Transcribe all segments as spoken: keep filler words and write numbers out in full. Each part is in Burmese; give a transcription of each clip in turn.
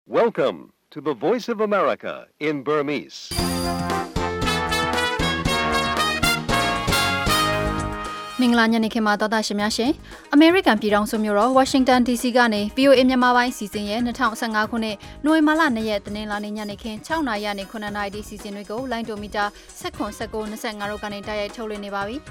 Welcome to the Voice of America in Burmese. ။မင်္ဂလာညနေခင်းမှာတော်တာရှင်များရှင်။အမေရိကန်ပြည်ထောင်စုမြို့တော်ဝါရှင်တန် ဒီ စီ ကနေ ဗီ အို အေ မြန်မာပိုင်းစီစဉ်ရဲ့၂၀၁၅ခုနှစ်နိုဝင်ဘာလ၂ရက်တနင်္လာနေ့ညနေခင်း၆နာရီကနေခုနှစ်နာရီဒီစီစဉ်တွေကိုလိုင်းဒိုမီတာ၁၇ ၁၉ ၂၅တို့ကနေတိုက်ရိုက်ထုတ်လွှင့်နေပါပြီ။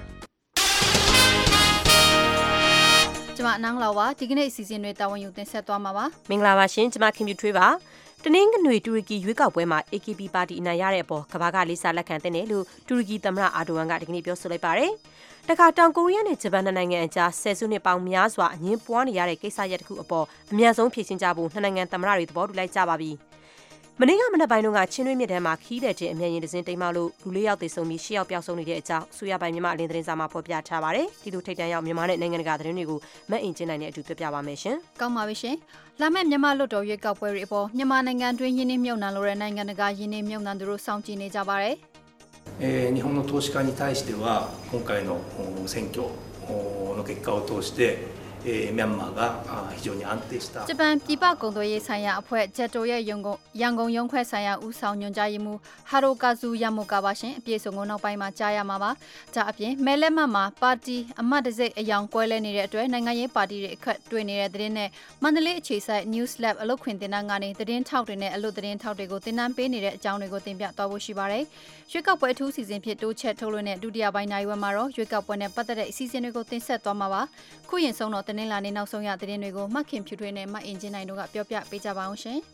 ကျွန်မအနန်းလောက်ပါဒီကနေ့စီစဉ်တွေတာဝန်ယူတင်ဆက်သွားမှာပါ။မင်္ဂလာပါရှင်ကျွန်မခင်ပြထွေးပါ။တနင်္ဂနွေတူရကီရွေးကောက်ပွဲမှာ အေ ကေ ပီ ပါတီအနိုင်ရတဲ့အပေါ်ကမ္ဘာကလေးစားလက်ခံတဲ့နယ်လို့တူရကီသမ္မတအာဒိုဝမ်ကဒီကနေ့ပြောဆိုလိုက်ပါတယ်။တခါတောင်ကိုရီးယားနဲ့ဂျပန်နိုင်ငံအကြားဆယ်စုနှစ်ပေါင်းများစွာအငင်းပွားနေရတဲ့ကိစ္စရပ်တစ်ခုအပေါ်အများဆုံးဖြေရှင်းကြဖို့နှစ်နိုင်ငံသမ္မတတွေသဘောတူလိုက်ကြပါပြီ။မနေ့ကမနက်ပိုင်းတုန်းကချင်းတွင်းမြစ်ထဲမှာခီးတဲ့ချင်းအမြန်ရင်တစင်းတိမ်မောက်လို့လူလေးယောက်သေဆုံးပြီးရှစ်ယောက်ပျောက်ဆုံးနေတဲ့အကြောင်းဆူရပိုင်မြန်မာအလင်းသတင်းစာမှာဖော်ပြထားပါတယ်။ဒီလိုထိတ်တန့်ရောက်မြန်မာနဲ့နိုင်ငံတကာသတင်းတွေကိုမတ်အင်ကျင်းနိုင်တဲ့အတူပြပြပါမယ်ရှင်။ကောင်းပါပြီရှင်။လာမယ့်မြန်မာလွတ်တော်ရွေးကောက်ပွဲတွေအပေါ်မြန်မာနိုင်ငံတွင်းရင်းနှီးမြှုပ်နှံလိုတဲ့နိုင်ငံတကာရင်းနှီးမြှုပ်နှံသူတို့စောင့်ကြည့်နေကြပါတယ်။えー、日本の投資家に対しては今回の選挙の結果を通してミャンマーが非常に安定したဂျပန်ပြည်ပကုန်သွယ်ရေးဆိုင်ရာအဖွဲ့ဂျက်တိုရဲ့ရန်ကုန်ရန်ကုန်ရုံးခွဲဆိုင်ရာဦးဆောင်ညွှန်ကြားရေးမှူးဟာရိုကာဇူယမိုကာပါရှင်အပြည့်စုံကိုနောက်ပိုင်းမှာကြားရမှာပါ။ဒါအပြင်မဲလက်မှတ်မှာပါတီအမတ်တစိမ့်အယောင်ကွဲလဲနေတဲ့အတွက်နိုင်ငံရေးပါတီတွေအခက်တွေ့နေတဲ့သတင်းနဲ့မန္တလေးအခြေစိုက် News Lab အလုပ်ခွင်တင်တန်းကနေသတင်းထောက်တွေနဲ့အလုပ်သတင်းထောက်တွေကိုတင်တန်းပေးနေတဲ့အကြောင်းတွေကိုတင်ပြသွားဖို့ရှိပါတယ်။ရွေးကောက်ပွဲအထူးစီစဉ်ဖြစ်တိုးချက်ထုတ်လွှင့်တဲ့ဒုတိယပိုင်းနိုင်ဝက်မှာတော့ရွေးကောက်ပွဲနဲ့ပတ်သက်တဲ့အစီအစဉ်တွေကိုတင်ဆက်သွားမှာပါ။ခုရင်ဆုံးတော့တနင်္လာနေ့နောက်ဆုံးရသတင်းတွေကိုမှတ်ခင်ဖြူထွေးနဲ့မှတ်အင်ဂျင်နိုင်တို့ကပြောပြပေးကြပါအောင်ရှင်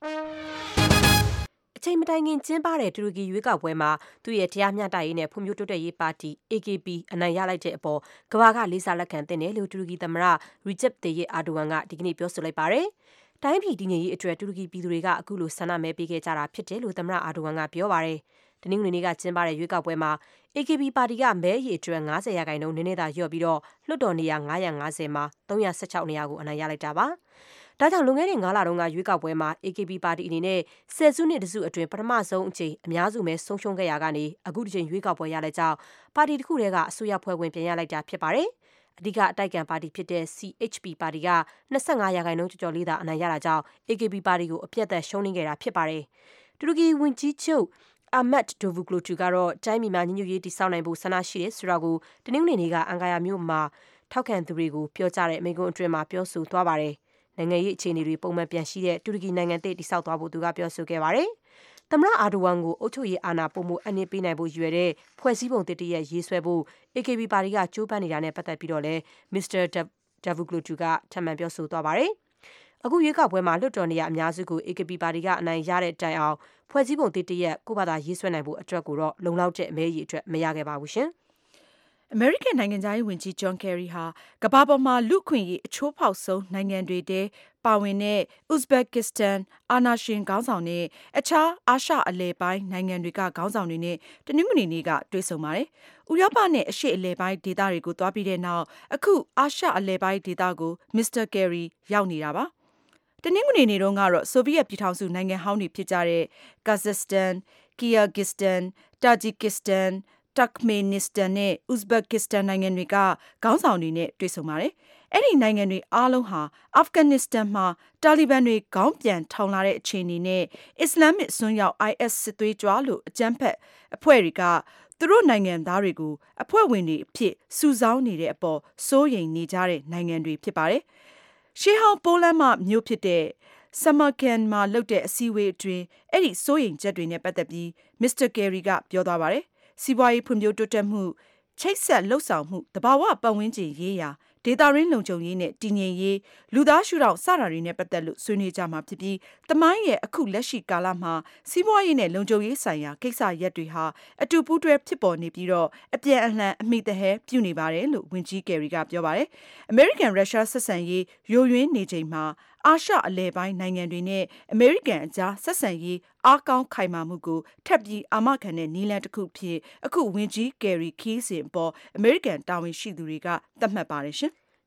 ။အချိန်မတိုင်ခင်ကျင်းပတဲ့တူရကီရွေးကောက်ပွဲမှာသူ့ရဲ့တရားမျှတရေးနဲ့ဖွံ့ဖြိုးတိုးတက်ရေးပါတီ အေ ကေ ပီ အနိုင်ရလိုက်တဲ့အပေါ်ကမ္ဘာကလေးစားလက်ခံတဲ့နယ်လို့တူရကီသမ္မတရီဂျက်တေယစ်အာဒိုဝမ်ကဒီကနေ့ပြောဆိုလိုက်ပါတယ်။တိုင်းပြည်တည်ငြိမ်ရေးအတွက်တူရကီပြည်သူတွေကအခုလိုဆန္ဒမဲပေးခဲ့ကြတာဖြစ်တယ်လို့သမ္မတအာဒိုဝမ်ကပြောပါတယ်။တနင်္ဂနွေနေ့ကကျင်းပတဲ့ရွေးကောက်ပွဲမှာ အေ ကေ ပီ ပါတီကမဲအရေအတွက်၅၀ရာခိုင်နှုန်းနည်းနည်းသာလျော့ပြီးတော့လွှတ်တော်နေရာ၅၅၀မှာ၃၁၆နေရာကိုအနိုင်ရလိုက်တာပါ။ဒါကြောင့်လွန်ခဲ့တဲ့၅လတုန်းကရွေးကောက်ပွဲမှာ အေ ကေ ပီ ပါတီအနေနဲ့ဆယ်စုနှစ်တစုအတွင်းပထမဆုံးအကြိမ်အများစုမဲဆုံးရှုံးခဲ့ရကနေအခုတစ်ချိန်ရွေးကောက်ပွဲရတဲ့ကြောင့်ပါတီတစ်ခုတည်းကအစိုးရဖွဲ့ဝင်ပြန်ရလိုက်တာဖြစ်ပါတယ်။အဓိကအတိုက်ခံပါတီဖြစ်တဲ့ စီ အေချ် ပီ ပါတီက၂၅ရာခိုင်နှုန်းကျော်ကျော်လေးသာအနိုင်ရတာကြောင့် အေ ကေ ပီ ပါတီကိုအပြတ်သက်ရှုံးနိမ့်ခဲ့တာဖြစ်ပါတယ်။တူရကီဝန်ကြီးချုပ်အာမတ်ဒိုဗူကလိုတူကတော့တိုင်းပြည်မှာညီညွတ်ရေးတည်ဆောက်နိုင်ဖို့ဆန္ဒရှိတယ်ဆိုတာကိုတနင်္ဂနွေနေ့ကအင်ကာရာမြို့မှာထောက်ခံသူတွေကိုပြောကြားတဲ့မိန့်ခွန်းအတွင်းမှာပြောဆိုသွားပါတယ်။နိုင်ငံရေးအခြေအနေတွေပုံမှန်ပြန်ရှိတဲ့တူရကီနိုင်ငံတည်တည်ဆောက်သွားဖို့သူကပြောဆိုခဲ့ပါတယ်။သမ္မတအာဒိုဝမ်ကိုအုပ်ချုပ်ရေးအာဏာပုံမှုအနှင်းပေးနိုင်ဖို့ရည်ရွယ်တဲ့ဖွဲ့စည်းပုံတစ်တရက်ရေးဆွဲဖို့ အေ ကေ ပီ ပါတီကကြိုးပမ်းနေတာနဲ့ပတ်သက်ပြီးတော့လည်းမစ္စတာဒါဗူကလိုတူကထပ်မံပြောဆိုသွားပါတယ်။အခုရွေးကောက်ပွဲမှာလွှတ်တော်နေရာအများစုကို အေ ကေ ပီ ပါတီကအနိုင်ရတဲ့တိုင်အောင်ဖွဲ့စည်းပုံတစ်တရက်ကိုယ့်ဘာသာရေးဆွဲနိုင်ဖို့အတွက်ကိုတော့လုံလောက်တဲ့အမဲကြီးအတွက်မရခဲ့ပါဘူးရှင်။အမေရိကန်နိုင်ငံသားရေးဝန်ကြီးဂျွန်ကယ်ရီဟာကမ္ဘာပေါ်မှာလူခွင့်ရေးအချိုးဖောက်ဆုံးနိုင်ငံတွေထဲပါဝင်တဲ့ဥဇဘက်ကစ္စတန်အာဏာရှင်ခေါင်းဆောင်နဲ့အခြားအာရှအလယ်ပိုင်းနိုင်ငံတွေကခေါင်းဆောင်တွေနဲ့တနင်္ဂနွေနေ့ကတွေ့ဆုံပါတယ်။ဥရောပနဲ့အရှေ့အလယ်ပိုင်းဒေသတွေကိုသွားပြီးတဲ့နောက်အခုအာရှအလယ်ပိုင်းဒေသကိုမစ္စတာကယ်ရီရောက်နေတာပါ။တနင်္ဂနွေနေ့တုန်းကတော့ဆိုဗီယက်ပြည်ထောင်စုနိုင်ငံဟောင်းတွေဖြစ်ကြတဲ့ကာဇက်စတန်၊ကီယာဂစ္စတန်၊တာဂျီကစ္စတန်တက်ခ်မေနစ္စတန်နဲ့ဥဇဘက်ကစ္စတန်နိုင်ငံတွေကခေါင်းဆောင်တွေနဲ့တွေ့ဆုံပါတယ်။အဲ့ဒီနိုင်ငံတွေအားလုံးဟာအာဖဂန်နစ္စတန်မှာတာလီဘန်တွေခေါင်းပြန်ထောင်လာတဲ့အခြေအနေနဲ့အစ္စလာမစ်စွန်းရောက် အိုင်အက်စ် စစ်သွေးကြွလို့အကြမ်းဖက်အဖွဲ့တွေကသူတို့နိုင်ငံသားတွေကိုအဖွဲ့ဝင်တွေအဖြစ်စုဆောင်းနေတဲ့အပေါ်စိုးရိမ်နေကြတဲ့နိုင်ငံတွေဖြစ်ပါတယ်။ရှေးဟောင်းပိုလန်မှမြို့ဖြစ်တဲ့ဆမာကန်မှာလုပ်တဲ့အစည်းအဝေးအတွင်းအဲ့ဒီစိုးရိမ်ချက်တွေနဲ့ပတ်သက်ပြီးမစ္စတာကယ်ရီကပြောသွားပါတယ်။စီးပွားရေးဖွံ့ဖြိုးတိုးတက်မှုချိတ်ဆက်လှုပ်ဆောင်မှုတဘာဝပတ်ဝန်းကျင်ရေးရာဒေတာရင်းလုံခြုံရေးနဲ့တည်ငြိမ်ရေးလူသားရှုထောင့်စတာတွေနဲ့ပတ်သက်လို့ဆွေးနွေးကြမှာဖြစ်ပြီးတမိုင်းရဲ့အခုလက်ရှိကာလမှာစီးပွားရေးနဲ့လုံခြုံရေးဆိုင်ရာကိစ္စရပ်တွေဟာအတူပူးတွဲဖြစ်ပေါ်နေပြီးတော့အပြန်အလှန်အမိတဟဲပြုနေပါတယ်လို့ဝန်ကြီးကယ်ရီကပြောပါတယ်။ အမေရိကန်ရုရှားဆက်ဆံရေးယိုယွင်းနေချိန်မှာအာရှအလယ်ပိုင်းနိုင်ငံတွေနဲ့အမေရိကန်အကြားဆက်ဆံရေးအားကောင်းခိုင်မာမှုကိုထပ်ပြီးအာမခံတဲ့နည်းလမ်းတစ်ခုဖြစ်အခုဝန်ကြီးကယ်ရီခီးစဉ်ပေါ်အမေရိကန်တာဝန်ရှိသူတွေကသတ်မှတ်ပါတယ်ရှင်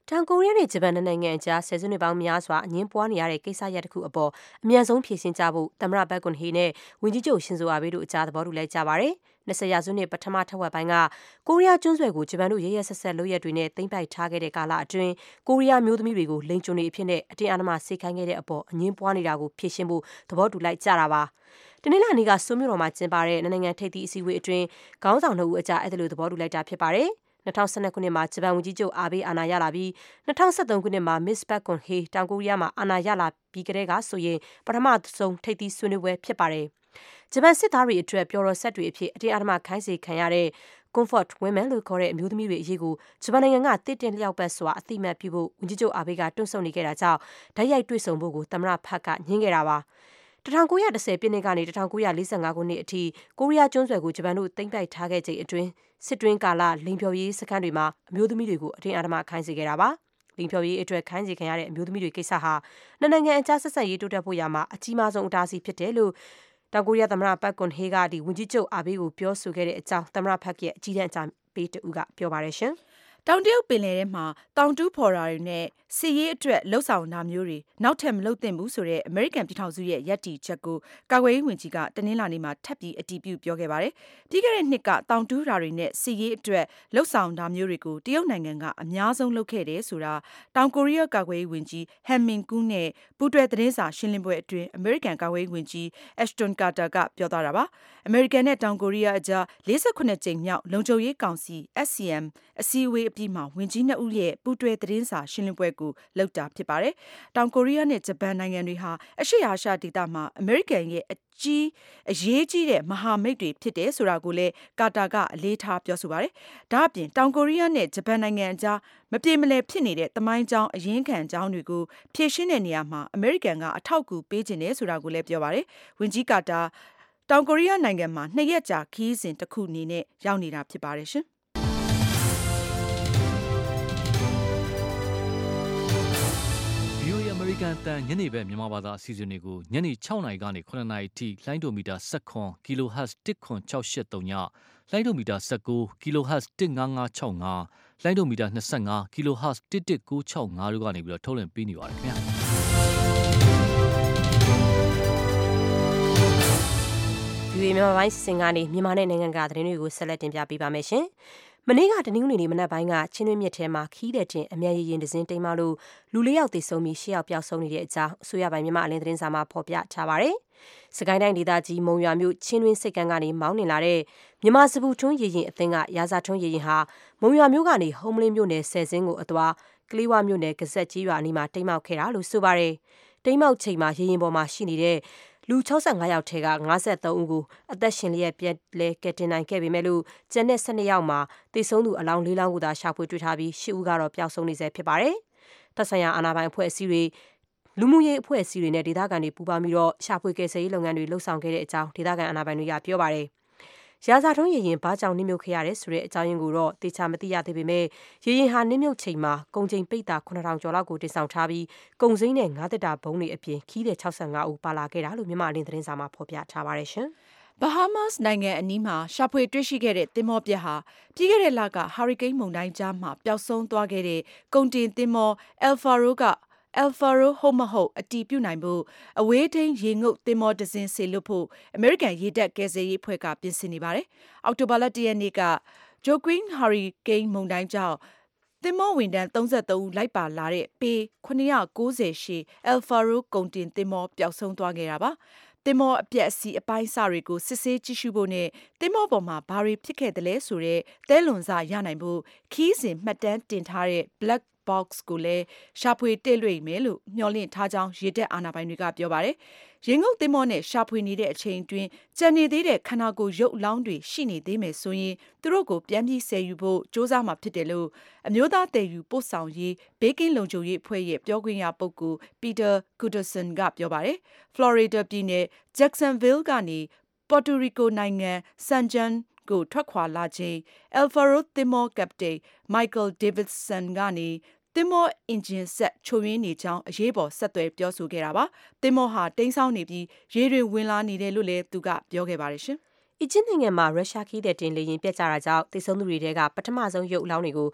တောင်ကိုရီးယားနဲ့ဂျပန်နိုင်ငံအကြားဆယ်စုနှစ်ပေါင်းများစွာအငင်းပွားနေရတဲ့ကိစ္စရပ်တစ်ခုအပေါ်အမြန်ဆုံးဖြေရှင်းကြဖို့သမ္မတဘက်ကွန်ဟေနဲ့ဝန်ကြီးချုပ်ရှင်ဇိုအာဘေးတို့အကြားသဘောတူလိုက်ကြပါတယ်။နှစ်ဆယ်ရာစုနှစ်ပထမထက်ဝက်ပိုင်းကကိုရီးယားကျွန်းဆွယ်ကိုဂျပန်တို့ရရဆက်ဆက်လုပ်ရက်တွေနဲ့သိမ်းပိုက်ထားခဲ့တဲ့ကာလအတွင်းကိုရီးယားမျိုးသမီးတွေကိုလိန်ကျွန်းတွေအဖြစ်နဲ့အတင်းအဓမ္မစေခိုင်းခဲ့တဲ့အပေါ်အငင်းပွားနေတာကိုဖြေရှင်းဖို့သဘောတူလိုက်ကြတာပါ။တနင်္လာနေ့ကဆိုမြို့တော်မှာကျင်းပတဲ့နိုင်ငံထိပ်သီးအစည်းအဝေးအတွင်းခေါင်းဆောင်နှစ်ဦးအကြားအဲ့ဒါလိုသဘောတူလိုက်တာဖြစ်ပါတယ်။၂၀၁၂ခုနှစ်မှာဂျပန်ဝန်ကြီးချုပ်အာဘေးအာဏာရလာပြီး၂၀၁၃ခုနှစ်မှာ Miss Park Geun-hye တောင်ကိုရီးယားမှာအာဏာရလာပြီးကတည်းကဆိုရင်ပထမဆုံးထိပ်သီးဆွေးနွေးပွဲဖြစ်ပါတယ်။ဂျပန်စစ်သားတွေအတွက်ပျော်တော်ဆက်တွေအဖြစ်အတင်းအဓမ္မခိုင်းစေခံရတဲ့ Comfort Women လို့ခေါ်တဲ့အမျိုးသမီးတွေအရေးကိုဂျပန်နိုင်ငံကတည်တင်လျောက်ပတ်စွာအသိအမှတ်ပြုဖို့ဝန်ကြီးချုပ်အာဘေးကတွန့်ဆုတ်နေခဲ့တာကြောင့်ဓာတ်ရိုက်တွေ့ဆုံဖို့ကိုသမ္မတဖက်ကညှင်းခဲ့တာပါ။၁၉၁၀ပြည့်နှစ်ကနေ၁၉၄၅ခုနှစ်အထိကိုရီးယားကျွန်းဆွယ်ကိုဂျပန်တို့သိမ်းပိုက်ထားခဲ့ချိန်အတွင်းစစ်တွင်းကာလလိန်ဖြော်ရေးစခန်းတွေမှာအမျိုးသမီးတွေကိုအတင်းအဓမ္မခိုင်းစေခဲ့တာပါ။လိန်ဖြော်ရေးအတွက်ခိုင်းစေခံရတဲ့အမျိုးသမီးတွေကိစ္စဟာနှစ်နိုင်ငံအကြားဆက်ဆံရေးတိုးတက်ဖို့ရာမှာအကြီးမားဆုံးအတားအဆီးဖြစ်တယ်လို့တောင်ကိုရီးယားသမ္မတပတ်ကွန်ဟေကဒီဝန်ကြီးချုပ်အာဘေးကိုပြောဆိုခဲ့တဲ့အကြောင်းသမ္မတဖက်ရဲ့အကြီးတန်းအကြံပေးတဦးကပြောပါတယ်ရှင်။တောင်တရုတ်ပင်လယ်ထဲမှာတောင်တူးဖော်တာတွေနဲ့စစ်ရေးအတွက်လှုပ်ဆောင်တာမျိုးတွေနောက်ထပ်မလုပ်သင့်ဘူးဆိုတဲ့အမေရိကန်ပြည်ထောင်စုရဲ့ယက်တီချက်ကိုကာကွယ်ရေးဝန်ကြီးကတနင်္လာနေ့မှာထပ်ပြီးအတည်ပြုပြောခဲ့ပါတယ်။ပြီးခဲ့တဲ့နှစ်ကတောင်တူးတာတွေနဲ့စစ်ရေးအတွက်လှုပ်ဆောင်တာမျိုးတွေကိုတရုတ်နိုင်ငံကအများဆုံးလုပ်ခဲ့တယ်ဆိုတာတောင်ကိုရီးယားကာကွယ်ရေးဝန်ကြီးဟန်မင်ကူးနဲ့ပူးတွဲသတင်းစာရှင်းလင်းပွဲအတွင်းအမေရိကန်ကာကွယ်ရေးဝန်ကြီးအက်ရှ်တွန်ကာတာကပြောသွားတာပါ။အမေရိကန်နဲ့တောင်ကိုရီးယားအကြားလေးဆယ့်ခုနှစ်ကြိမ်မြောက်လုံခြုံရေးကောင်စီ အက်စ်စီအမ် အစည်းအဝေးအပြီးမှာဝန်ကြီးနှစ်ဦးရဲ့ပူးတွဲသတင်းစာရှင်းလင်းပွဲကိုလုပ်တာဖြစ်ပါတယ်။တောင်ကိုရီးယားနဲ့ဂျပန်နိုင်ငံတွေဟာအရှေ့အာရှဒေသမှာအမေရိကန်ရဲ့အကြီးအရေးကြီးတဲ့မဟာမိတ်တွေဖြစ်တယ်ဆိုတာကိုလည်းကာတာကအလေးထားပြောဆိုပါတယ်။ဒါ့အပြင်တောင်ကိုရီးယားနဲ့ဂျပန်နိုင်ငံအကြားမပြေမလည်ဖြစ်နေတဲ့သမိုင်းကြောင်းအရင်းခံကြောင်းတွေကိုဖြေရှင်းတဲ့နေရာမှာအမေရိကန်ကအထောက်အကူပေးခြင်းတယ်ဆိုတာကိုလည်းပြောပါတယ်။ဝန်ကြီးကာတာတောင်ကိုရီးယားနိုင်ငံမှာနှစ်ရက်ကြာခရီးစဉ်တစ်ခုအနေနဲ့ရောက်နေတာဖြစ်ပါတယ်ရှင်။အမေရိကန်တန်ညနေဘက်မြန်မာဘာသာအစီအစဉ်တွေကိုညနေ၆နာရီကနေ၇နာရီထိလိုင်းဒိုမီတာ၁၇ kHz ၁ခွန်၆၈၃ညလိုင်းဒိုမီတာ၁၉ kHz ၁၅၅၆၅လိုင်းဒိုမီတာ၂၅ kHz ၁၁၉၆၅တို့ကနေပြီးတော့ထုတ်လွှင့်ပေးနေပါတယ်ခင်ဗျာဒီမြန်မာပိုင်းစင်ကနေမြန်မာနဲ့နိုင်ငံကသတင်းတွေကိုဆက်လက်တင်ပြပေးပါမယ်ရှင်မနေ့ကတနင်္ဂနွေနေ့မနက်ပိုင်းကချင်းတွင်းမြစ်ထဲမှာခီးတဲ့တင်အမြန်ရရင်တစင်းတိမ်မောက်လို့လူလေးယောက်သေဆုံးပြီးရှစ်ယောက်ပျောက်ဆုံးနေတဲ့အကြောင်းအစိုးရပိုင်းမြန်မာအလင်းသတင်းစာမှာဖော်ပြထားပါတယ်။စကိုင်းတိုင်းဒေသကြီးမုံရွာမြို့ချင်းတွင်းစိတ်ကမ်းကနေမောင်းနှင်လာတဲ့မြန်မာစပူထွန်းရရင်အသင်းကရာဇာထွန်းရရင်ဟာမုံရွာမြို့ကနေဟုံးမလင်းမြို့နယ်ဆယ်စင်းကိုအသွားကလေးဝမြို့နယ်ကစက်ကြီးရွာအနီးမှာတိမ်မောက်ခဲ့တာလို့ဆိုပါတယ်။တိမ်မောက်ချိန်မှာရရင်ပေါ်မှာရှိနေတဲ့လူ၆၅ယောက်ထဲက၅၃ဦးကိုအသက်ရှင်လျက်ပြက်လဲကက်တင်နိုင်ခဲ့ပေမဲ့လို့ကျန်တဲ့၁၂ယောက်မှာတေဆုံးသူအလောင်း၄လောင်းကိုသာရှာဖွေတွေ့ထားပြီး၈ဦးကတော့ပျောက်ဆုံးနေဆဲဖြစ်ပါတယ်။သက်ဆိုင်ရာအာဏာပိုင်အဖွဲ့အစည်းတွေလူမှုရေးအဖွဲ့အစည်းတွေနဲ့ဒေသခံတွေပူးပေါင်းပြီးတော့ရှာဖွေကယ်ဆယ်ရေးလုပ်ငန်းတွေလှုပ်ဆောင်ခဲ့တဲ့အကြောင်းဒေသခံအာဏာပိုင်တွေကပြောပါတယ်။ရာဇာထုံးရရင်ဘာကြောင့်နှိမ့်မြုပ်ခဲ့ရတဲ့ဆိုတဲ့အကြောင်းရင်းကိုတော့တေချာမသိရသေးပေမဲ့ရရင်ဟာနှိမ့်မြုပ်ချိန်မှာကုန်ချိန်ပိတ်တာခုနှစ်ထောင်ကျော်လောက်ကိုတင်ဆောင်ထားပြီးကုန်စိမ်းနဲ့ငါးသက်တာဘုံတွေအပြင်ခီးတဲ့၆၅ဦးပါလာခဲ့တာလို့မြန်မာအလင်းသတင်းစာမှာဖော်ပြထားပါတယ်ရှင်။ Bahamas နိုင်ငံအနီးမှာရှာဖွေတွေ့ရှိခဲ့တဲ့သင်္ဘောပျက်ဟာပြီးခဲ့တဲ့လကဟာရီကိန်းမုန်တိုင်းကြားမှာပျောက်ဆုံးသွားခဲ့တဲ့ကုန်တင်သင်္ဘော Alfaro ကAlfaro ဟုတ်မဟုတ်အတည်ပြုနိုင်ဖို့အဝေးထိန်းရေငုပ်သင်္ဘောတစ်စင်းစေလွှတ်ဖို့အမေရိကန်ရေတပ်ကယ်ဆယ်ရေးအဖွဲ့ကပြင်ဆင်နေပါတယ်။အောက်တိုဘာလ၁ရက်နေ့က Joaquin ဟာရီကိန်းမုန်တိုင်းကြောင့်သင်္ဘောဝန်ထမ်း၃၃ဦးလိုက်ပါလာတဲ့ပေ၇၉၀ရှည် Alfaro ကုန်တင်သင်္ဘောပျောက်ဆုံးသွားခဲ့တာပါ။သင်္ဘောအပျက်အစီးအပိုင်းအစတွေကိုစစ်ဆေးကြည့်ရှုဖို့နဲ့သင်္ဘောပေါ်မှာဘာတွေဖြစ်ခဲ့သလဲဆိုတဲ့သဲလွန်စရနိုင်ဖို့ခီးစဉ်မှတ်တမ်းတင်ထားတဲ့ Black box ကိုလည်းရှာဖွေတက်လွှင့်မယ်လို့မျှော်လင့်ထားကြောင်းရေတပ်အာဏာပိုင်တွေကပြောပါတယ်။ရေငုပ်သင်္ဘောနဲ့ရှာဖွေနေတဲ့အချိန်အတွင်းကျန်နေသေးတဲ့ခန္ဓာကိုယ်ရုပ်အလောင်းတွေရှိနေသေးမယ်ဆိုရင်သူတို့ကိုပြန်ပြီးဆယ်ယူဖို့စ조사မှာဖြစ်တယ်လို့အမျိုးသားတည်ယူပို့ဆောင်ရေးဘေးကင်းလုံခြုံရေးအဖွဲ့ရဲ့ပြောခွင့်ရပုဂ္ဂိုလ် Peter Kudson ကပြောပါတယ်။ Florida ပြည်နယ် Jacksonville ကနေ Puerto Rico နိုင်ငံ San Juan ကိုထွက်ခွာလာချိန် Alfaro သင်္ဘောကပ္ပတိန် Michael Davidson ကနေသင်္ဘောအင်ဂျင်ဆက်ချို့ယွင်းနေကြောင်းအရေးပေါ်ဆက်သွယ်ပြောဆိုခဲ့တာပါ။သင်္ဘောဟာတိမ်းဆောင်းနေပြီးရေတွေဝင်လာနေတယ်လို့လည်းသူကပြောခဲ့ပါတယ်ရှင်။အီဂျစ်နိုင်ငံမှာရုရှားခီးတဲ့တင်လေရင်ပြက်ကျတာကြောင့်သေဆုံးသူတွေထဲကပထမဆုံးရုပ်အလောင်းတွေကိုရု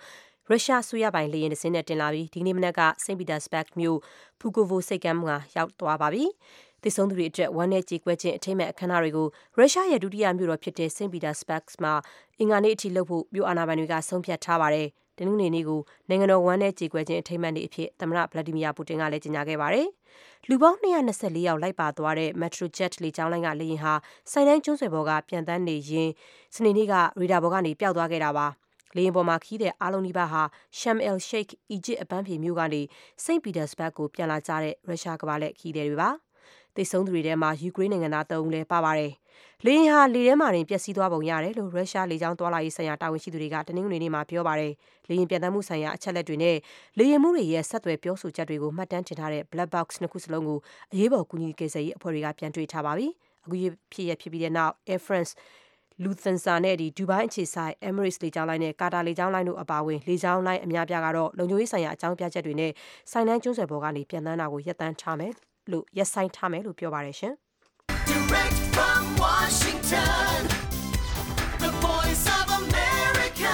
ရုရှားအစိုးရပိုင်လေယာဉ်တစ်စင်းနဲ့တင်လာပြီးဒီကနေ့မနက်ကစိန့်ပီတာစဘတ်မြို့ဖူကိုဗိုစိတ်ကမ်းမှာရောက်သွားပါပြီ။သေဆုံးသူတွေအတွက်ဝမ်းနည်းကြေကွဲခြင်းအထိမ်းအမှတ်အခမ်းအနားတွေကိုရုရှားရဲ့ဒုတိယမြို့တော်ဖြစ်တဲ့စိန့်ပီတာစဘတ်မှာအင်္ဂါနေ့အထိလုပ်ဖို့မြို့အာဏာပိုင်တွေကဆုံးဖြတ်ထားပါတယ်။တနင်္ဂနွေနေ့ကိုနိုင်ငံတော်ဝမ်းနည်းကြေကွဲခြင်းအထိမ်းအမှတ်နေ့အဖြစ်သမ္မတဗလာဒီမီယာပူတင်ကလည်းကြေညာခဲ့ပါတယ်။လူပေါင်း၂၂၄ယောက်လိုက်ပါသွားတဲ့ Metrojet လေကြောင်းလိုင်းကလေယာဉ်ဟာစိုင်းတိုင်းကျွန်းဆွယ်ပေါ်ကပြန်တန်းနေရင်းစနေနေ့ကရေဒါပေါ်ကနေပျောက်သွားခဲ့တာပါ။လေယာဉ်ပေါ်မှာခီးတဲ့အားလုံးနီးပါးဟာ Sharm el Sheikh အီဂျစ်အပန်းဖြေမြို့ကနေစိန့်ပီတာစဘတ်ကိုပြန်လာကြတဲ့ရုရှားကမ္ဘာလှည့်ခီးသည်တွေပါ။သေဆုံးသူတွေထဲမှာယူကရိန်းနိုင်ငံသားသုံးဦးလည်းပါပါတယ်။လေယာဉ်ဟာလေထဲမှာတင်ပျက်စီးသွားပုံရတယ်လို့ရုရှားလေကြောင်းသွားလာရေးဆိုင်ရာတာဝန်ရှိသူတွေကတနင်္ဂနွေနေ့မှာပြောပါတယ်။လေယာဉ်ပြန်တမ်းမှုဆိုင်ရာအချက်လက်တွေနဲ့လေယာဉ်မှုတွေရဲ့ဆက်သွယ်ပြောဆိုချက်တွေကိုမှတ်တမ်းတင်ထားတဲ့ Black Box နှစ်ခုစလုံးကိုအရေးပေါ်ကူညီကယ်ဆယ်ရေးအဖွဲ့တွေကပြန်တွေ့ထားပါပြီ။အခုဖြစ်ရဖြစ်ပြီးတဲ့နောက် Air France Lufthansa နဲ့ဒီဒူဘိုင်းအခြေစိုက် Emirates လေကြောင်းလိုင်းနဲ့ကာတာလေကြောင်းလိုင်းတို့အပါအဝင်လေကြောင်းလိုင်းအများပြားကတော့လုံခြုံရေးဆိုင်ရာအကြောင်းပြချက်တွေနဲ့စိုင်းနှန်းကျွန်းဆွယ်ပေါ်ကနေပြန်တန်းတာကိုရပ်တန့်ထားမယ်လို့ရပ်ဆိုင်းထားမယ်လို့ပြောပါတယ်ရှင်။ Direct from Washington, the voice of America,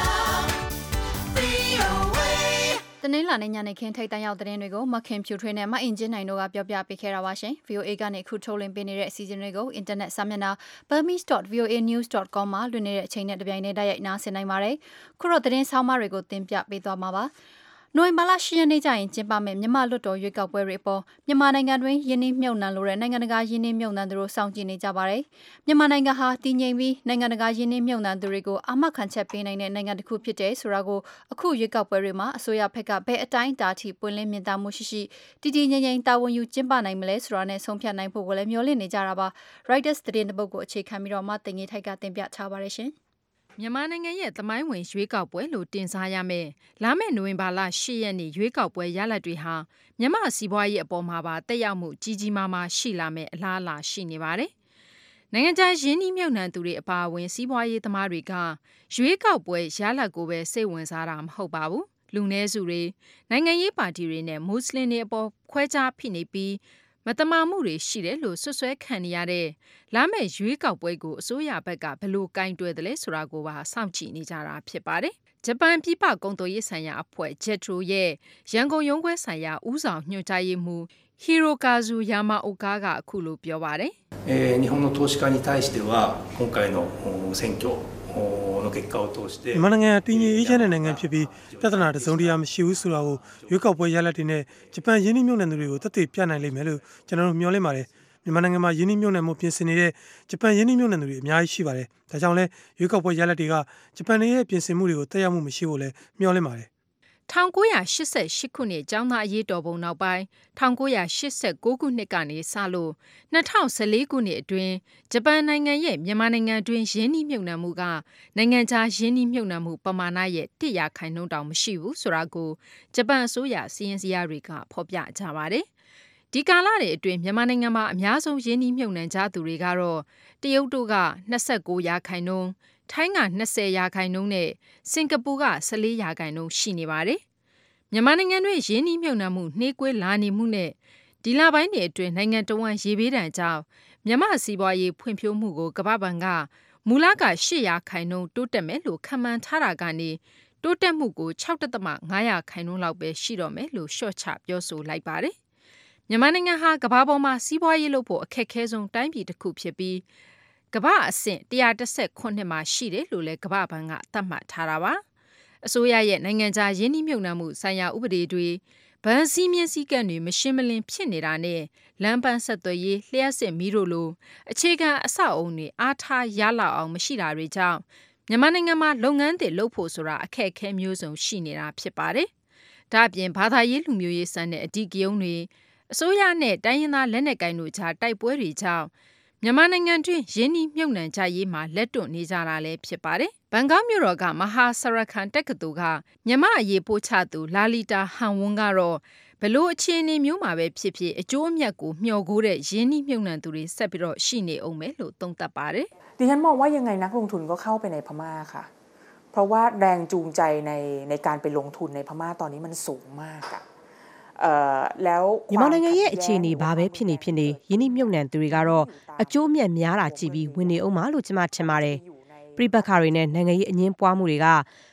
V O A တနင်္လာနေ့ညနေခင်းထိပ်တန်းရောက်သတင်းတွေကိုမခင်ဖြူထွေးနဲ့မအင်ဂျင်နိုင်တို့ကပြောပြပေးခဲ့တာပါရှင် V O A ကနေခုထုတ်လွှင့်ပေးနေတဲ့အစီအစဉ်တွေကိုအင်တာနက်စာမျက်နှာ burmese dot v o a news dot com မှာလွှင့်နေတဲ့အချိန်နဲ့တပြိုင်တည်းတိုက်ရိုက်နားဆင်နိုင်ပါတယ်ခုတော့သတင်းဆောင်မတွေကိုတင်ပြပေးသွားမှာပါနိုဝင်ဘာလ၈ရက်နေ့ကျရင်ကျင်းပမယ့်မြန်မာလွတ်တော်ရွေးကောက်ပွဲတွေအပေါ်မြန်မာနိုင်ငံတွင်းယင်းနှိမ့်မြုပ်နှံလိုတဲ့နိုင်ငံတကာယင်းနှိမ့်မြုပ်နှံသူတို့စောင့်ကြည့်နေကြပါတယ်။မြန်မာနိုင်ငံဟာတည်ငြိမ်ပြီးနိုင်ငံတကာယင်းနှိမ့်မြုပ်နှံသူတွေကိုအာမခံချက်ပေးနိုင်တဲ့နိုင်ငံတစ်ခုဖြစ်တယ်ဆိုတာကိုအခုရွေးကောက်ပွဲတွေမှာအစိုးရဘက်ကဘယ်အတိုင်းအတာထိပွင့်လင်းမြင်သာမှုရှိရှိတည်တည်ငြိမ်ငြိမ်တာဝန်ယူကျင်းပနိုင်မလဲဆိုတာနဲ့ဆုံးဖြတ်နိုင်ဖို့ကိုလည်းမျှော်လင့်နေကြတာပါ။ Reuters သတင်းတစ်ပုဒ်ကိုအခြေခံပြီးတော့မှတင်ငေးထိုက်ကတင်ပြထားပါရရှင်။မြန်မာနိုင်ငံရဲ့သမိုင်းဝင်ရွေးကောက်ပွဲလို့တင်စားရမယ်လာမယ့်နိုဝင်ဘာလ၈ရက်နေ့ရွေးကောက်ပွဲရလဒ်တွေဟာမြန်မာစီးပွားရေးအပေါ်မှာပါတက်ရောက်မှုကြီးကြီးမားမားရှိလာမယ့်အလားအလာရှိနေပါတယ်။နိုင်ငံခြားရင်းနှီးမြှုပ်နှံသူတွေအပါအဝင်စီးပွားရေးသမားတွေကရွေးကောက်ပွဲရလဒ်ကိုပဲစိတ်ဝင်စားတာမဟုတ်ပါဘူး။လူနည်းစုတွေနိုင်ငံရေးပါတီတွေနဲ့မွတ်စလင်တွေအပေါ်ခွဲခြားဖိနေပြီးမတမာမှုတွေရှိတယ်လို့ဆွဆွဲခံနေရတဲ့လာမယ့်ရွေးကောက်ပွဲကိုအစိုးရဘက်ကဘယ်လိုကင်တွယ်တယ်လဲဆိုတာကိုပါစောင့်ကြည့်နေကြတာဖြစ်ပါတယ်။ဂျပန်ပြည်ပကုန်သွယ်ရေးဆိုင်ရာအဖွဲ့ JETRO ရဲ့ရန်ကုန်ရုံးခွဲဆိုင်ရာဦးဆောင်ညွှန်ကြားရေးမှူး Hirokazu Yamaoka ကအခုလိုပြောပါတယ် 「えー、日本の投資家に対しては今回の選挙の結果を通してမြန်မာနိုင်ငံတည်ငြိမ်အေးချမ်းတဲ့နိုင်ငံဖြစ်ပြီးပြဿနာတစုံတရာမရှိဘူးဆိုတာကိုရွေးကောက်ပွဲရလဒ်တွေနဲ့ဂျပန်ယင်းနှိမ့်မြုပ်နှံသူတွေကိုသက်သေပြနိုင်လိမ့်မယ်လို့ကျွန်တော်တို့မျှော်လင့်ပါတယ်။မြန်မာနိုင်ငံမှာယင်းနှိမ့်မြုပ်နှံမှုပြင်ဆင်နေတဲ့ဂျပန်ယင်းနှိမ့်မြုပ်နှံသူတွေအများကြီးရှိပါတယ်။ဒါကြောင့်လဲရွေးကောက်ပွဲရလဒ်တွေကဂျပန်ရဲ့ပြင်ဆင်မှုတွေကိုတက်ရောက်မှုမရှိဖို့လဲမျှော်လင့်ပါတယ်။၁၉၈၈ခုနှစ်ကျောင်းသားအရေးတော်ပုံနောက်ပိုင်း၁၉၈၉ခုနှစ်ကနေစလို့၂၀၁၄ခုနှစ်အတွင်းဂျပန်နိုင်ငံရဲ့မြန်မာနိုင်ငံတွင်းရင်းနှီးမြှုပ်နှံမှုကနိုင်ငံခြားရင်းနှီးမြှုပ်နှံမှုပမာဏရဲ့တစ်ရာခိုင်နှုန်းတောင်မရှိဘူးဆိုတာကိုဂျပန်အစိုးရစီးရင်စရာတွေကဖော်ပြကြပါတယ်။ဒီကာလတွေအတွင်းမြန်မာနိုင်ငံမှာအများဆုံးရင်းနှီးမြှုပ်နှံကြသူတွေကတော့တရုတ်တို့က၂၉ရာခိုင်နှုန်းထိုင်းက၂၀ရာခိုင်နှုန်းနဲ့စင်ကာပူက၁၄ရာခိုင်နှုန်းရှိနေပါတယ်။မြန်မာနိုင်ငံတွင်းရင်းနှီးမြှုပ်နှံမှုနှေးကွေးလာနေမှုနဲ့ဒီလပိုင်းတွေအတွင်းနိုင်ငံတော်ဝန်ရေဘေးဒဏ်ကြောင့်မြန်မာစီးပွားရေးဖွံ့ဖြိုးမှုကိုကမ္ဘာ့ဘဏ်ကမူလက၈ရာခိုင်နှုန်းတိုးတက်မယ်လို့ခန့်မှန်းထားတာကနေတိုးတက်မှုကို၆ဒသမ၅ရာခိုင်နှုန်းလောက်ပဲရှိတော့မယ်လို့ရှော့ချပြောဆိုလိုက်ပါတယ်။မြန်မာနိုင်ငံဟာကမ္ဘာပေါ်မှာစီးပွားရေးလုပ်ဖို့အခက်ခဲဆုံးတိုင်းပြည်တစ်ခုဖြစ်ပြီးကမ္ဘာအဆင့်၁၁၈မှာရှိတယ်လို့လည်းကမ္ဘာ့ဘဏ်ကသတ်မှတ်ထားတာပါ။အစိုးရရဲ့နိုင်ငံခြားရင်းနှီးမြှုပ်နှံမှုဆိုင်ရာဥပဒေတွေဗန်စည်းမျဉ်းစည်းကမ်းတွေမရှင်းမလင်းဖြစ်နေတာနဲ့လမ်းပန်းဆက်သွယ်ရေးလျှက်စစ်မီးတို့လိုအခြေခံအဆောက်အုံတွေအားထားရလောက်အောင်မရှိတာတွေကြောင့်မြန်မာနိုင်ငံမှာလုပ်ငန်းတွေလုပ်ဖို့ဆိုတာအခက်အခဲမျိုးစုံရှိနေတာဖြစ်ပါတယ်။ဒါ့အပြင်ဘာသာရေးလူမျိုးရေးစံတဲ့အဓိကရုဏ်းတွေအစိုးရနဲ့တိုင်းရင်းသားလက်နက်ကိုင်တို့ကြားတိုက်ပွဲတွေကြောင့်မြန်မာနိုင်ငံတွင်းရင်းနှီးမြှုပ်နှံကြရေးမှာလက်တွန့်နေကြတာလည်းဖြစ်ပါတယ်။ဘန်ကောက်မြို့တော်ကမဟာဆရခန်တက္ကသိုလ်ကမြန်မာအရေးပို့ချသူလာလီတာဟန်ဝန်းကတော့ဘလို့အခြေအနေမျိုးမှာပဲဖြစ်ဖြစ်အကျိုးအမြတ်ကိုမျှော်ကိုးတဲ့ရင်းနှီးမြှုပ်နှံသူတွေဆက်ပြီးတော့ရှိနေအောင်မယ်လို့သုံးသပ်ပါတယ်ดิฉันมองว่ายังไงนักลงทุนก็เข้าไปในพม่าค่ะเพราะว่าแรงจูงใจในในการไปลงทุนในพม่าตอนนี้มันสูงมากอ่ะเอ่อแล้วမြန်မာနိုင်ငံရဲ့အခြေအနေဘာပဲဖြစ်နေဖြစ်နေယင်းနှိမ့်မြုပ်နှံသူတွေကတော့အကျိုးအမြတ်များတာကြည့်ပြီးဝင်နေအောင်မလို့ကျွန်မထင်ပါတယ်ပြိပက္ခတွေနဲ့နိုင်ငံရေးအငင်းပွားမှုတွေက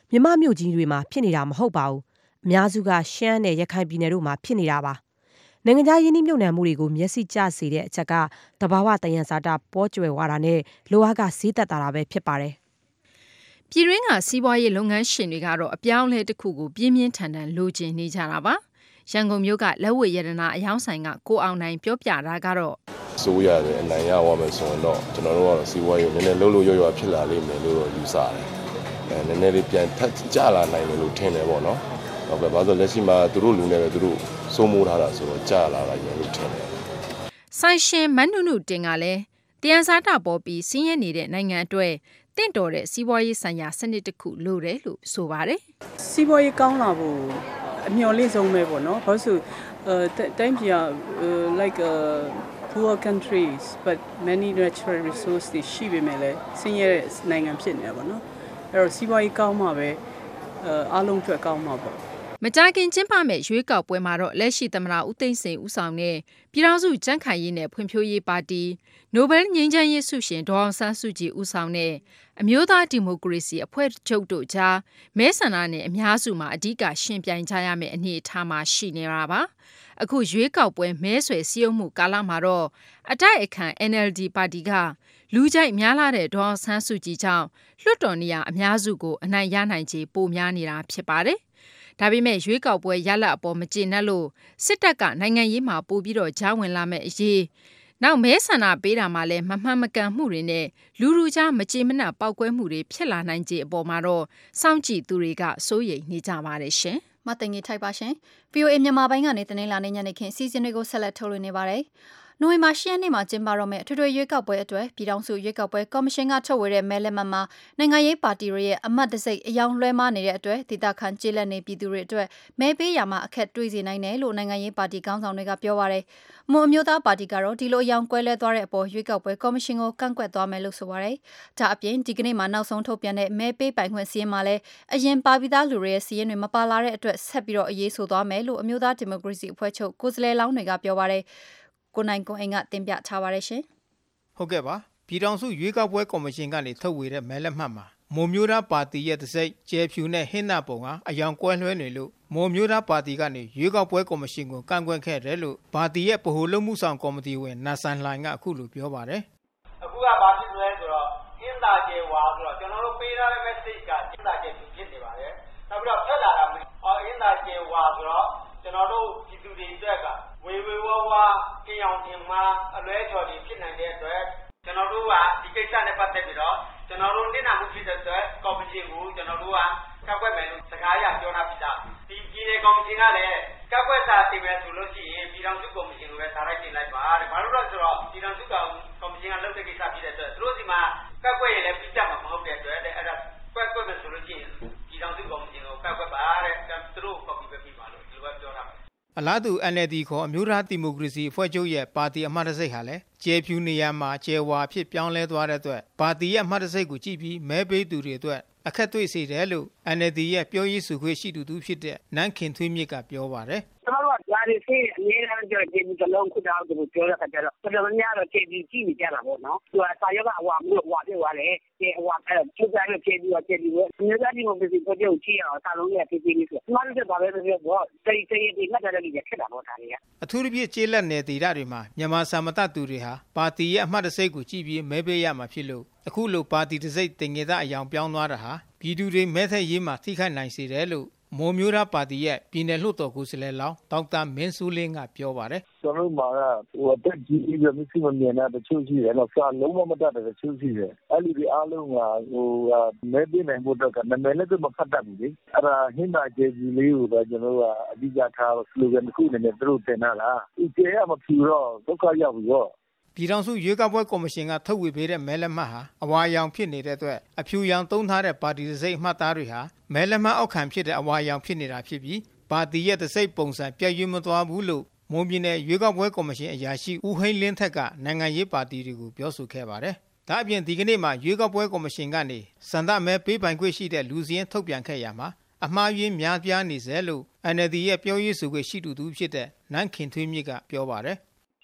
မြမမြို့ကြီးတွေမှာဖြစ်နေတာမဟုတ်ပါဘူးအများစုကရှမ်းနဲ့ရခိုင်ပြည်နယ်တို့မှာဖြစ်နေတာပါနိုင်ငံခြားရင်းနှီးမြှုပ်နှံမှုတွေကိုမျက်စိကျစေတဲ့အချက်ကတဘာဝတယံဇာတပေါ်ကျွယ်ဝါတာနဲ့လိုအားကဈေးသက်သာတာပဲဖြစ်ပါတယ်ပြည်တွင်းကစီးပွားရေးလုပ်ငန်းရှင်တွေကတော့အပြောင်းအလဲတစ်ခုကိုပြင်းပြင်းထန်ထန်လိုချင်နေကြတာပါရန်ကုန်မြို့ကလက်ဝတ်ရတနာအယောင်ဆိုင်ကကိုအောင်နိုင်ပြောပြတာကတော့ဆိုရတယ်အနိုင်ရဝမယ်ဆိုတော့ကျွန်တော်တို့ကတော့စီးပွားရေးနည်းနည်းလှုပ်လို့ရွရွဖြစ်လာလိမ့်မယ်လို့ယူဆတယ်အဲနည်းနည်းလေးပြန်ထက်ကြလာနိုင်တယ်လို့ထင်တယ်ပေါ့နော်ဟုတ်ကဲ့ဘာလို့လက်ရှိမှာသူတို့လူနေပဲသူတို့စိုးမိုးထားတာဆိုတော့ကြာလာတာရင်လို့ထင်တယ်ဆိုင်ရှင်မန်နုနုတင်ကလည်းတရားစားတာပေါ်ပြီးစင်းရဲနေတဲ့နိုင်ငံအတွက်တင့်တော်တဲ့စီးပွားရေးဆိုင်ရာစနစ်တစ်ခုလိုတယ်လို့ဆိုပါတယ်စီးပွားရေးကောင်းလာဖို့အမျှော်လင့်ဆုံးပဲပေါ့နော်ဘာလို့ဆိုတိုင်းပြည်က like a poor countries but many natural resources တွေရှိပေမဲ့လည်းစင်းရဲတဲ့နိုင်ငံဖြစ်နေတာပေါ့နော်အဲ့တော့စီးပွားရေးကောင်းမှပဲအားလုံးအတွက်ကောင်းမှာပေါ့မကြခင်ကျင်းပမဲ့ရွေးကောက်ပွဲမှာတော့လက်ရှိသမ္မတဦးသိန်းစိန်ဦးဆောင်တဲ့ပြည်ထောင်စုကြံ့ခိုင်ရေးနဲ့ဖွံ့ဖြိုးရေးပါတီနိုဘယ်ငြိမ်းချမ်းရေးဆုရှင်ဒေါ်အောင်ဆန်းစုကြည်ဦးဆောင်တဲ့အမျိုးသားဒီမိုကရေစီအဖွဲ့ချုပ်တို့ကြားမဲဆန္ဒနဲ့အများစုမှာအဓိကရှင်ပြိုင်ကြရမယ့်အနေအထားမှာရှိနေတာပါအခုရွေးကောက်ပွဲမဲဆွယ်စည်းရုံးမှုကာလမှာတော့အတိုက်အခံ N L D ပါတီကလူကြိုက်များလာတဲ့ဒေါ်အောင်ဆန်းစုကြည်ကြောင့်လွှတ်တော်နေရာအများစုကိုအနိုင်ရနိုင်ခြေပိုများနေတာဖြစ်ပါတယ်ဒါပေမဲ့ရွေးကောက်ပွဲရလဒ်အပေါ်မကျေနပ်လို့စစ်တပ်ကနိုင်ငံရေးမှာပိုပြီးတော့ကြားဝင်လာမဲ့အရေးနောက်မဲဆန္ဒပေးတာမှလည်းမမှန်မကန်မှုတွေနဲ့လူလူကြားမကြေမနပ်ပောက်ကွဲမှုတွေဖြစ်လာနိုင်ခြေအပေါ်မှာတော့စောင့်ကြည့်သူတွေကစိုးရိမ်နေကြပါတယ်ရှင်မတင်ကြီးထိုက်ပါရှင် V O A မြန်မာပိုင်းကနေတင်လာနေညနေခင်းစီစဉ်တွေကိုဆက်လက်ထုတ်လွှင့်နေပါတယ်နိုဝင်ဘာရှစ်ရက်နေ့မှာကျင်းပတော့မယ့်အထွေထွေရွေးကောက်ပွဲအတွက်ပြည်ထောင်စုရွေးကောက်ပွဲကော်မရှင်ကထုတ်ဝေတဲ့မဲလက်မှတ်မှာနိုင်ငံရေးပါတီတွေရဲ့အမတ်တစိမ့်အယောင်လွှဲမနေတဲ့အတွက်ဒေသခံကျေးလက်နေပြည်သူတွေအတွက်မဲပေးရမှာအခက်တွေ့စေနိုင်တယ်လို့နိုင်ငံရေးပါတီခေါင်းဆောင်တွေကပြောပါရယ်။မွန်အမျိုးသားပါတီကတော့ဒီလိုအယောင်ကွဲလဲသွားတဲ့အပေါ်ရွေးကောက်ပွဲကော်မရှင်ကိုကန့်ကွက်သွားမယ်လို့ဆိုပါရယ်။ဒါအပြင်ဒီကနေ့မှာနောက်ဆုံးထုတ်ပြန်တဲ့မဲပေးပိုင်ခွင့်စီးရင်မှာလည်းအရင်ပါပြီးသားလူတွေရဲ့စီးရင်တွေမပါလာတဲ့အတွက်ဆက်ပြီးတော့အရေးဆိုသွားမယ်လို့အမျိုးသားဒီမိုကရေစီအဖွဲ့ချုပ်ကိုယ်စားလှယ်လောင်းတွေကပြောပါရယ်။ကိုနိုင်ကွန်အိမ်ကတင်ပြထားပါရရှင်ဟုတ်ကဲ့ပါပြည်ထောင်စုရွေးကောက်ပွဲကော်မရှင်ကနေထုတ်ဝေတဲ့မဲလက်မှတ်မှာမွန်မျိုးသားပါတီရဲ့တစိမ့်ကျဲဖြူနဲ့ဟင်းနာပုံကအယောင်ကွဲလွှဲနေလို့မွန်မျိုးသားပါတီကနေရွေးကောက်ပွဲကော်မရှင်ကိုကန့်ကွက်ခဲ့တယ်လို့ပါတီရဲ့ဗဟိုလုပ်မှုဆောင်ကော်မတီဝင်နာဆန်လှိုင်ကအခုလိုပြောပါတယ်အခုကဘာဖြစ်လဲဆိုတော့ဟင်းသာကျဲဝါဆိုတော့ကျွန်တော်တို့ပေးထားတဲ့ message ကဟင်းသာကျဲဖြူဖြစ်နေပါတယ်နောက်ပြီးတော့ဖက်လာတာအော်ဟင်းသာကျဲဝါဆိုတော့ကျွန်တော်တို့ပြည်သူတွေအတွက်ကဝေဝေဝဝကင်းအောင်တင်မှာအလွဲချော်တွေဖြစ်နိုင်တဲ့အတွက်ကျွန်တော်တို့ကဒီကိစ္စနဲ့ပတ်သက်ပြီးတော့ကျွန်တော်တို့နေ့နာမှုဖြစ်တဲ့အတွက်ကော်မရှင်ကိုကျွန်တော်တို့ကကောက်ွက်မယ်လို့စကားရပြောတာဖြစ်တာဒီပြည်နယ်ကော်မရှင်ကလည်းကောက်ွက်စာတင်မယ်ဆိုလို့ရှိရင်ပြည်ထောင်စုကော်မရှင်ကိုပဲစာရိုက်တင်လိုက်ပါတဲ့ဘာလို့လဲဆိုတော့ပြည်ထောင်စုကော်မရှင်ကလုပ်တဲ့ကိစ္စဖြစ်တဲ့အတွက်သူတို့ဒီမှာကောက်ွက်ရလည်းပြကြမှာမဟုတ်တဲ့အတွက်အဲ့ဒါကွက်ကွက်မယ်ဆိုလို့ရှိရင်ပြည်ထောင်စုကော်မရှင်ကိုကောက်ွက်ပါတဲ့သူတို့ကော်ပီပဲပြပါလို့ဒီလိုပဲပြောတာအလားတူ N L D ခေါ်အမျိုးသားဒီမိုကရေစီအဖွဲ့ချုပ်ရဲ့ပါတီအမှတ်တစိမ့်ဟာလည်းကျဲဖြူနေရာမှာကျဲဝါဖြစ်ပြောင်းလဲသွားတဲ့အတွက်ပါတီရဲ့အမှတ်တစိမ့်ကိုကြည့်ပြီးမဲပေးသူတွေအတွက်အခက်တွေ့စေတယ်လို့ N L D ရဲ့ပြောရေးဆိုခွင့်ရှိသူတူဖြစ်တဲ့နန်းခင်ထွေးမြင့်ကပြောပါတယ်ကျွန်တော်တို့ကဒါတွေသိအများအားကြောင့်ဒီကလုံးခုတောက်ကိုပြောရတာကြတော့တော်တော်များတော့ကျေးဇူးကြည့်နေကြတာပေါ့နော်သူကစာရွက်ကအဝါမျိုးဝါပြသွားတယ်ကျေအဝါအဲ့ချုပ်ကြလို့ကျေးဇူးကကျေးဇူးပဲအမျိုးသားဒီမိုကရေစီဖွဲ့ချုပ်ကြည့်အောင်စာလုံးရဲ့ပြည်ပြည်လေးဆိုကျွန်တော်တို့ကဘာပဲပြောပြောတိတ်တိတ်ဒီမှတ်တယ်လို့ခက်တာပေါ့ဒါတွေကအထူးသဖြင့်ကျေးလက်နယ်ဒေသတွေမှာမြန်မာစာမတတ်သူတွေဟာပါတီရဲ့အမှတ်တစိမ့်ကိုကြည့်ပြီးမဲပေးရမှာဖြစ်လို့အခုလိုပါတီတစိမ့်တင်ငယ်သားအယောင်ပြောင်းသွားတာဟာပြည်သူတွေမဲထက်ရေးမှာထိခိုက်နိုင်စေတယ်လို့မွန်မျိုးသားပါတီရဲ့ပြည်နယ်လွှတ်တော်ကိုယ်စားလှယ်လောင်းဒေါက်တာမင်းစုလင်းကပြောပါတယ်ကျွန်တော်မှာဟိုတက်ကြီးပြီးမရှိမမြင်တဲ့တချို့ရှိတယ်တော့စာလုံးဝမတတ်တဲ့တချို့ရှိတယ်အဲ့ဒီဒီအားလုံးကဟိုမဲပေးနိုင်ဖို့တော့ကနာမည်လည်းမဖတ်တတ်ဘူးလေအဲ့ဒါဟင်းသာကျေကြီးလေးကိုတော့ကျွန်တော်ကအဓိကထားစလိုဂန်တစ်ခုနဲ့သူတို့တင်လာတာဒီကျေရမဖြူတော့ဒုက္ခရောက်ပြီရောပြည်ထောင်စုရွေးကောက်ပွဲကော်မရှင်ကထုတ်ဝေပေးတဲ့မဲလက်မှတ်ဟာအဝါရောင်ဖြစ်နေတဲ့အတွက်အဖြူရောင်သုံးထားတဲ့ပါတီတစိမ့်အမှတ်သားတွေဟာမဲလက်မှတ်အောက်ခံဖြစ်တဲ့အဝါရောင်ဖြစ်နေတာဖြစ်ပြီးပါတီရဲ့တစိမ့်ပုံစံပြည့်ရွံ့မသွားဘူးလို့မွန်ပြည်နယ်ရွေးကောက်ပွဲကော်မရှင်အရာရှိဦးဟိန်းလင်းထက်ကနိုင်ငံရေးပါတီတွေကိုပြောဆိုခဲ့ပါတယ်။ဒါအပြင်ဒီကနေ့မှာရွေးကောက်ပွဲကော်မရှင်ကနေစံဒမဲပေးပိုင်ခွင့်ရှိတဲ့လူစည်းထုတ်ပြန်ခဲ့ရမှာအမှားယွင်းများပြားနေစေလို့ N L D ရဲ့ပြောရေးဆိုခွင့်ရှိသူသူဖြစ်တဲ့နန်းခင်ထွေးမြင့်ကပြောပါတယ်အခုအဲ့ဒါ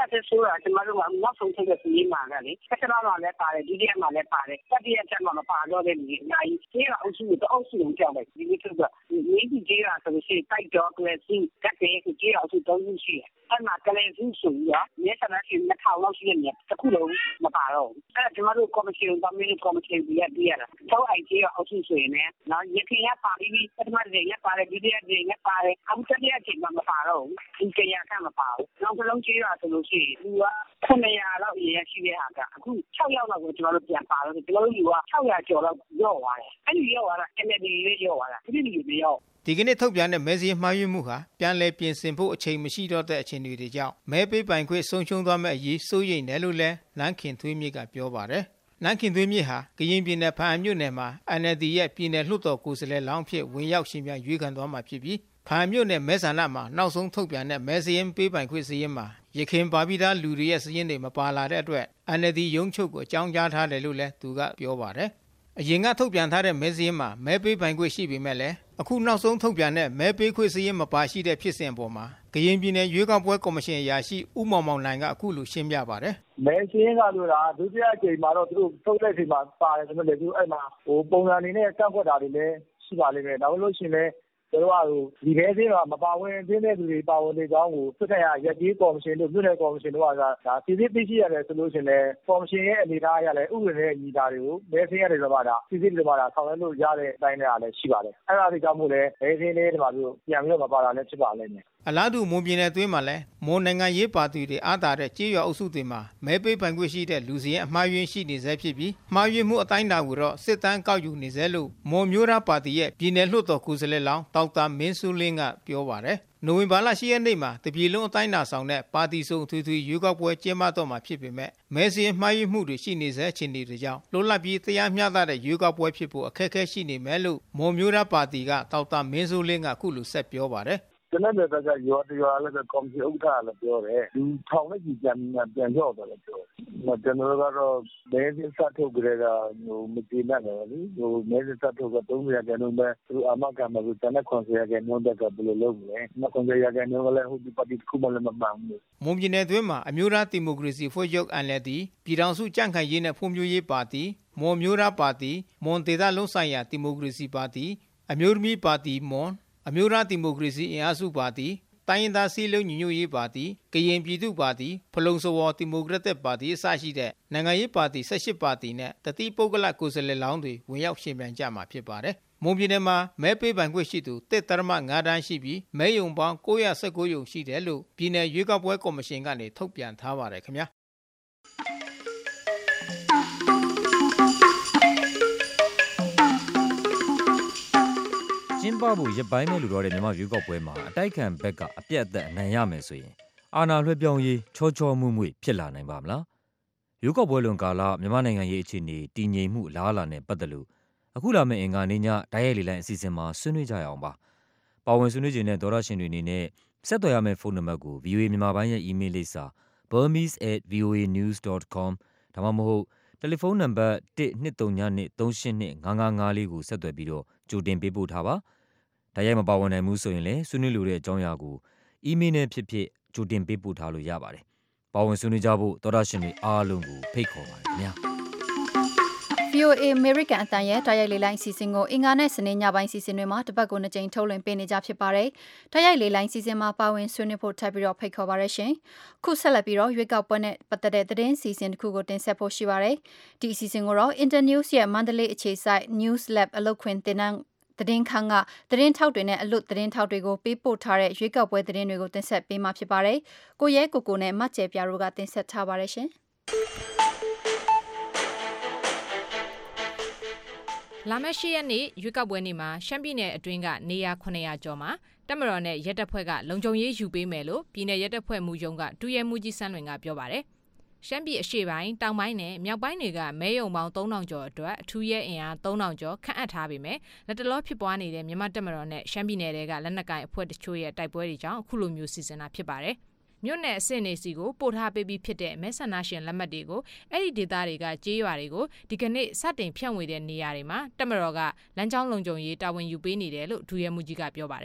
这说了，什么是我我从这个事情嘛个哩，这什么嘛来打的，地点嘛来打的，这边什么嘛打到的你，那一这个欧洲都欧洲用掉的，因为这个你你这个是不是带着个是，这个是这个是都是去，他那个嘞是属于啊，你什么是那套老师的呢，这窟窿嘛打了，哎，什么都搞不清，到没有搞不清别别了，都爱这个欧洲水呢，然后也可以打的，什么人也打的，地点人也打的，他们这边这嘛嘛打了，你这样看嘛打，然后这种这个是不是？我可能呀，老爷爷去的哈个，我超要了我就把它变大了，这个有啊，超要叫了要完了，还有要完了，现在的也要完了，这里没有。 ဒီကနေ့ထုတ်ပြန်တဲ့မဲစင်းမှားယွင်းမှုဟာပြန်လည်ပြင်ဆင်ဖို့အချိန်မရှိတော့တဲ့အခြေအနေတွေကြောင့်မဲပေးပိုင်ခွင့်ဆုံးရှုံးသွားမဲ့အရေးစိုးရိမ်တယ်လို့လည်းနန်းခင်သွေးမြစ်ကပြောပါတယ်။နန်းခင်သွေးမြစ်ဟာကရင်ပြည်နယ်ဖားမြို့နယ်မှာ N L D ရဲ့ပြည်နယ်လွှတ်တော်ကိုယ်စားလှယ်လောင်းဖြစ်ဝင်ရောက်ရှင်ပြရွေးခံသွားမှာဖြစ်ပြီးဖားမြို့နယ်မဲဆန္ဒမှာနောက်ဆုံးထုတ်ပြန်တဲ့မဲစင်းပေးပိုင်ခွင့်စည်းရင်းမှာရခင်ပါပြီးသားလူတွေရဲ့စည်းရင်းတွေမပါလာတဲ့အတွက် N L D ရုံးချုပ်ကိုအကြောင်းကြားထားတယ်လို့လည်းသူကပြောပါတယ်။အရင်ကထုတ်ပြန်ထားတဲ့မဲစည်းရင်းမှာမဲပေးပိုင်ခွင့်ရှိပေမဲ့လည်းအခုနောက်ဆုံးထုတ်ပြန်တဲ့မဲပေးခွင့်စည်းရင်းမပါရှိတဲ့ဖြစ်စဉ်ပေါ်မှာကရင်ပြည်နယ်ရွေးကောက်ပွဲကော်မရှင်အရာရှိဦးမောင်မောင်နိုင်ကအခုလိုရှင်းပြပါတယ်။မဲစည်းရင်းကလို့လားဒုတိယအကြိမ်မှာတော့သူတို့ထုတ်တဲ့ချိန်မှာပါတယ်ဆိုတော့လေသူအဲ့မှာဟိုပုံစံအနေနဲ့ကန့်ကွက်တာတွေလည်းရှိပါလိမ့်မယ်။နောက်လို့ရှိရင်လည်းကျွန်တော်တို့ဒီမဲစင်းကမပါဝင်သေးတဲ့သူတွေပါဝင်နေကြောင်းကိုစစ်တပ်ရရက်ကြီးကော်မရှင်တို့မြို့နယ်ကော်မရှင်တို့ကဒါပြည်သူ့သိရှိရတယ်ဆိုလို့ရှိရင်လည်းကော်မရှင်ရဲ့အနေအထားအရလည်းဥပဒေနဲ့ညီတာတွေကိုမဲစင်းရတယ်ဆိုတော့ဒါပြည်သူ့တွေမှာဆောင်ရွက်လို့ရတဲ့အတိုင်းနဲ့လည်းရှိပါတယ်အဲ့ဒါတွေကြောင့်မို့လဲမဲစင်းလေးဒီမှာတို့ပြန်ပြီးတော့မပါတာလည်းဖြစ်ပါလိမ့်မယ်အလားတူမွန်ပြည်နယ်အတွင်းမှာလည်းမွန်နိုင်ငံရေးပါတီတွေအားတာတဲ့ကြေးရွာအုပ်စုတွေမှာမဲပေးပိုင်ခွင့်ရှိတဲ့လူစီရင်အမှားယွင်းရှိနေစေဖြစ်ပြီးမှားယွင်းမှုအတိုင်းအတာကိုတော့စစ်တမ်းကောက်ယူနေစေလို့မွန်မျိုးသားပါတီရဲ့ပြည်နယ်လွှတ်တော်ကိုယ်စားလှယ်လောင်းဒေါက်တာမင်းစုလင်းကပြောပါတယ်နိုဝင်ဘာလ၈ရက်နေ့မှာတပြည်လုံးအတိုင်းအတာဆောင်တဲ့ပါတီစုံထွေထွေရွေးကောက်ပွဲကျင်းပတော့မှာဖြစ်ပေမဲ့မဲစင်းမှားယွင်းမှုတွေရှိနေစေအခြေအနေတွေကြောင့်လွတ်လပ်ပြီးတရားမျှတတဲ့ရွေးကောက်ပွဲဖြစ်ဖို့အခက်အခဲရှိနေမယ်လို့မွန်မျိုးသားပါတီကဒေါက်တာမင်းစုလင်းကအခုလိုဆက်ပြောပါတယ်ကျွန်တော်တို့ကရောတရောလည်းကော်မရှင်ဥက္ကဋ္ဌလည်းပြောတယ်ဒီထောင်နဲ့ကြီးပြန်ပြန်ကြောက်တယ်လည်းပြောတယ်ကျွန်တော်တို့ကတော့မဲစင်းစထုတ်ကြတဲ့ကဟိုမတည်နိုင်တယ်လေဟိုမဲစင်းစထုတ်ကသုံးရာကျန်တော့ပဲသူအမကမှာကိုတနက်ခွန်ဆရာကညွှန်တဲ့ကဘယ်လိုလုပ်လဲမခွန်ဆရာကညွှန်ကလည်းဟိုဒီပါတီခုမလည်းမမှန်ဘူးမွန်ပြည်နယ်အတွင်းမှာအမျိုးသားဒီမိုကရေစီဖွဲ့ချုပ် N L D ပြည်ထောင်စုကြံ့ခိုင်ရေးနဲ့ဖွံ့ဖြိုးရေးပါတီမွန်မျိုးသားပါတီမွန်ဒေသလုံးဆိုင်ရာဒီမိုကရေစီပါတီအမျိုးသမီးပါတီမွန်အမျိုးသားဒီမိုကရေစီအင်အားစုပါတီတိုင်းရင်းသားစည်းလုံးညီညွတ်ရေးပါတီကရင်ပြည်သူ့ပါတီဖလုံစဝေါ်ဒီမိုကရက်တစ်ပါတီအစရှိတဲ့နိုင်ငံရေးပါတီ၁၈ပါတီနဲ့တတိပုဂ္ဂလကိုယ်စားလှယ်လောင်းတွေဝင်ရောက်ရှင်ပြိုင်ကြမှာဖြစ်ပါတယ်။မွန်ပြည်နယ်မှာမဲပေးပိုင်ခွင့်ရှိသူတစ်ဒသမ ၅ တန်းရှိပြီးမဲယုံပေါင်း၉၁၉ယုံရှိတယ်လို့ပြည်နယ်ရွေးကောက်ပွဲကော်မရှင်ကနေထုတ်ပြန်ထားပါတယ်ခင်ဗျာ။ကျင်းပဖို့ရပိုင်းမဲ့လူတော်တဲ့မြန်မာရွေးကောက်ပွဲမှာအတိုက်ခံဘက်ကအပြတ်အသက်အနိုင်ရမယ်ဆိုရင်အာဏာလွှဲပြောင်းရေးချောချောမွေ့မွေ့ဖြစ်လာနိုင်ပါမလားရွေးကောက်ပွဲလွန်ကာလမြန်မာနိုင်ငံရေးအခြေအနေတည်ငြိမ်မှုအလားအလာနဲ့ပတ်သက်လို့အခုလာမယ့်အင်္ဂါနေ့ညတိုက်ရိုက်လေလိုင်းအစီအစဉ်မှာဆွေးနွေးကြရအောင်ပါပါဝင်ဆွေးနွေးခြင်းနဲ့သောရရှင်တွေအနေနဲ့ဆက်သွယ်ရမယ့်ဖုန်းနံပါတ်ကို V O A မြန်မာပိုင်းရဲ့ email လိပ်စာ burmese at v o a news dot com ဒါမှမဟုတ်တယ်လီဖုန်းနံပါတ်one two three two three eight two five fiveလေးကိုဆက်သွယ်ပြီးတော့ကြိုတင်ပေးပို့ထားပါတိုက်ရိုက်မပါဝင်နိုင်ဘူးဆိုရင်လည်းဆွေးနွေးလိုတဲ့အကြောင်းအရာကို email နဲ့ဖြစ်ဖြစ်ကြိုတင်ပေးပို့ထားလို့ရပါတယ်။ပါဝင်ဆွေးနွေးကြဖို့သောတာရှင်တွေအားလုံးကိုဖိတ်ခေါ်ပါတယ်ခင်ဗျာ။ V O A American အတန်ရဲ့တိုက်ရိုက်လေလိုင်းစီစဉ်ကိုအင်္ဂါနဲ့စနေညပိုင်းစီစဉ်တွေမှာတပတ်ကိုနှစ်ကြိမ်ထုတ်လွှင့်ပေးနေကြဖြစ်ပါတယ်။တိုက်ရိုက်လေလိုင်းစီစဉ်မှာပါဝင်ဆွေးနွေးဖို့ထပ်ပြီးတော့ဖိတ်ခေါ်ပါရရှင်။ခုဆက်လက်ပြီးတော့ရွေးကောက်ပွဲနဲ့ပတ်သက်တဲ့သတင်းစီစဉ်တစ်ခုကိုတင်ဆက်ဖို့ရှိပါတယ်။ဒီအစီအစဉ်ကိုတော့ Internews ရဲ့ Mandalay အခြေစိုက် News Lab အလုပ်ခွင်တင်နန်းသတင်းခန်းကသတင်းထောက်တွေနဲ့အလွတ်သတင်းထောက်တွေကိုပေးပို့ထားတဲ့ရွေးကောက်ပွဲသတင်းတွေကိုတင်ဆက်ပေးမှာဖြစ်ပါတယ်။ကိုရဲကိုကိုနဲ့မတ်ကျဲပြတို့ကတင်ဆက်ထားပါတယ်ရှင်။လာမယ့်၈ရက်နေ့ရွေးကောက်ပွဲနေ့မှာရှမ်းပြည်နယ်အတွင်းကနေရာခုနှစ်ရာကျော်မှာတပ်မတော်နဲ့ရဲတပ်ဖွဲ့ကလုံခြုံရေးယူပေးမယ်လို့ပြည်နယ်ရဲတပ်ဖွဲ့မှူးရုံးကဒုရဲမှူးကြီးစန်းလွင်ကပြောပါတယ်။ရှမ်းပြည်အရှေ့ပိုင်းတောင်ပိုင်းနဲ့မြောက်ပိုင်းတွေကမဲယုံပေါင်းသုံးထောင်ကျော်အတွက်အထူးရဲအင်အားသုံးထောင်ကျော်ခန့်အပ်ထားပေမဲ့လက်တလောဖြစ်ပွားနေတဲ့မြန်မာတပ်မတော်နဲ့ရှမ်းပြည်နယ်တွေကလက်နက်ကိုင်အဖွဲ့တချို့ရဲ့တိုက်ပွဲတွေကြောင့်အခုလိုမျိုးစီစဉ်တာဖြစ်ပါတယ်။မြို့နယ်အဆင့်နေစီကိုပို့ထားပေးပြီးဖြစ်တဲ့မဲဆန္ဒရှင်လက်မှတ်တွေကိုအဲ့ဒီဒေသတွေကကြေးရွာတွေကိုဒီကနေ့စတင်ဖြန့်ဝေတဲ့နေရာတွေမှာတပ်မတော်ကလမ်းကြောင်းလုံခြုံရေးတာဝန်ယူပေးနေတယ်လို့ဒုရဲမှူးကြီးကပြောပါတယ်။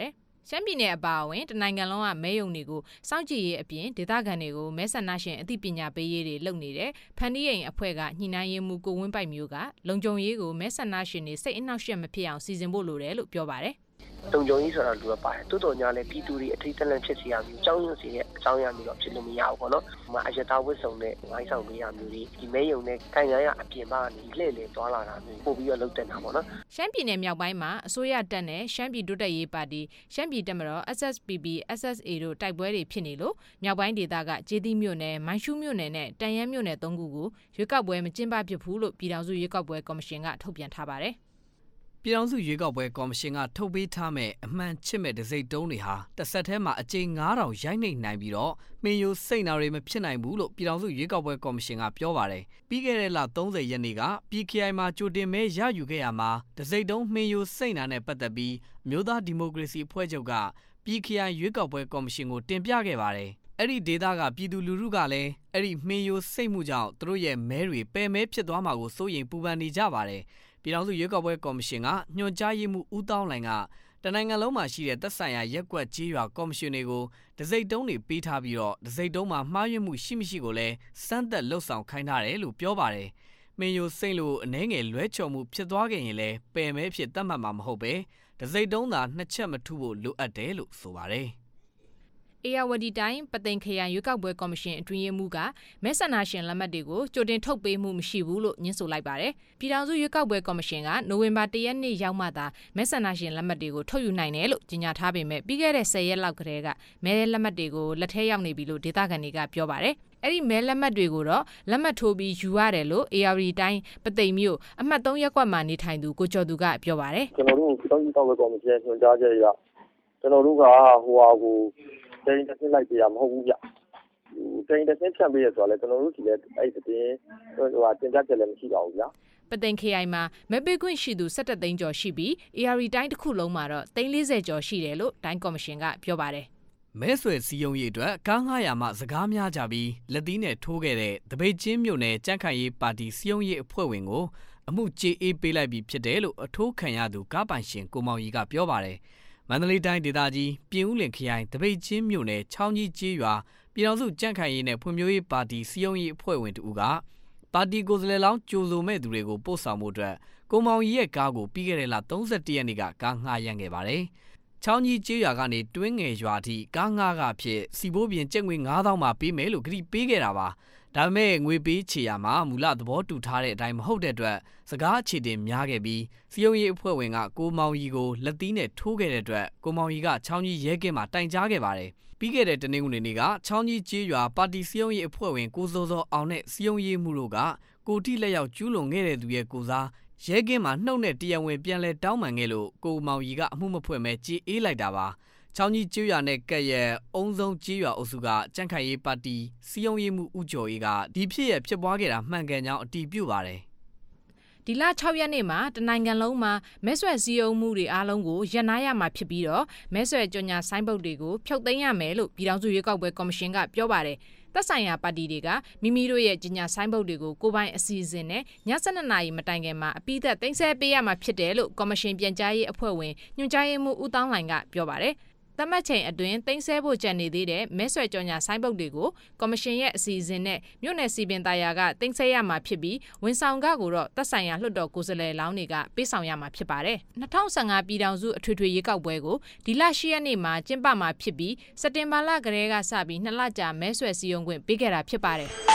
ရှမ်းပြည်နယ်အပါအဝင်တနိုင်ငံလုံးကမဲယုံတွေကိုစောင့်ကြည့်ရေးအပြင်ဒေသခံတွေကိုမဲဆန္ဒရှင်အသိပညာပေးရေးတွေလုပ်နေတဲ့ဖန်တီးရင်အဖွဲ့ကညှိနှိုင်းရေးမှူးကိုဝင်းပိုက်မျိုးကလုံခြုံရေးကိုမဲဆန္ဒရှင်တွေစိတ်အနှောက်အယှက်မဖြစ်အောင်စီစဉ်ဖို့လိုတယ်လို့ပြောပါတယ်လုံခြုံရေးဆိုတာလူကပါတယ်တိုးတော်ညာလည်းပြည်သူတွေအထိတ်တလန့်ဖြစ်စီရမျိုးအကြောင်းရင်းစီတဲ့အကြောင်းရမျိုးတော့ဖြစ်လို့မရဘူးပေါ့နော်။ဟိုမှာအရတာဝတ်စုံနဲ့ဝိုင်းဆောင်ပေးရမျိုးတွေဒီမဲယုံနဲ့ခိုင်ခိုင်ရအပြင်ပါကနေလှည့်လည်သွားလာတာမျိုးပို့ပြီးတော့လုပ်တင်တာပေါ့နော်။ရှမ်းပြည်နယ်မြောက်ပိုင်းမှာအစိုးရတပ်နဲ့ရှမ်းပြည်တိုးတက်ရေးပါတီရှမ်းပြည်တပ်မတော် S S P P S S A တို့တိုက်ပွဲတွေဖြစ်နေလို့မြောက်ပိုင်းဒေသကကျေးသီးမြို့နယ်မိုင်းရှူးမြို့နယ်နဲ့တန်ရမ်းမြို့နယ်သုံးခုကိုရွေးကောက်ပွဲမကျင်းပဖြစ်ဘူးလို့ပြည်ထောင်စုရွေးကောက်ပွဲကော်မရှင်ကထုတ်ပြန်ထားပါတယ်ပြည်ထောင်စုရွေးကောက်ပွဲကော်မရှင်ကထုတ်ပေးထားမဲ့အမှန်ချစ်မဲ့ဒစိမ့်တုံးတွေဟာတစ်ဆက်တည်းမှာအကြိမ်ငါးထောင်ရိုက်နှိပ်နိုင်ပြီးတော့မင်းယိုစိတ်နာတွေမဖြစ်နိုင်ဘူးလို့ပြည်ထောင်စုရွေးကောက်ပွဲကော်မရှင်ကပြောပါတယ်ပြီးခဲ့တဲ့လသုံးဆယ်ရက်နေ့က P K I မှာကြိုတင်မဲရယူခဲ့ရမှာဒစိမ့်တုံးမင်းယိုစိတ်နာနဲ့ပတ်သက်ပြီးအမျိုးသားဒီမိုကရေစီအဖွဲ့ချုပ်က P K I ရွေးကောက်ပွဲကော်မရှင်ကိုတင်ပြခဲ့ပါတယ်အဲ့ဒီဒေသကပြည်သူလူထုကလည်းအဲ့ဒီမင်းယိုစိတ်မှုကြောင့်သူတို့ရဲ့မဲတွေပယ်မဲဖြစ်သွားမှာကိုစိုးရိမ်ပူပန်နေကြပါတယ်ပြည်ထောင်စုရွေးကောက်ပွဲကော်မရှင်ကညွှန်ကြားရေးမှူးဦးတောင်းလိုင်ကတနိုင်ငံလုံးမှာရှိတဲ့သက်ဆိုင်ရာရက်ကွက်ကြေးရွာကော်မရှင်တွေကိုဒစိမ့်တုံးတွေပေးထားပြီးတော့ဒစိမ့်တုံးမှာမှားယွင်းမှုရှိမရှိကိုလည်းစမ်းသပ်လှုပ်ဆောင်ခိုင်းထားတယ်လို့ပြောပါတယ်။မင်းယိုစိတ်လို့အနှဲငယ်လွဲချော်မှုဖြစ်သွားခဲ့ရင်လည်းပယ်မဲဖြစ်တတ်မှတ်မှာမဟုတ်ပဲဒစိမ့်တုံးသာနှစ်ချက်မထုဖို့လိုအပ်တယ်လို့ဆိုပါတယ်။အေယာဝတီတိုင်းပသိမ်ခရိုင်ရွေးကောက်ပွဲကော်မရှင်အတွင်းရေးမှူးကမဲဆန္ဒရှင်လက်မှတ်တွေကိုကြိုတင်ထုတ်ပေးမှုမရှိဘူးလို့ညှင်းဆိုလိုက်ပါတယ်။ပြည်ထောင်စုရွေးကောက်ပွဲကော်မရှင်ကနိုဝင်ဘာတရက်နေ့ရောက်မှသာမဲဆန္ဒရှင်လက်မှတ်တွေကိုထုတ်ယူနိုင်တယ်လို့ကြေညာထားပေမဲ့ပြီးခဲ့တဲ့ဆယ်ရက်လောက်ကတည်းကမဲလက်မှတ်တွေကိုလက်ထဲရောက်နေပြီလို့ဒေသခံတွေကပြောပါတယ်။အဲ့ဒီမဲလက်မှတ်တွေကိုတော့လက်မှတ်ထိုးပြီးယူရတယ်လို့အေယာဝတီတိုင်းပသိမ်မြို့အမှတ်သုံးရပ်ကွက်မှာနေထိုင်သူကိုကျော်သူကပြောပါတယ်။ကျွန်တော်တို့ပြည်ထောင်စုရွေးကောက်ပွဲကော်မရှင်ညွှန်ကြားချက်အရကျွန်တော်တို့ကဟိုဟာကိုတိုင်းတစ်ဆင့်လိုက်ပြရမဟုတ်ဘူးဗျ။တိုင်းတစ်ဆင့်ဖြန့်ပေးရဆိုတော့လေကျွန်တော်တို့ဒီလေအဲ့ဒီတင်ဟိုဟာတင်ပြချက်လည်းမရှိပါဘူးဗျာ။ပသိမ်ခရိုင်မှာမဲပေးခွင့်ရှိသူ၁၁သိန်းကျော်ရှိပြီး A R D တိုင်းတစ်ခုလုံးမှာတော့သိန်း၄၀ကျော်ရှိတယ်လို့တိုင်းကော်မရှင်ကပြောပါတယ်။မဲဆွယ်စည်းရုံးရေးအတွက်ကားငှားရမှစကားများကြပြီးလက်သီးနဲ့ထိုးခဲ့တဲ့တပိတ်ချင်းမြို့နယ်ကြန့်ခိုင်ရေးပါတီစည်းရုံးရေးအဖွဲ့ဝင်ကိုအမှုကြေးအေးပေးလိုက်ပြီးဖြစ်တယ်လို့အထိုးခံရသူကားပိုင်ရှင်ကိုမောင်ကြီးကပြောပါတယ်။မန္တလေးတိုင်းဒေသကြီးပြင်ဦးလင်ခရိုင်တပိတ်ချင်းမြို့နယ်ချောင်းကြီးကျေးရွာပြည်တော်စုကြန့်ခိုင်ရေးနဲ့ဖွံ့ဖြိုးရေးပါတီစည်းရုံးရေးအဖွဲ့ဝင်တူကပါတီကိုယ်စားလှယ်လောင်းကြိုဆိုမဲ့သူတွေကိုပို့ဆောင်မှုအတွက်ကိုမောင်ကြီးရဲ့ကားကိုပြီးခဲ့တဲ့လ၃၁ရက်နေ့ကကားငှားရမ်းခဲ့ပါတယ်။ချောင်းကြီးကျေးရွာကနေတွင်းငယ်ရွာထိကားငှားကဖြစ်စီဘိုးပြင်ကျပ်ငွေ၅သောင်းမှပေးမယ်လို့ကတိပေးခဲ့တာပါ။ဒါပေမဲ့ငွေပေးချေရမှာမူလသဘောတူထားတဲ့အတိုင်းမဟုတ်တဲ့အတွက်စကားအခြေတင်များခဲ့ပြီးစီယုံရေးအဖွဲ့ဝင်ကကိုမောင်ကြီးကိုလက်သီးနဲ့ထိုးခဲ့တဲ့အတွက်ကိုမောင်ကြီးကချောင်းကြီးရဲကင်းမှာတိုင်ကြားခဲ့ပါတယ်။ပြီးခဲ့တဲ့တနင်္ဂနွေနေ့ကချောင်းကြီးကျေးရွာပါတီစီယုံရေးအဖွဲ့ဝင်ကိုစောစောအောင်နဲ့စီယုံရေးမှုတို့ကကိုတိလက်ရောက်ကျူးလွန်ခဲ့တဲ့သူရဲ့ကိုစားရဲကင်းမှာနှုတ်နဲ့တရားဝင်ပြန်လဲတောင်းပန်ခဲ့လို့ကိုမောင်ကြီးကအမှုမဖွင့်မဲကြေးအေးလိုက်တာပါ။ချောင်းကြီးကျေးရွာနဲ့ကက်ရဲ့အုံဆုံးကျေးရွာအုပ်စုကကြန့်ခိုင်ရေးပါတီစီယုံရေးမှုဦးကျော်အေးကဒီဖြစ်ရဖြစ်ပွားခဲ့တာမှန်ကန်ကြောင်းအတည်ပြုပါတယ်။ဒီလ၆ရက်နေ့မှာတနိုင်ငံလုံးမှာမဲဆွယ်စည်းရုံးမှုတွေအားလုံးကိုရပ်နားရမှာဖြစ်ပြီးတော့မဲဆွယ်ကြော်ညာဆိုင်းဘုတ်တွေကိုဖျောက်သိမ်းရမယ်လို့ပြည်ထောင်စုရွေးကောက်ပွဲကော်မရှင်ကပြောပါတယ်။သက်ဆိုင်ရာပါတီတွေကမိမိတို့ရဲ့ကြီးညာဆိုင်းဘုတ်တွေကိုကိုပိုင်အစီအစဉ်နဲ့ည၁၂နာရီမတိုင်ခင်မှာအပိသက်သိမ်းဆည်းပေးရမှာဖြစ်တယ်လို့ကော်မရှင်ပြန်ကြားရေးအဖွဲ့ဝင်ညွှန်ကြားရေးမှူးဦးတောင်းလှိုင်ကပြောပါတယ်။သတ်မှတ်ချိန်အတွင်းသိမ်းဆည်းဖို့ကြံနေသေးတဲ့မဲဆွယ်ကြော်ညာဆိုင်းဘုတ်တွေကိုကော်မရှင်ရဲ့အစီအစဉ်နဲ့မြို့နယ်စီပင်သားယာကသိမ်းဆည်းရမှာဖြစ်ပြီးဝန်ဆောင်ကကိုတော့သက်ဆိုင်ရာလွှတ်တော်ကိုယ်စားလှယ်လောင်းတွေကပေးဆောင်ရမှာဖြစ်ပါတယ်။၂၀၁၅ပြည်ထောင်စုအထွေထွေရွေးကောက်ပွဲကိုဒီလ၈ရက်နေ့မှာကျင်းပမှာဖြစ်ပြီးစက်တင်ဘာလကတည်းကစပြီးနှစ်လကြာမဲဆွယ်စည်းရုံးခွင့်ပေးခဲ့တာဖြစ်ပါတယ်။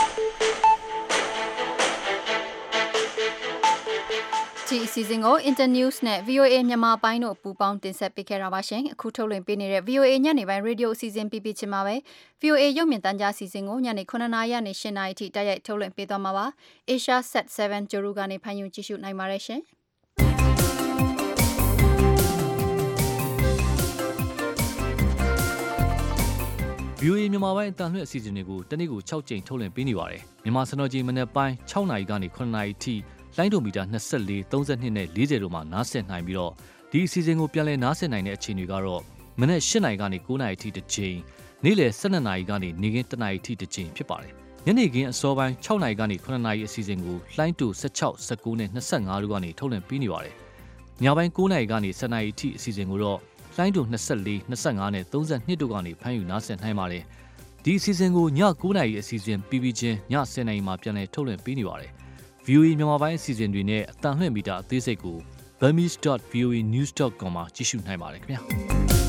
ဒီအစီအစဉ်ကို Internews နဲ့ V O A မြန်မာပိုင်းတို့ပူးပေါင်းတင်ဆက်ပေးခဲ့တာပါရှင်။အခုထုတ်လွှင့်ပေးနေတဲ့ V O A ညနေပိုင်းရေဒီယိုအစီအစဉ်ပြပြချင်ပါပဲ။ V O A ရုပ်မြင်သံကြားအစီအစဉ်ကိုညနေခုနှစ်နာရီနဲ့၈နာရီထိတိုက်ရိုက်ထုတ်လွှင့်ပေးသွားမှာပါ။ Asia Sat 7ဂျိုရူကနေဖန်ယူကြည့်ရှုနိုင်ပါတယ်ရှင်။ V O A မြန်မာပိုင်းအတန်လွှင့်အစီအစဉ်တွေကိုတနေ့ကို၆ကြိမ်ထုတ်လွှင့်ပေးနေပါတယ်။မြန်မာစံတော်ချိန်မနေ့ပိုင်း၆နာရီကနေခုနှစ်နာရီထိလိုင်းဒိုမီတာ၂၄, ၃၂နဲ့၄၀တို့မှာနားဆင်နိုင်ပြီးတော့ဒီအစီအစဉ်ကိုပြန်လည်နားဆင်နိုင်တဲ့အချိန်တွေကတော့မနေ့၈နာရီကနေ၉နာရီထိတစ်ချိန်နေ့လယ်၁၂နာရီကနေနေ့ခင်း၁နာရီထိတစ်ချိန်ဖြစ်ပါတယ်။ညနေခင်းအစောပိုင်း၆နာရီကနေခုနှစ်နာရီအစီအစဉ်ကိုလိုင်းဒို၁၆, ၁၉နဲ့၂၅တို့ကနေထုတ်လွှင့်ပေးနေပါတယ်။ညပိုင်း၉နာရီကနေ၁၀နာရီထိအစီအစဉ်ကိုတော့လိုင်းဒုံ၂၄, ၂၅နဲ့၃၂တို့ကနေဖမ်းယူနားဆင်နိုင်ပါတယ်။ဒီအစီအစဉ်ကိုည၉နာရီအစီအစဉ်ပြီးပြီးချင်းည၁၀နာရီမှာပြန်လည်ထုတ်လွှင့်ပေးနေပါတယ်။ ဗီအိုအေ မြန်မာပိုင်းအစီအစဉ်တွေနဲ့အတန်လှည့်မီတာအသေးစိတ်ကို burmese dot v o a news dot com မှာကြည့်ရှုနိုင်ပါတယ်ခင်ဗျာ။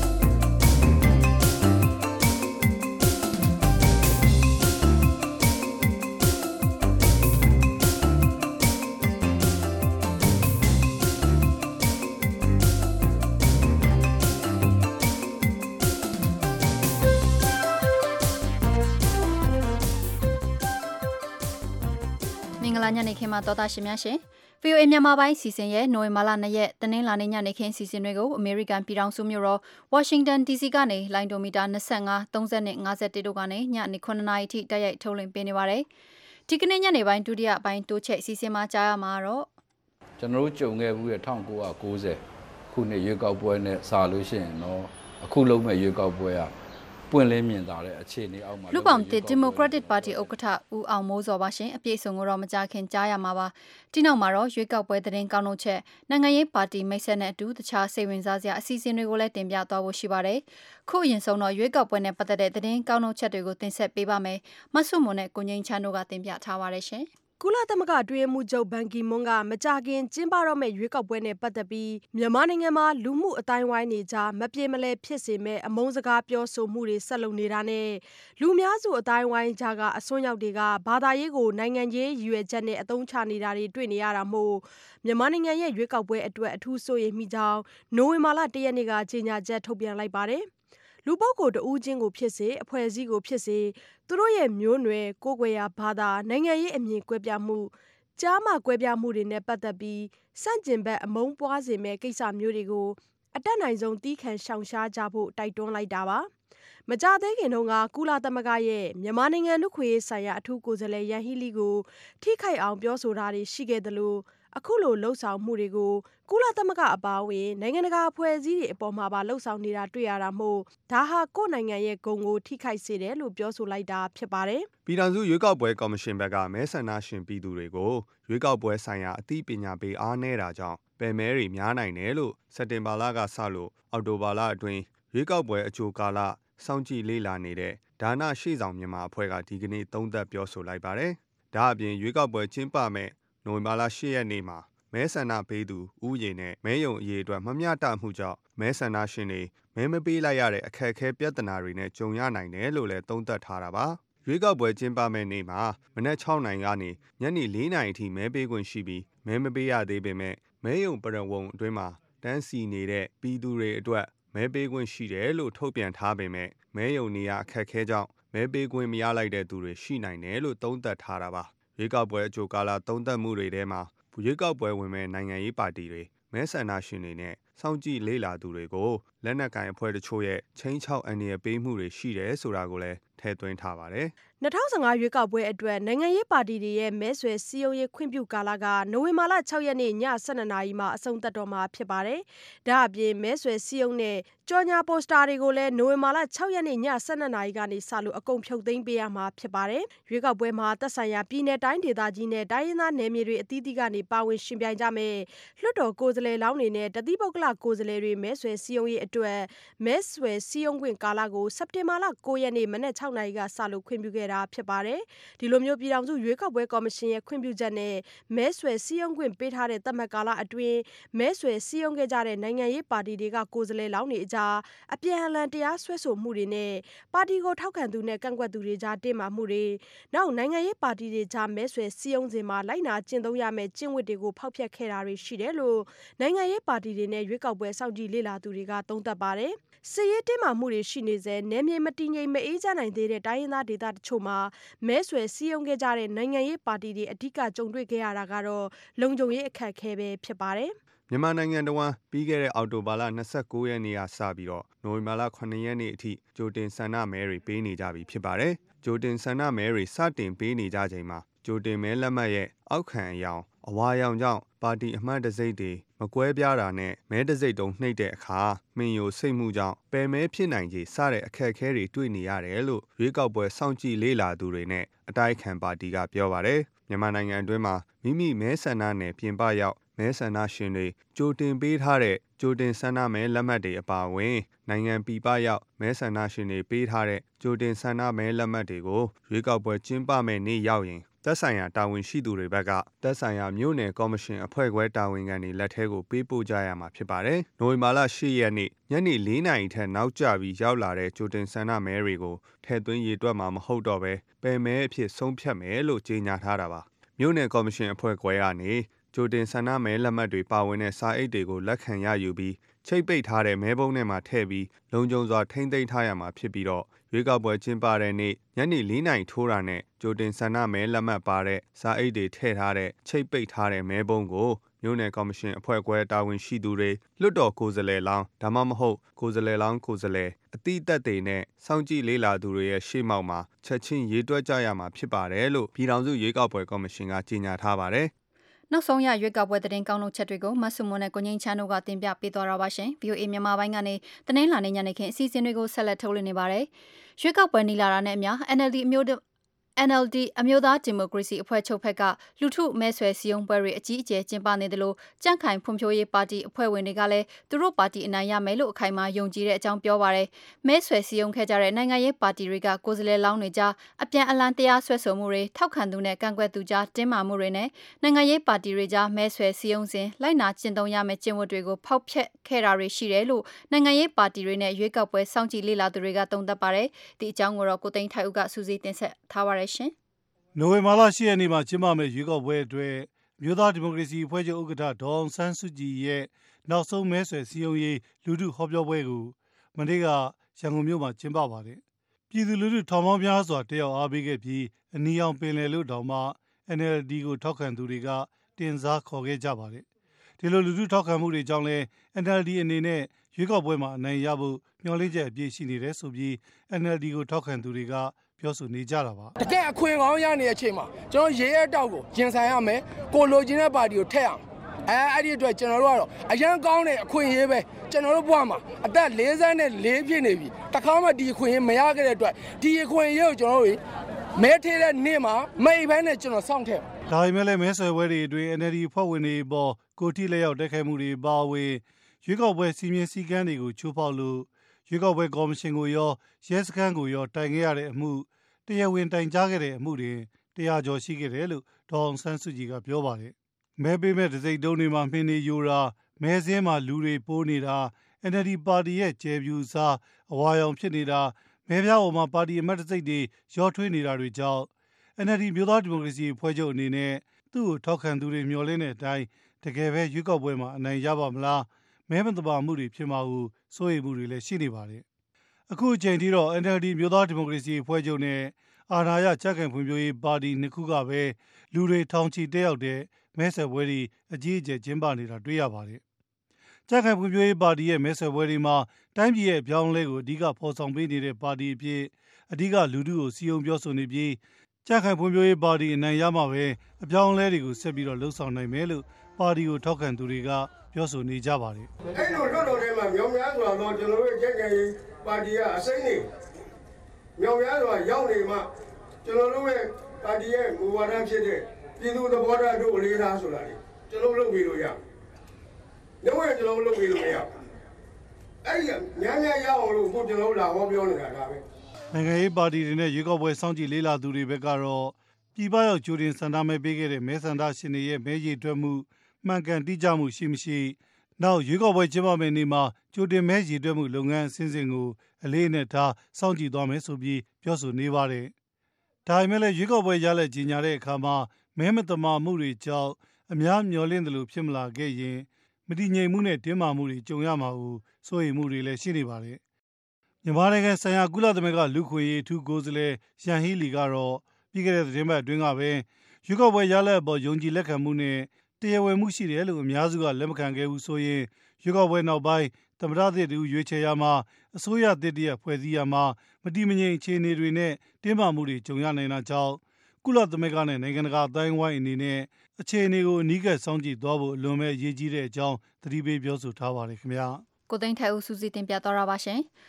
ညနေခင်းမှာတော်တာရှင်များရှင် ဗီအိုအေ မြန်မာပိုင်းစီစဉ်ရဲ့နိုဝင်ဘာလ၂ရက်တနင်္လာနေ့ညနေခင်းစီစဉ်တွေကိုအမေရိကန်ပြည်ထောင်စုမြို့တော်ဝါရှင်တန် ဒီစီ ကနေလိုင်းဒိုမီတာ၂၅, ၃၀နဲ့၅၁တို့ကနေညနေခုနှစ်နာရီထိတိုက်ရိုက်ထုတ်လွှင့်ပေးနေပါတယ်။ဒီကနေ့ညနေပိုင်းဒုတိယပိုင်းတိုးချက်စီစဉ်မှာကြားရမှာတော့ကျွန်တော်တို့ကြုံခဲ့မှုရဲ့၁၉၉၀ခုနှစ်ရွေးကောက်ပွဲနဲ့စာလို့ရှိရင်တော့အခုလုံးမဲ့ရွေးကောက်ပွဲကပွင့်လင်းမြင်သာတဲ့အခြေအနေအောက်မှာလူပောင်တစ်ဒီမိုကရက်တစ်ပါတီဥက္ကဋ္ဌဦးအောင်မိုးစောပါရှင်အပြည့်အစုံကိုတော့မကြခင်ကြားရမှာပါဒီနောက်မှာတော့ရွေးကောက်ပွဲသတင်းကောင်းတို့ချက်နိုင်ငံရေးပါတီမိတ်ဆက်နဲ့အတူတခြားစိတ်ဝင်စားစရာအစီအစဉ်တွေကိုလည်းတင်ပြသွားဖို့ရှိပါတယ်ခုအရင်ဆုံးတော့ရွေးကောက်ပွဲနဲ့ပတ်သက်တဲ့သတင်းကောင်းတို့ချက်တွေကိုတင်ဆက်ပေးပါမယ်မဆုမွန်နဲ့ကိုငိမ့်ချမ်းတို့ကတင်ပြထားပါတယ်ရှင်ကုလသမဂ္ဂအတွင်းမှုချုပ်ဘန်ကီမွန်းကမကြာခင်ကျင်းပတော့မယ့်ရွေးကောက်ပွဲနဲ့ပတ်သက်ပြီးမြန်မာနိုင်ငံမှာလူမှုအတိုင်းဝိုင်းနေကြမပြေမလဲဖြစ်စေမဲ့အမုန်းစကားပြောဆိုမှုတွေဆက်လုပ်နေတာနဲ့လူများစုအတိုင်းဝိုင်းကြားကအစွန်းရောက်တွေကဘာသာရေးကိုနိုင်ငံရေးရည်ရွယ်ချက်နဲ့အသုံးချနေတာတွေတွေ့နေရတာမို့မြန်မာနိုင်ငံရဲ့ရွေးကောက်ပွဲအတွက်အထူးစိုးရိမ်မိကြောင်းနိုဝင်ဘာလ၁ရက်နေ့ကကြေညာချက်ထုတ်ပြန်လိုက်ပါတယ်လူပုဂ္ဂိုလ်တဦးချင်းကိုဖြစ်စေအဖွဲ့အစည်းကိုဖြစ်စေသူတို့ရဲ့မျိုးနွယ်ကိုယ်ကွယ်ရာဘာသာနိုင်ငံရေးအမြင်ကွဲပြားမှုကြားမှကွဲပြားမှုတွေနဲ့ပတ်သက်ပြီးစန့်ကျင်ဘက်အမုန်းပွားစေမဲ့ကိစ္စမျိုးတွေကိုအတက်နိုင်ဆုံးတီးခံရှောင်ရှားကြဖို့တိုက်တွန်းလိုက်တာပါမကြသေးခင်တုန်းကကုလသမဂ္ဂရဲ့မြန်မာနိုင်ငံလူခွေဆိုင်ရာအထူးကိုယ်စားလှယ်ယန်ဟီလီကိုထိခိုက်အောင်ပြောဆိုတာတွေရှိခဲ့တယ်လို့အခုလိုလှုပ်ဆောင်မှုတွေကိုကုလသမဂ္ဂအပါအဝင်နိုင်ငံတကာအဖွဲ့အစည်းတွေအပေါ်မှာပါလှုပ်ဆောင်နေတာတွေ့ရတာမို့ဒါဟာကိုယ့်နိုင်ငံရဲ့ဂုဏ်ကိုထိခိုက်စေတယ်လို့ပြောဆိုလိုက်တာဖြစ်ပါတယ်။ပြည်ထောင်စုရွေးကောက်ပွဲကော်မရှင်ဘက်ကမဲဆန္ဒရှင်ပြည်သူတွေကိုရွေးကောက်ပွဲဆိုင်ရာအသိပညာပေးအားနည်းတာကြောင့်ပယ်မဲတွေများနိုင်တယ်လို့စက်တင်ဘာလကစလို့အောက်တိုဘာလအတွင်းရွေးကောက်ပွဲအကြိုကာလစောင့်ကြည့်လေ့လာနေတဲ့ဒါနရှေ့ဆောင်မြန်မာအဖွဲ့ကဒီကနေ့သုံးသပ်ပြောဆိုလိုက်ပါတယ်။ဒါအပြင်ရွေးကောက်ပွဲကျင်းပမဲ့နိုဝင်ဘာလ၈ရက်နေ့မှာမဲဆန္ဒပေးသူဥယျာဉ်နဲ့မဲယုံအရေးအတွက်မမျှတမှုကြောင့်မဲဆန္ဒရှင်တွေမဲမပေးလိုက်ရတဲ့အခက်အခဲပြဿနာတွေနဲ့ကြုံရနိုင်တယ်လို့လည်းသုံးသပ်ထားတာပါရွေးကောက်ပွဲကျင်းပမဲ့နေ့မှာမနက်၆နာရီကနေညနေ၄နာရီထိမဲပေးခွင့်ရှိပြီးမဲမပေးရသေးပေမဲ့မဲယုံပရဝုံအတွင်းမှာတန်းစီနေတဲ့ပြည်သူတွေအတွက်မဲပေးခွင့်ရှိတယ်လို့ထုတ်ပြန်ထားပေမဲ့မဲယုံနေရအခက်အခဲကြောင့်မဲပေးခွင့်မရလိုက်တဲ့သူတွေရှိနိုင်တယ်လို့သုံးသပ်ထားတာပါရွေးကောက်ပွဲအကြိုကာလသုံးသပ်မှုတွေထဲမှာရွေးကောက်ပွဲဝင်မဲ့နိုင်ငံရေးပါတီတွေမဲဆန္ဒရှင်တွေနဲ့စောင့်ကြည့်လေ့လာသူတွေကိုလက်နက်ကိုင်အဖွဲ့တချို့ရဲ့ချင်းချောက်အန္တရာယ်ပေးမှုတွေရှိတယ်ဆိုတာကိုလည်းထည့်သွင်းထားပါတယ်။၂၀၁၅ရွေးကောက်ပွဲအတွက်နိုင်ငံရေးပါတီတွေရဲ့မဲဆွယ်စည်းရုံးရေးခွင့်ပြုကာလကနိုဝင်ဘာလ၆ရက်နေ့ည၁၂နာရီမှာအဆုံးသတ်တော့မှာဖြစ်ပါတယ်။ဒါအပြင်မဲဆွယ်စည်းရုံးတဲ့ကြော်ညာပိုစတာတွေကိုလည်းနိုဝင်ဘာလ၆ရက်နေ့ည၁၂နာရီကနေစလို့အကုန်ဖြုတ်သိမ်းပေးရမှာဖြစ်ပါတယ်။ရွေးကောက်ပွဲမှာသက်ဆိုင်ရာပြည်내တိုင်းဒေသကြီးနဲ့တိုင်းရင်းသားနယ်မြေတွေအသီးသီးကနေပါဝင်ရှင်ပြိုင်ကြမယ်လွှတ်တော်ကိုယ်စားလှယ်လောင်းတွေနဲ့တသီးပုဂ္ဂလကိုယ်စားလှယ်တွေမဲဆွယ်စည်းရုံးရေးအတွက်မဲဆွယ်စည်းရုံးခွင့်ကာလကိုစက်တင်ဘာလ၉ရက်နေ့မနက်၆နာရီကစလို့ခွင့်ပြုခဲ့တာဖြစ်ပါတယ်။ဒီလိုမျိုးပြည်ထောင်စုရွေးကောက်ပွဲကော်မရှင်ရဲ့ခွင့်ပြုချက်နဲ့မဲဆွယ်စည်းရုံးခွင့်ပေးထားတဲ့သတ်မှတ်ကာလအတွင်းမဲဆွယ်စည်းရုံးခဲ့ကြတဲ့နိုင်ငံရေးပါတီတွေကကိုယ်စားလှယ်လောင်းတွေအကြားအပြန်အလှန်တရားစွဲဆိုမှုတွေနဲ့ပါတီကိုထောက်ခံသူနဲ့ကန့်ကွက်သူတွေကြားတင်းမာမှုတွေနောက်နိုင်ငံရေးပါတီတွေကြားမဲဆွယ်စည်းရုံးစဉ်မှာလိုက်နာကျင့်သုံးရမယ့်ကျင့်ဝတ်တွေကိုဖောက်ဖျက်ခဲ့တာတွေရှိတယ်လို့နိုင်ငံရေးပါတီတွေနဲ့ရွေးကောက်ပွဲစောင့်ကြည့်လေ့လာသူတွေကသုံးသပ်ပါတယ်။စစ်ရေးတင်းမာမှုတွေရှိနေစေနယ်မြေမတည်ငြိမ်မအေးချမ်းနိုင်သေးတဲ့တိုင်းရင်းသားဒေသတချို့မှာမဲဆွယ်စည်းရုံးခဲ့ကြတဲ့နိုင်ငံရေးပါတီတွေအဓိကကြုံတွေ့ခဲ့ရတာကတော့လုံခြုံရေးအခက်အခဲပဲဖြစ်ပါတယ်။မြန်မာနိုင်ငံတော်ဝန်ပြီးခဲ့တဲ့အောက်တိုဘာလ၂၉ရက်နေ့ကစပြီးတော့နိုဝင်ဘာလခုနှစ်ရက်နေ့အထိကြိုတင်ဆန္ဒမဲတွေပေးနေကြပြီဖြစ်ပါတယ်။ကြိုတင်ဆန္ဒမဲတွေစတင်ပေးနေကြချိန်မှာကြိုတင်မဲလက်မှတ်ရဲ့အောက်ခံအယောင်အဝါရောင်ကြောင့်ပါတီအမှတ်တစိမ့်တွေမကွဲပြားတာနဲ့မဲတစိမ့်တုံနှိပ်တဲ့အခါမှင်ယိုစိတ်မှုကြောင့်ပယ်မဲဖြစ်နိုင်ခြေစတဲ့အခက်အခဲတွေတွေ့နေရတယ်လို့ရွေးကောက်ပွဲစောင့်ကြည့်လေ့လာသူတွေနဲ့အတိုက်ခံပါတီကပြောပါတယ်မြန်မာနိုင်ငံအတွင်းမှာမိမိမဲဆန္ဒနယ်ပြင်ပရောက်မဲဆန္ဒရှင်တွေကြိုတင်ပေးထားတဲ့ကြိုတင်ဆန္ဒမဲလက်မှတ်တွေအပါအဝင်နိုင်ငံပြည်ပရောက်မဲဆန္ဒရှင်တွေပေးထားတဲ့ကြိုတင်ဆန္ဒမဲလက်မှတ်တွေကိုရွေးကောက်ပွဲကျင်းပမယ့်နေ့ရောက်ရင်သက်ဆိုင်ရာတာဝန်ရှိသူတွေဘက်ကသက်ဆိုင်ရာမြို့နယ်ကော်မရှင်အဖွဲ့ခွဲတာဝန်ခံတွေလက်ထဲကိုပေးပို့ကြရမှာဖြစ်ပါတယ်။နိုဝင်ဘာလ၈ရက်နေ့ညနေ၄နာရီထက်နောက်ကျပြီးရောက်လာတဲ့ကြိုတင်ဆန္ဒမဲတွေကိုထည့်သွင်းရေတွက်မှာမဟုတ်တော့ဘဲပယ်မဲအဖြစ်ဆုံးဖြတ်မယ်လို့ကြေညာထားတာပါ။မြို့နယ်ကော်မရှင်အဖွဲ့ခွဲကနေကြိုတင်ဆန္ဒမဲလက်မှတ်တွေပါဝင်တဲ့စာအိတ်တွေကိုလက်ခံရယူပြီးချိတ်ပိတ်ထားတဲ့မဲပုံးထဲမှာထည့်ပြီးလုံခြုံစွာထိမ့်သိမ်းထားရမှာဖြစ်ပြီးတော့ရွေးကောက်ပွဲကျင်းပတဲ့နေ့ညနေ၄နာရီထိုးတာနဲ့ကြိုတင်ဆန္ဒမဲလက်မှတ်ပါတဲ့စာအိတ်တွေထည့်ထားတဲ့ချိတ်ပိတ်ထားတဲ့မဲပုံးကိုမြို့နယ်ကော်မရှင်အဖွဲ့ခွဲတာဝန်ရှိသူတွေလွတ်တော်ကိုယ်စားလှယ်လောင်းဒါမှမဟုတ်ကိုယ်စားလှယ်လောင်းကိုယ်စားလှယ်အတိအသက်တွေနဲ့စောင့်ကြည့်လေ့လာသူတွေရဲ့ရှေ့မှောက်မှာချက်ချင်းရေးတွက်ကြရမှာဖြစ်ပါတယ်လို့ပြည်ထောင်စုရွေးကောက်ပွဲကော်မရှင်ကကြေညာထားပါတယ်နောက်ဆုံးရရွေးကောက်ပွဲသတင်းကောင်းလုံးချက်တွေကိုမဆုမွန်နဲ့ကိုငိမ့်ချမ်းတို့ကတင်ပြပေးသွားတာပါရှင် ဗီအိုအေ မြန်မာပိုင်းကနေတနင်္လာနေ့ညနေခင်းအစီအစဉ်တွေကိုဆက်လက်ထုတ်လွှင့်နေပါတယ်ရွေးကောက်ပွဲနီလာတာနဲ့အမျှ N L D အမျိုး N L D အမျိုးသားဒီမိုကရေစီအဖွဲ့ချုပ်ဘက်ကလူထုမဲဆွယ်စည်းရုံးပွဲတွေအကြီးအကျယ်ကျင်းပနေတယ်လို့ကြန့်ခိုင်ဖွံ့ဖြိုးရေးပါတီအဖွဲ့ဝင်တွေကလည်းသူတို့ပါတီအနိုင်ရမယ်လို့အခိုင်အမာယုံကြည်တဲ့အကြောင်းပြောပါရယ်မဲဆွယ်စည်းရုံးခဲ့ကြတဲ့နိုင်ငံရေးပါတီတွေကကိုယ်စားလှယ်လောင်းတွေကြားအပြန်အလှန်တရားစွဲဆိုမှုတွေထောက်ခံသူနဲ့ကန့်ကွက်သူကြားတင်းမာမှုတွေနဲ့နိုင်ငံရေးပါတီတွေကြားမဲဆွယ်စည်းရုံးစဉ်လိုက်နာကျင့်သုံးရမယ့်ကျင့်ဝတ်တွေကိုဖောက်ဖျက်ခဲ့တာတွေရှိတယ်လို့နိုင်ငံရေးပါတီတွေနဲ့ရွေးကောက်ပွဲစောင့်ကြည့်လေ့လာသူတွေကသုံးသပ်ပါရယ်ဒီအကြောင်းကိုတော့ကိုသိန်းထိုက်ဦးကစူးစီးတင်ဆက်ထားပါရရှင်နိုဝင်ဘာလ၈ရက်နေ့မှာကျင်းပမယ့်ရွေးကောက်ပွဲအတွက်မြို့သားဒီမိုကရေစီအဖွဲ့ချုပ်ဥက္ကဋ္ဌဒေါ်အောင်ဆန်းစုကြည်ရဲ့နောက်ဆုံးမဲဆွယ်စည်းရုံးရေးလူထုဟောပြောပွဲကိုမနေ့ကရန်ကုန်မြို့မှာကျင်းပပါတယ်။ပြည်သူလူထုထောင်ပေါင်းများစွာတက်ရောက်အားပေးခဲ့ပြီးအနီရောင်ပင်လယ်လို့တောင်မှ N L D ကိုထောက်ခံသူတွေကတင်စားခေါ်ခဲ့ကြပါတယ်။ဒီလိုလူထုထောက်ခံမှုတွေကြောင့်လဲ N L D အနေနဲ့ရွေးကောက်ပွဲမှာအနိုင်ရဖို့မျှော်လင့်ချက်အပြည့်ရှိနေတယ်ဆိုပြီး N L D ကိုထောက်ခံသူတွေကပြောဆိုနေကြတာပါတကယ်အခွင့်ကောင်းရနေတဲ့အချိန်မှာကျွန်တော်ရေးရတောက်ကိုရင်ဆိုင်ရမယ်ကိုလိုချင်တဲ့ပါတီကိုထည့်အောင်အဲအဲ့ဒီအတွက်ကျွန်တော်တို့ကတော့အရန်ကောင်းတဲ့အခွင့်အရေးပဲကျွန်တော်တို့ဘဝမှာအသက်၄၄ဖြစ်နေပြီတခါမှဒီအခွင့်အရေးမရခဲ့တဲ့အတွက်ဒီအခွင့်အရေးကိုကျွန်တော်တို့မဲထည့်တဲ့နေ့မှာမိတ်ပိုင်းနဲ့ကျွန်တော်စောင့်ထည့်ဒါပေမဲ့လည်းမဲဆွယ်ပွဲတွေအတွင်း N L D ဖွဲ့ဝင်တွေပေါ်ကိုတိလက်ရောက်တိုက်ခိုက်မှုတွေပါဝင်ရွေးကောက်ပွဲစီမင်းစည်းကမ်းတွေကိုချိုးဖောက်လို့ရွေးကောက်ပွဲကော်မရှင်ကိုရောရဲစခန်းကိုရောတိုင်ခဲ့ရတဲ့အမှုတရားဝင်တိုင်ကြားခဲ့တဲ့အမှုတွေတရားကျော်ရှိခဲ့တယ်လို့ဒေါ်အောင်ဆန်းစုကြည်ကပြောပါတယ်။မဲပေးမဲ့ဒစိတ်တုံးတွေမှာမှင်းနေယူတာမဲစင်းမှာလူတွေပိုးနေတာ N L D ပါတီရဲ့ကျဲပြူစားအဝါရောင်ဖြစ်နေတာမဲပြားပေါ်မှာပါတီအမတ်ဒစိတ်တွေရောထွေးနေတာတွေကြောင့် N L D မျိုးသားဒီမိုကရေစီအဖွဲ့ချုပ်အနေနဲ့သူ့ကိုထောက်ခံသူတွေမျှော်လင့်တဲ့အတိုင်းတကယ်ပဲရွေးကောက်ပွဲမှာအနိုင်ရပါမလားမဲမတဘာမှုတွေဖြစ်မှာကိုစိုးရိမ်မှုတွေလည်းရှိနေပါတယ်။အခုအချိန်ထိတော့ N L D မျိုးသားဒီမိုကရေစီအဖွဲ့ချုပ်နဲ့အာဏာရကြက်ကန်ဖွံ့ဖြိုးရေးပါတီနှစ်ခုကပဲလူတွေထောင်ချီတက်ရောက်တဲ့မဲဆွယ်ပွဲတွေအကြီးအကျယ်ကျင်းပနေတာတွေ့ရပါတယ်။ကြက်ကန်ဖွံ့ဖြိုးရေးပါတီရဲ့မဲဆွယ်ပွဲတွေမှာတိုင်းပြည်ရဲ့ပြောင်းလဲကိုအဓိကဖော်ဆောင်ပေးနေတဲ့ပါတီအဖြစ်အဓိကလူထုကိုစီယုံပြောဆိုနေပြီးကြက်ကန်ဖွံ့ဖြိုးရေးပါတီအနိုင်ရမှာပဲအပြောင်းလဲတွေကိုဆက်ပြီးတော့လှုပ်ဆောင်နိုင်မယ်လို့ပါတီကိုထောက်ခံသူတွေကပြောဆိုနေကြပါတယ်။အဲ့လိုလွတ်တော်ထဲမှာမြောင်များစွာတော့ကျွန်တော်တို့ကြက်ကန်ရေးပါတီကအစိမ့်နေမြောင်များစွာရောက်နေမှကျွန်တော်တို့ရဲ့ပါတီရဲ့မူဝါဒဖြစ်တဲ့ပြည်သူ့သဘောထားတို့အလေးထားဆိုတာလေကျွန်တော်လုပ်ပြီးလို့ရ။လုံးဝကျွန်တော်လုပ်ပြီးလို့မရဘူး။အဲ့ဒီများများရအောင်လို့ကိုကျွန်တော်လာဟောပြောနေတာဒါပဲ။နိုင်ငံရေးပါတီတွေနဲ့ရွေးကောက်ပွဲစောင့်ကြည့်လေ့လာသူတွေဘက်ကတော့ပြည်ပရောက်ကြိုတင်စံတားမဲပေးခဲ့တဲ့မဲဆန္ဒရှင်တွေရဲ့မဲရည်တွက်မှုမှန်ကန်တိကျမှုရှိမရှိနောက်ရွေးကောက်ပွဲကျင်းပမယ့်နေ့မှာကြိုတင်မဲရည်တွက်မှုလုပ်ငန်းအစဉ်စဉ်ကိုအလေးအနက်ထားစောင့်ကြည့်သွားမယ်ဆိုပြီးပြောဆိုနေပါတယ်။ဒါပေမဲ့လည်းရွေးကောက်ပွဲရလဒ်ကြီးညာတဲ့အခါမှာမဲမတမာမှုတွေကြောင့်အများမျှော်လင့်တယ်လို့ဖြစ်မလာခဲ့ရင်မတည်ငြိမ်မှုနဲ့တင်းမာမှုတွေကြုံရမှာကိုစိုးရိမ်မှုတွေလည်းရှိနေပါတယ်။မြန်မာနိုင်ငံဆိုင်ရာကုလသမဂ္ဂလူခွင့်ရေးထူးကိုယ်စားလှယ်ရန်ဟီလီကတော့ပြီးခဲ့တဲ့သတင်းပတ်အတွင်းကပဲရွေးကောက်ပွဲရလဒ်အပေါ်ယုံကြည်လက်ခံမှုနဲ့တရားဝင်မှုရှိတယ်လို့အများစုကလက်မခံခဲ့ဘူးဆိုရင်ရွေးကောက်ပွဲနောက်ပိုင်းသမ္မတသစ်တူရွေးချယ်ရမှာအစိုးရသစ်တရဖွဲ့စည်းရမှာမတည်မငြိမ်အခြေအနေတွေနဲ့တင်းမာမှုတွေကြုံရနိုင်တာကြောင့်ကုလသမဂ္ဂနဲ့နိုင်ငံတကာအတိုင်းဝိုင်းအနေနဲ့အခြေအနေကိုအနီးကပ်စောင့်ကြည့်သွားဖို့အလွန်ပဲအရေးကြီးတဲ့အကြောင်းသတိပေးပြောဆိုထားပါတယ်ခင်ဗျာကိုသိန်းထိုင်ဦးစူးစီးတင်ပြသွားတာပါရှင်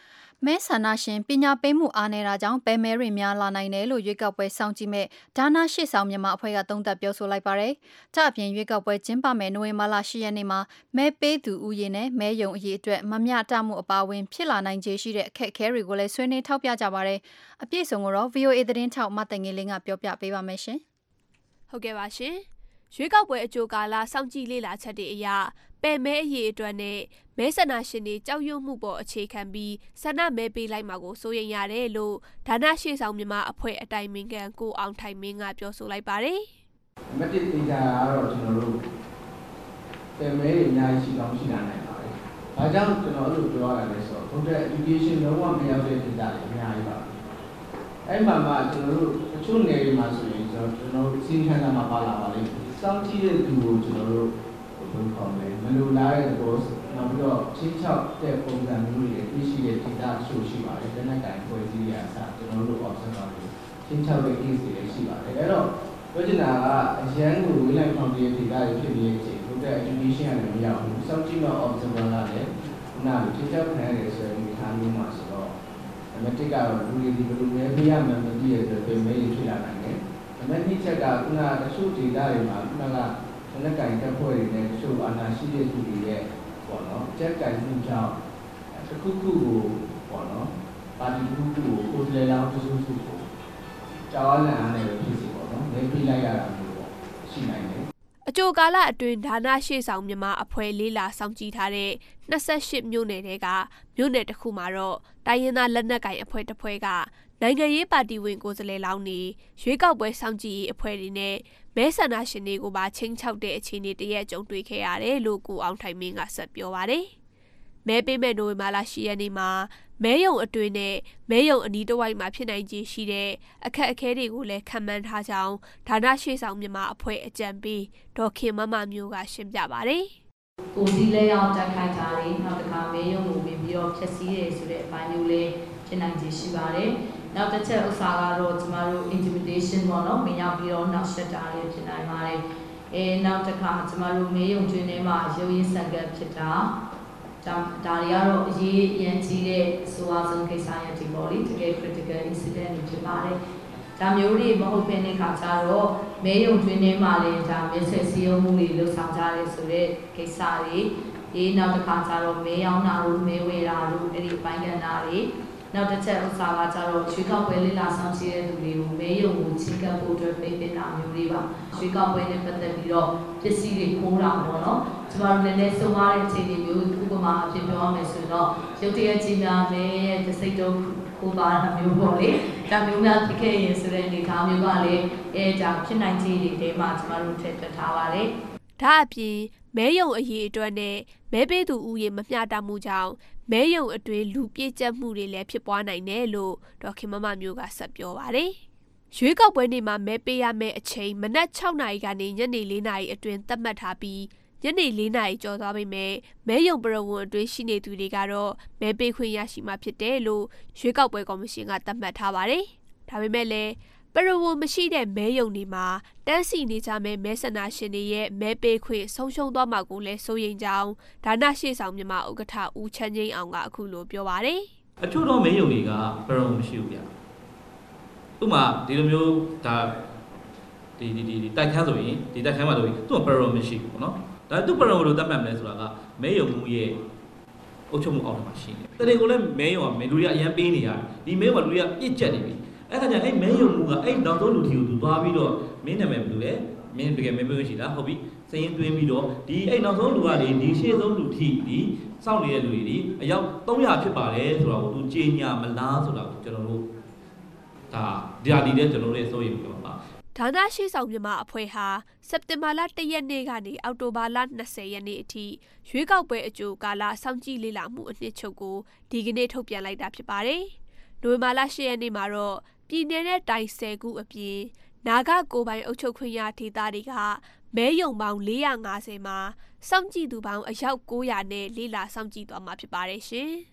မဲဆန္ဒရှင်ပညာပေးမှုအားနည်းတာကြောင့်ပဲမဲတွေများလာနိုင်တယ်လို့ရွေးကောက်ပွဲစောင့်ကြည့်မဲ့ဒါနရှေ့ဆောင်မြန်မာအဖွဲ့ကသုံးသပ်ပြောဆိုလိုက်ပါတယ်။ကြအပြင်ရွေးကောက်ပွဲကျင်းပမယ်နိုဝင်ဘာလ၈ရက်နေ့မှာမဲပေးသူဦးရေနဲ့မဲယုံအရေးအတွက်မမျှတမှုအပါအဝင်ဖြစ်လာနိုင်ခြေရှိတဲ့အခက်အခဲတွေကိုလည်းဆွေးနွေးထောက်ပြကြပါတယ်။အပြည့်စုံကိုတော့ ဗီအိုအေ သတင်းထောက်မတငယ်လင်းကပြောပြပေးပါမယ်ရှင်။ဟုတ်ကဲ့ပါရှင်။ရွေးကောက်ပွဲအကြိုကာလစောင့်ကြည့်လေ့လာချက်တွေအရပဲမဲအရေးအတွက်နဲ့မဲဆန္ဒရှင်တွေကြောက်ရွံ့မှုပေါ်အခြေခံပြီးဆန္ဒမဲပေးလိုက်မှာကိုစိုးရိမ်ရတယ်လို့ဒါနရှေ့ဆောင်မြန်မာအဖွဲ့အတိုင်ပင်ခံကိုအောင်ထိုင်မင်းကပြောဆိုလိုက်ပါတယ်။မတိတိကျကတော့ကျွန်တော်တို့ပဲမဲတွေအများကြီးရှိကောင်းရှိလာနိုင်ပါတယ်။ဒါကြောင့်ကျွန်တော်အဲ့လိုပြောရတာလဲဆိုတော့ voter education လုံးဝမရောက်တဲ့ဒေသတွေအများကြီးပါ။အဲ့မှာမှကျွန်တော်တို့တချို့နယ်တွေမှာဆိုရင်ကျွန်တော်ကျွန်တော်စီးခန်းမှာပါလာပါလိမ့်မယ်။စောင့်ကြည့်တဲ့သူကိုကျွန်တော်တို့ဘယ်လိုခေါ်မလဲမလိုလားတဲ့ဘောနောက်ပြီးတော့ချင်းချောက်တဲ့ပုံစံမျိုးတွေသိရှိတဲ့ဒေတာဆိုရှိပါတယ်။တနက်တိုင်းပွဲစည်းရအစားကျွန်တော်တို့ observe ပါလို့ချင်းချောက်တဲ့ case တွေရှိပါတယ်။အဲ့တော့ပြောချင်တာကအရန်ကိုဝေးလိုက်ဖောင်တဲ့ဒေတာတွေဖြစ်နေတဲ့အချိန် voter education ကလည်းမရောက်ဘူး။စောင့်ကြည့်မဲ့ observer ကလည်းခုနကချင်းချောက်ခံရတယ်ဆိုရင်ဒီထားမျိုးမှာဆိုတော့အမတိကတော့လူတွေဒီလိုမျိုးပြရမှမသိရတဲ့ပြင်မဲဖြစ်လာနိုင်တယ်။အမတိချက်ကခုနကတချို့ဒေတာတွေမှာခုနကလက်ကင်တက်ဖွဲ့တွေနဲ့တချို့အာဏာရှိတဲ့သူတွေရဲ့ပေါ့နော်ကြက်ကင်မှုကြောင့်တစ်ခုခုကိုပေါ့နော်ပါတီတစ်ခုခုကိုကိုယ်တည်းလောင်းတစုစုကိုကြောက်လန့်အားနဲ့ပဲဖြစ်စီပေါ့နော်နေပြလိုက်ရတာမျိုးပေါ့ရှိနိုင်တယ်အကြိုကာလအတွင်းဒါနရှေ့ဆောင်မြန်မာအဖွဲ့လေးလာစောင့်ကြည့်ထားတဲ့နှစ်ဆယ့်ရှစ်မြို့နယ်တွေကမြို့နယ်တစ်ခုမှာတော့တိုင်းရင်းသားလက်နက်ကိုင်အဖွဲ့တစ်ဖွဲ့ကနိုင်ငံရေးပါတီဝင်ကိုယ်စားလှယ်လောင်းနေရွေးကောက်ပွဲစောင့်ကြည့်ရေးအဖွဲ့တွေနဲ့မဲဆန္ဒရှင်တွေကိုပါချင်းချောက်တဲ့အခြေအနေတရက်ကြုံတွေ့ခဲ့ရတယ်လို့ကိုအောင်ထိုင်မင်းကဆက်ပြောပါတယ်။မဲပေးမဲ့နိုဝင်ဘာလ၈ရက်နေ့မှာမဲယုံအတွင်းနဲ့မဲယုံအနီးတစ်ဝိုက်မှာဖြစ်နိုင်ခြေရှိတဲ့အခက်အခဲတွေကိုလည်းခံမှန်းထားကြောင်းဒါနရှေ့ဆောင်မြန်မာအဖွဲ့အကြံပေးဒေါ်ခင်မမမျိုးကရှင်းပြပါတယ်။ကိုစီလဲအောင်တက်ခိုက်တာတွေနောက်တစ်ခါမဲယုံကိုဝင်ပြီးတော့ဖြည့်ဆည်းရဲဆိုတဲ့အပိုင်းမျိုးလေးဖြစ်နိုင်ခြေရှိပါတယ်။နောက်တစ်ချက်ဥစ္စာကတော့ကျမတို့ intimidation ပေါ့နော်မရောက်ပြီးတော့နောက်ဆက်တာလေးဖြစ်နိုင်ပါတယ်။အဲနောက်တစ်ခါကျမတို့မဲယုံကျွင်းထဲမှာရုပ်ရင်းဆက်ကပ်ဖြစ်တာဒါဒါတွေကတော့အရေးအရင်ကြီးတဲ့ဆိုအားဆုံးကိစ္စရပ်တွေပေါ့လေတကယ် critical incident တွေဖြစ်ပါတယ်။ဒါမျိုးတွေမဟုတ်ဘဲနဲ့ခါကြတော့မဲယုံကျွင်းထဲမှာလည်းဒါမဲဆွဲစည်းရုံးမှုတွေလှုပ်ဆောင်ကြရဲဆိုတဲ့ကိစ္စတွေဒီနောက်တစ်ခါကျတော့မဲရောင်းတာတို့မဲဝယ်တာတို့အဲ့ဒီပိုင်းကဏ္ဍတွေနောက်တစ်ချက်ဥစ္စာကကြတော့ရွှေကောက်ပွဲလေးလာဆောင်ရှိတဲ့သူတွေကိုမဲယုံကိုချင်းကပ်ဖို့အတွက်ပြင်ပတာမျိုးတွေပါရွှေကောက်ပွဲနဲ့ပတ်သက်ပြီးတော့ပစ္စည်းတွေခိုးတာပေါ့နော်ကျမတို့လည်းလည်းစုံရတဲ့အခြေအနေမျိုးဥပမာအဖြစ်ပြောရမယ်ဆိုတော့ရုပ်တရက်ကြီးများမဲရဲ့တစိတ်တော့ခိုးပါတာမျိုးပေါ့လေဒါမျိုးများဖြစ်ခဲ့ရင်ဆိုတဲ့အနေအထားမျိုးကလည်းအဲဒါဖြစ်နိုင်ခြေတွေထဲမှာကျမတို့ထည့်သွင်းထားပါတယ်ဒါအပြင်မဲယုံအရေးအတွက်နဲ့မဲပေးသူဦးရေမမျှတမှုကြောင့်မဲယုံအတွင်းလူပြည့်ကျက်မှုတွေလည်းဖြစ်ပွားနိုင်တယ်လို့ဒေါ်ခင်မမမျိုးကဆက်ပြောပါတယ်။ရွေးကောက်ပွဲနေ့မှာမဲပေးရမယ့်အချိန်မနက်၆နာရီကနေညနေ၄နာရီအတွင်းသတ်မှတ်ထားပြီးညနေ၄နာရီကျော်သွားပေမဲ့မဲယုံပရဝဏ်အတွင်းရှိနေသူတွေကတော့မဲပေးခွင့်ရရှိမှာဖြစ်တယ်လို့ရွေးကောက်ပွဲကော်မရှင်ကသတ်မှတ်ထားပါတယ်။ဒါပေမဲ့လည်းပရဝဏ်မရှိတဲ့မဲယုံတွေမှာတန်းစီနေကြမဲ့မဲဆန္ဒရှင်တွေရဲ့မဲပေးခွင့်ဆုံးရှုံးသွားမှာကိုလည်းစိုးရိမ်ကြောင်းဒါနရှေ့ဆောင်မြန်မာဥက္ကဋ္ဌဦးချမ်းငိမ့်အောင်ကအခုလိုပြောပါတယ်။အချို့တော့မဲယုံတွေကပရဝဏ်မရှိဘူးဗျ။ဥပမာဒီလိုမျိုးဒါဒီဒီဒီတိုက်ခန်းဆိုရင်ဒီတိုက်ခန်းမှာဆိုရင်သူ့ပရဝဏ်မရှိဘူးပေါ့နော်။ဒါသူ့ပရဝဏ်လို့သတ်မှတ်မလဲဆိုတာကမဲယုံမှုရဲ့အုပ်ချုပ်မှုအောက်မှာရှိနေတယ်။တကယ်ကိုလည်းမဲယုံကမဲလူတွေကအရန်ပေးနေရတယ်။ဒီမဲမှာလူတွေကပြစ်ကျက်နေပြီ။အဲ့ဒါကြောင့်အဲ့မဲယုံမှုကအဲ့နောက်ဆုံးလူထီကိုသူသွားပြီးတော့မင်းနာမည်ဘယ်လိုလဲမင်းတကယ်မဲပေးရှိလားဟုတ်ပြီစရင်တွင်းပြီးတော့ဒီအဲ့နောက်ဆုံးလူကလေဒီရှေ့ဆုံးလူထီဒီစောင့်နေတဲ့လူတွေဒီအယောက်သုံးရာဖြစ်ပါတယ်ဆိုတော့သူကြေညာမလားဆိုတာကိုကျွန်တော်တို့ဒါဒီဟာဒီတဲ့ကျွန်တော်တို့ရဲ့စိုးရိမ်ပြောပါဒါနရှိဆောင်မြန်မာအဖွဲ့ဟာစက်တင်ဘာလ၁ရက်နေ့ကနေအောက်တိုဘာလ၂၀ရက်နေ့အထိရွေးကောက်ပွဲအကြိုကာလစောင့်ကြည့်လေ့လာမှုအနှစ်ချုပ်ကိုဒီကနေ့ထုတ်ပြန်လိုက်တာဖြစ်ပါတယ်။နိုဝင်ဘာလ၈ရက်နေ့မှာတော့ပြည်내နဲ့တိုင်း၁၀ခုအပြင်နာဂကိုပိုင်အုပ်ချုပ်ခွင့်ရဒေသတွေကမဲယုံပေါင်း၄၅၀မှာစောင့်ကြည့်သူပေါင်းအယောက်၉၀၀နဲ့လေ့လာစောင့်ကြည့်သွားမှာဖြစ်ပါတယ်ရှင်။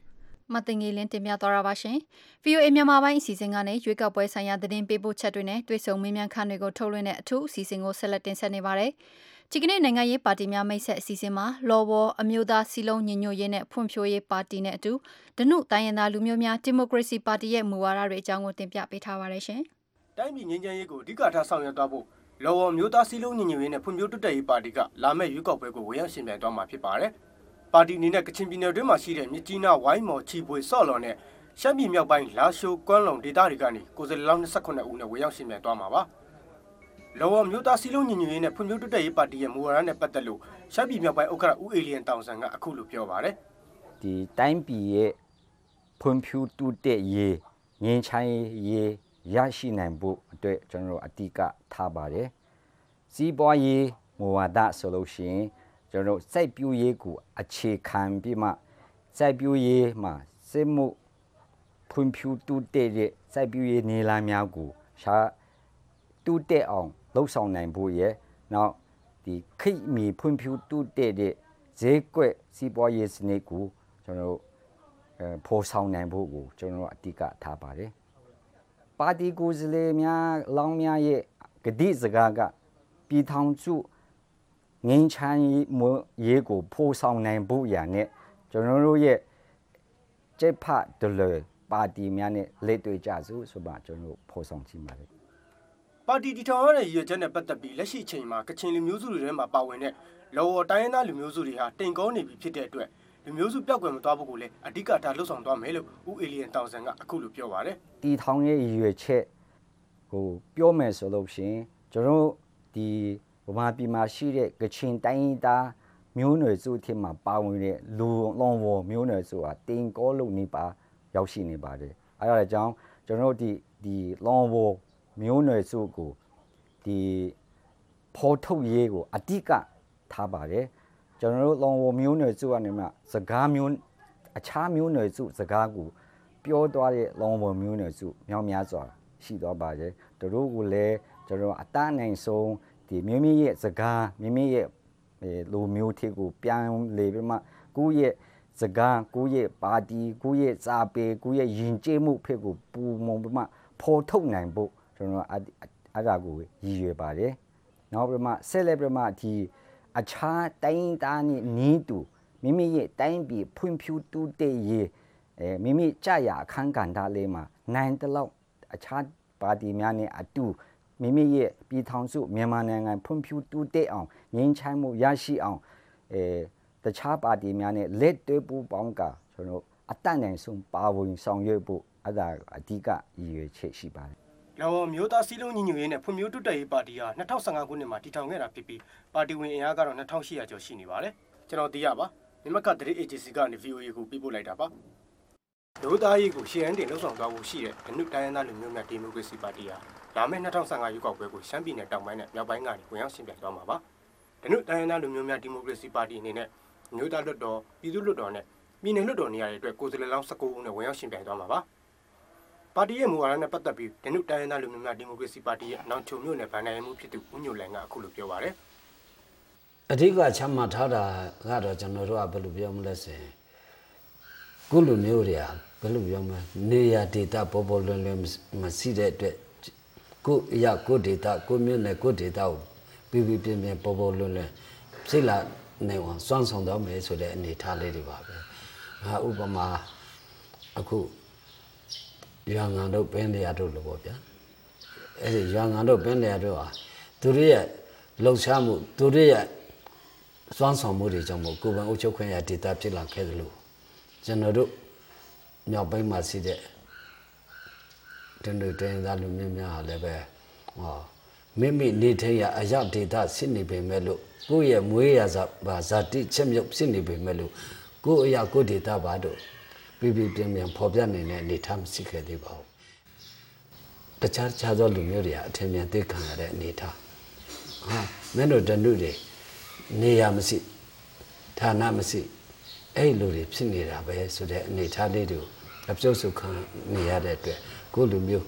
မတင်ငေလင်းတင်ပြသွားတာပါရှင်။ဗီအိုအေ မြန်မာပိုင်းအစီအစဉ်ကနေရွေးကောက်ပွဲဆိုင်ရာသတင်းပေးပို့ချက်တွေနဲ့တွေ့ဆုံမေးမြန်းခန်းတွေကိုထုတ်လွှင့်တဲ့အထူးအစီအစဉ်ကိုဆက်လက်တင်ဆက်နေပါတယ်။ဒီကနေ့နိုင်ငံရေးပါတီများမိတ်ဆက်အစီအစဉ်မှာလော်ဝေါ်အမျိုးသားစီလုံးညီညွတ်ရေးနဲ့ဖွံ့ဖြိုးရေးပါတီနဲ့အတူဒနုတိုင်းရင်းသားလူမျိုးများဒီမိုကရေစီပါတီရဲ့မူဝါဒတွေအကြောင်းကိုတင်ပြပေးထားပါတယ်ရှင်။တိုင်းပြည်ငြိမ်းချမ်းရေးကိုအဓိကထားဆောင်ရွက်သွားဖို့လော်ဝေါ်မျိုးသားစီလုံးညီညွတ်ရေးနဲ့ဖွံ့ဖြိုးတိုးတက်ရေးပါတီကလာမယ့်ရွေးကောက်ပွဲကိုဝင်ရောက်ရှင်ပြိုင်သွားမှာဖြစ်ပါတယ်။ပါတီအနေနဲ့ကချင်ပြည်နယ်တွင်းမှာရှိတဲ့မြစ်ကြီးနားဝိုင်းမော်ချီပွေဆော့လော်နဲ့ရှမ်းပြည်မြောက်ပိုင်းလာရှိုးကွမ်းလုံဒေသတွေကနေကိုယ်စားလှယ်လောင်း၂၈ဦးနဲ့ဝင်ရောက်ရှင်ပြိုင်သွားမှာပါ။လော်ဝေါ်မျိုးသားစီလုံးညီညွတ်ရေးနဲ့ဖွံ့ဖြိုးတိုးတက်ရေးပါတီရဲ့မူဝါဒနဲ့ပတ်သက်လို့ရှမ်းပြည်မြောက်ပိုင်းဥက္ကဋ္ဌဦးအေလီယန်တောင်ဆန်ကအခုလိုပြောပါတယ်။ဒီတိုင်းပြည်ရဲ့ဖွံ့ဖြိုးတိုးတက်ရေးငြိမ်းချမ်းရေးရရှိနိုင်ဖို့အတွက်ကျွန်တော်တို့အဓိကထားပါတယ်။စီးပွားရေးမူဝါဒဆိုလို့ရှိရင်ကျွန်တော်တို့စိုက်ပျိုးရေးကိုအခြေခံပြီးမှစိုက်ပျိုးရေးမှာစစ်မှုဖွံ့ဖြိုးတိုးတက်တဲ့စိုက်ပျိုးရေးနေလာများကိုရှာတိုးတက်အောင်လှုပ်ဆောင်နိုင်ဖို့ရဲ့နောက်ဒီခိမီဖွံ့ဖြိုးတိုးတက်တဲ့ဈေးကွက်စီးပွားရေးစနစ်ကိုကျွန်တော်တို့အဲဖော်ဆောင်နိုင်ဖို့ကိုကျွန်တော်တို့အဓိကထားပါတယ်ပါတီကိုယ်စားလှယ်များလောင်းများရဲ့ဂတိစကားကပြည်ထောင်စုငင်းချမ်းရေးကိုဖော်ဆောင်နိုင်ဖို့ရနဲ့ကျွန်တော်တို့ရဲ့ကျက်ဖတ်ဒလပါတီများနဲ့လက်တွေ့ကြစို့ဆိုပါကျွန်တော်ဖော်ဆောင်ကြည့်ပါတယ်ပါတီတီထောင်ရတဲ့ရည်ရွယ်ချက်နဲ့ပတ်သက်ပြီးလက်ရှိအချိန်မှာကချင်လူမျိုးစုတွေထဲမှာပါဝင်တဲ့လော်ဝေါ်တိုင်းရင်းသားလူမျိုးစုတွေဟာတိမ်ကောနေပြီဖြစ်တဲ့အတွက်လူမျိုးစုပြောက်ကွယ်မသွားဖို့ကိုလည်းအဓိကထားလှုပ်ဆောင်သွားမယ်လို့ဦးအေလီယန်တောင်ဆန်ကအခုလိုပြောပါတယ်တီထောင်ရဲ့ရည်ရွယ်ချက်ဟိုပြောမယ်ဆိုလို့ရှိရင်ကျွန်တော်ဒီဗမာပြည်မှာရှိတဲ့ကချင်တိုင်းရင်းသားမျိုးနွယ်စုအထက်မှာပါဝင်တဲ့လူလော်ဝေါ်မျိုးနွယ်စုဟာတိမ်ကောလို့နေပါရောက်ရှိနေပါတယ်အဲဒါကြောင့်ကျွန်တော်ဒီဒီလော်ဝေါ်မျိုးနွယ်စုကိုဒီဖော်ထုတ်ရေးကိုအဓိကထားပါတယ်ကျွန်တော်တို့လော်ဝေါ်မျိုးနွယ်စုကနေမှစကားမျိုးအခြားမျိုးနွယ်စုစကားကိုပြောသွားတဲ့လော်ဝေါ်မျိုးနွယ်စုမြောက်များစွာရှိသွားပါတယ်တို့ကိုလည်းကျွန်တော်အတန်းနိုင်ဆုံးဒီမိမိရဲ့စကားမိမိရဲ့လူမျိုးထက်ကိုပြန်လေပြီးမှကိုယ့်ရဲ့စကားကိုယ့်ရဲ့ပါတီကိုယ့်ရဲ့စာပေကိုယ့်ရဲ့ယဉ်ကျေးမှုဖက်ကိုပူမုံပြီးမှဖော်ထုတ်နိုင်ဖို့ကျွန်တော်အဲ့ဒါကိုရည်ရွယ်ပါတယ်နောက်ပြီးမှဆက်လက်ပြီးမှဒီအခြားတိုင်းသားနဲ့နီးတူမိမိရဲ့တိုင်းပြည်ဖွံ့ဖြိုးတိုးတက်ရေးအဲမိမိကြာရအခန်းကဏ္ဍလေးမှာနိုင်တဲ့လောက်အခြားပါတီများနဲ့အတူမိမိရဲ့ပြည်ထောင်စုမြန်မာနိုင်ငံဖွံ့ဖြိုးတိုးတက်အောင်ငြိမ်းချမ်းမှုရရှိအောင်အဲတခြားပါတီများနဲ့လက်တွဲပူးပေါင်းကကျွန်တော်အတတ်နိုင်ဆုံးပါဝင်ဆောင်ရွက်ဖို့အဲ့ဒါအဓိကရည်ရွယ်ချက်ရှိပါတယ်။လော်မျိုးသားစီးလုံးညီညွတ်ရေးနဲ့ဖွံ့ဖြိုးတိုးတက်ရေးပါတီဟာ၂၀၁၅ခုနှစ်မှာတည်ထောင်ခဲ့တာဖြစ်ပြီးပါတီဝင်အင်အားကတော့၂၈၀၀ကျော်ရှိနေပါတယ်။ကျွန်တော်သိရပါမြမကဒရိအေဂျင်စီကနေ ဗီအိုအေ ကိုပြပို့လိုက်တာပါ။ဒိုးသားရေးကိုရှေ့အန်းတင်လှုပ်ဆောင်သွားဖို့ရှိတဲ့အနုတိုင်းရင်းသားလူမျိုးများဒီမိုကရေစီပါတီဟာလာမယ့်၂၀၁၅ရွေးကောက်ပွဲကိုရှမ်းပြည်နယ်တောင်ပိုင်းနဲ့မြောက်ပိုင်းကနေဝင်ရောက်ရှင်ပြိုင်သွားမှာပါ။ဒနုတိုင်းရင်းသားလူမျိုးများဒီမိုကရေစီပါတီအနေနဲ့မြို့သားလွှတ်တော်ပြည်သူ့လွှတ်တော်နဲ့ပြည်နယ်လွှတ်တော်နေရာတွေအတွက်ကိုယ်စားလှယ်လောင်း၁၉ဦးနဲ့ဝင်ရောက်ရှင်ပြိုင်သွားမှာပါ။ပါတီရဲ့မူဝါဒနဲ့ပတ်သက်ပြီးဒနုတိုင်းရင်းသားလူမျိုးများဒီမိုကရေစီပါတီရဲ့နောက်ချုံမြို့နယ်ဗန်နိုင်မှုဖြစ်သူဦးညိုလိုင်ကအခုလိုပြောပါတယ်။အဓိကချမှတ်ထားတာကတော့ကျွန်တော်တို့ကဘယ်လိုပြောမလဲဆိုရင်ကုလူမျိုးတွေကဘယ်လိုပြောမလဲနေရဒေတာပေါ်ပေါ်လွင်လွင်မရှိတဲ့အတွက်ကိုရကိုဒေတာကိုမြို့နယ်ကိုဒေတာကိုပြီးပြီးပြင်းပြင်းပေါ်ပေါ်လွင်လွင်စိတ်လာနေအောင်စွမ်းဆောင်တော့မယ်ဆိုတဲ့အနေထားလေးတွေပါပဲ။ဟာဥပမာအခုရွာငံတို့ပင်းတရားတို့လို့ပေါ့ဗျာ။အဲ့ဒီရွာငံတို့ပင်းတရားတို့ဟာသူတို့ရဲ့လှုပ်ရှားမှုသူတို့ရဲ့စွမ်းဆောင်မှုတွေကြောင့်မို့ကိုယ်ပိုင်အုပ်ချုပ်ခွင့်ရဒေတာဖြစ်လာခဲ့တယ်လို့ကျွန်တော်တို့မြောက်ပိုင်းမှာရှိတဲ့တန်တွေတိုင်းသားလူမျိုးများဟာလည်းပဲဟောမိမိနေထိုင်ရအရောက်ဒေတာဖြစ်နေပေမဲ့လို့ကိုယ့်ရဲ့မွေးရစာဘာဇာတိချက်မြုပ်ဖြစ်နေပေမဲ့လို့ကိုယ့်အရာကိုယ်ဒေတာပါတော့ပြပြပြင်းပြင်းဖော်ပြနေတဲ့အနေထားမရှိခဲ့သေးပါဘူးတခြားတခြားသောလူမျိုးတွေအထင်မြင်သိခံရတဲ့အနေထားဟာမင်းတို့တန်တွေနေရမရှိဌာနမရှိအဲ့လိုတွေဖြစ်နေတာပဲဆိုတဲ့အနေထားလေးတွေကိုအပြုတ်ဆုခံနေရတဲ့အတွက်ကိုလူမျိုး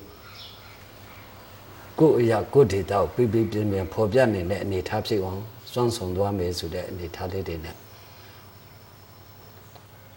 ကိုအရာကိုဒေတာကိုပြပြပြင်းပြင်းဖော်ပြနေတဲ့အနေထားဖြစ်အောင်စွန့်ဆောင်သွားမယ်ဆိုတဲ့အနေထားလေးတွေနဲ့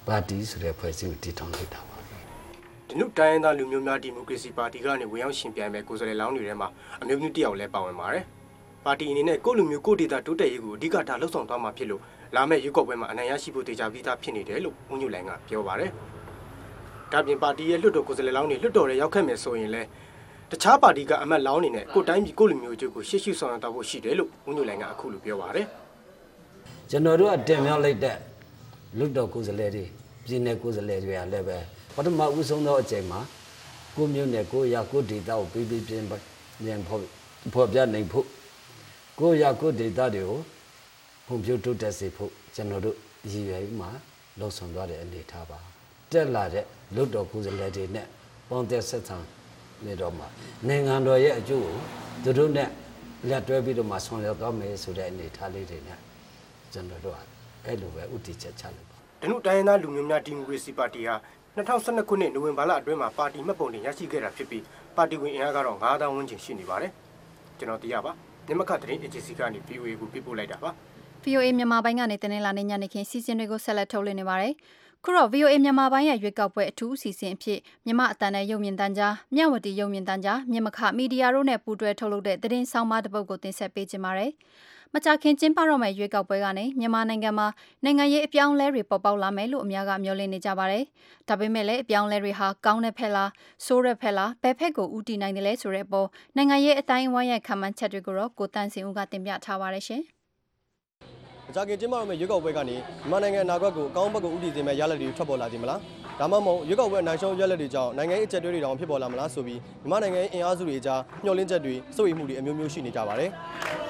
ပါတီဆိုတဲ့ဖွဲ့စည်းကိုတည်ထောင်လိုက်တာပါဒီနေ့တိုင်းသားလူမျိုးများဒီမိုကရေစီပါတီကနေဝင်ရောက်ရှင်ပြိုင်မဲ့ကိုယ်စားလှယ်လောင်းတွေထဲမှာအမျိုးမျိုးတယောက်လည်းပါဝင်ပါတယ်ပါတီအနေနဲ့ကိုလူမျိုးကိုဒေတာတိုးတက်ရေးကိုအဓိကထားလှုပ်ဆောင်သွားမှာဖြစ်လို့လာမယ့်ရွေးကောက်ပွဲမှာအနိုင်ရရှိဖို့တေချာပြီးသားဖြစ်နေတယ်လို့ဦးညွန့်လိုင်ကပြောပါတယ်ဒါပြင်ပါတီရဲ့လွှတ်တော်ကိုယ်စားလှယ်လောင်းတွေလွှတ်တော်ရဲရောက်ခဲ့မယ်ဆိုရင်လည်းတခြားပါတီကအမတ်လောင်းနေနဲ့ကိုတိုင်းပြည်ကိုလူမျိုးအကျိုးကိုရှေ့ရှုဆောင်ရွက်သွားဖို့ရှိတယ်လို့ဦးညွန့်လိုင်ကအခုလိုပြောပါတယ်ကျွန်တော်တို့အတင်မြောက်လိုက်တဲ့လွှတ်တော်ကိုယ်စားလှယ်တွေပြည်နယ်ကိုယ်စားလှယ်တွေကလည်းပဲပထမဦးဆုံးသောအချိန်မှာကိုမျိုးနဲ့ကိုရကိုဒေတာကိုပြီးပြီးပြင်ပြန်ဖို့ဖော်ပြနိုင်ဖို့ကိုရကိုဒေတာတွေကိုဖွံ့ဖြိုးတိုးတက်စေဖို့ကျွန်တော်တို့ရည်ရွယ်မှလှုံ့ဆော်သွားတဲ့အနေထားပါတက်လာတဲ့လွတ်တော်ကိုယ်စားလှယ်တွေနဲ့ပေါင်းသက်ဆက်ဆံနေတော့မှနိုင်ငံတော်ရဲ့အကျိုးကိုသူတို့နဲ့လက်တွဲပြီးတော့မှဆောင်ရွက်သွားမယ်ဆိုတဲ့အနေထားလေးတွေနဲ့ကျွန်တော်တို့အဲ့လိုပဲဥတီချက်ချလိုက်ပါဒနုတိုင်းသားလူမျိုးများဒီမိုကရေစီပါတီဟာ၂၀၁၂ခုနှစ်နိုဝင်ဘာလအတွင်းမှာပါတီမှတ်ပုံတင်ရရှိခဲ့တာဖြစ်ပြီးပါတီဝင်အင်အားကတော့၅သောင်းဝန်းကျင်ရှိနေပါတယ်ကျွန်တော်တရားပါမြမခသတင်းအေဂျင်စီကနေ ဗီအိုအေ ကိုပြပို့လိုက်တာပါဗီအိုအေ မြန်မာပိုင်းကနေတင်လာနေညနေခင်းစီစဉ်တွေကိုဆက်လက်ထုတ်လွှင့်နေပါတယ်ခုတော့ ဗီအိုအေ မြန်မာပိုင်းရဲ့ရွေးကောက်ပွဲအထူးအစီအစဉ်အဖြစ်မြန်မာအတန်နဲ့ရုပ်မြင်သံကြားမြဝတီရုပ်မြင်သံကြားမြမခမီဒီယာတို့နဲ့ပူးတွဲထုတ်လုပ်တဲ့သတင်းဆောင်မတစ်ပုဒ်ကိုတင်ဆက်ပေးကြပါမယ်မကြခင်ကျင်းပတော့မယ့်ရွေးကောက်ပွဲကနေမြန်မာနိုင်ငံမှာနိုင်ငံရေးအပြောင်းအလဲတွေပေါ်ပေါက်လာမယ်လို့အများကမျှော်လင့်နေကြပါတယ်။ဒါပေမဲ့လည်းအပြောင်းအလဲတွေဟာကောင်းတဲ့ဖက်လားဆိုးတဲ့ဖက်လားဘယ်ဖက်ကိုဦးတည်နိုင်တယ်လဲဆိုတဲ့အပေါ်နိုင်ငံရေးအတိုင်းအဝိုင်းရဲ့ခံမှန်းချက်တွေကိုတော့ကိုတန်းစင်ဦးကတင်ပြထားပါရရှင်။မကြခင်ကျင်းပတော့မယ့်ရွေးကောက်ပွဲကနေမြန်မာနိုင်ငံအနာဂတ်ကိုအကောင်းဘက်ကိုဦးတည်စေမယ့်ရလဒ်တွေထွက်ပေါ်လာခြင်းမလား။ဒါမှမဟုတ်ရွေးကောက်ပွဲနိုင်ရှုံးရလဒ်တွေကြောင့်နိုင်ငံရေးအကျပ်တွေတောင်ဖြစ်ပေါ်လာမလားဆိုပြီးမြန်မာနိုင်ငံအင်အားစုတွေကြားမျှော်လင့်ချက်တွေစိုးရိမ်မှုတွေအမျိုးမျိုးရှိနေကြပါတယ်။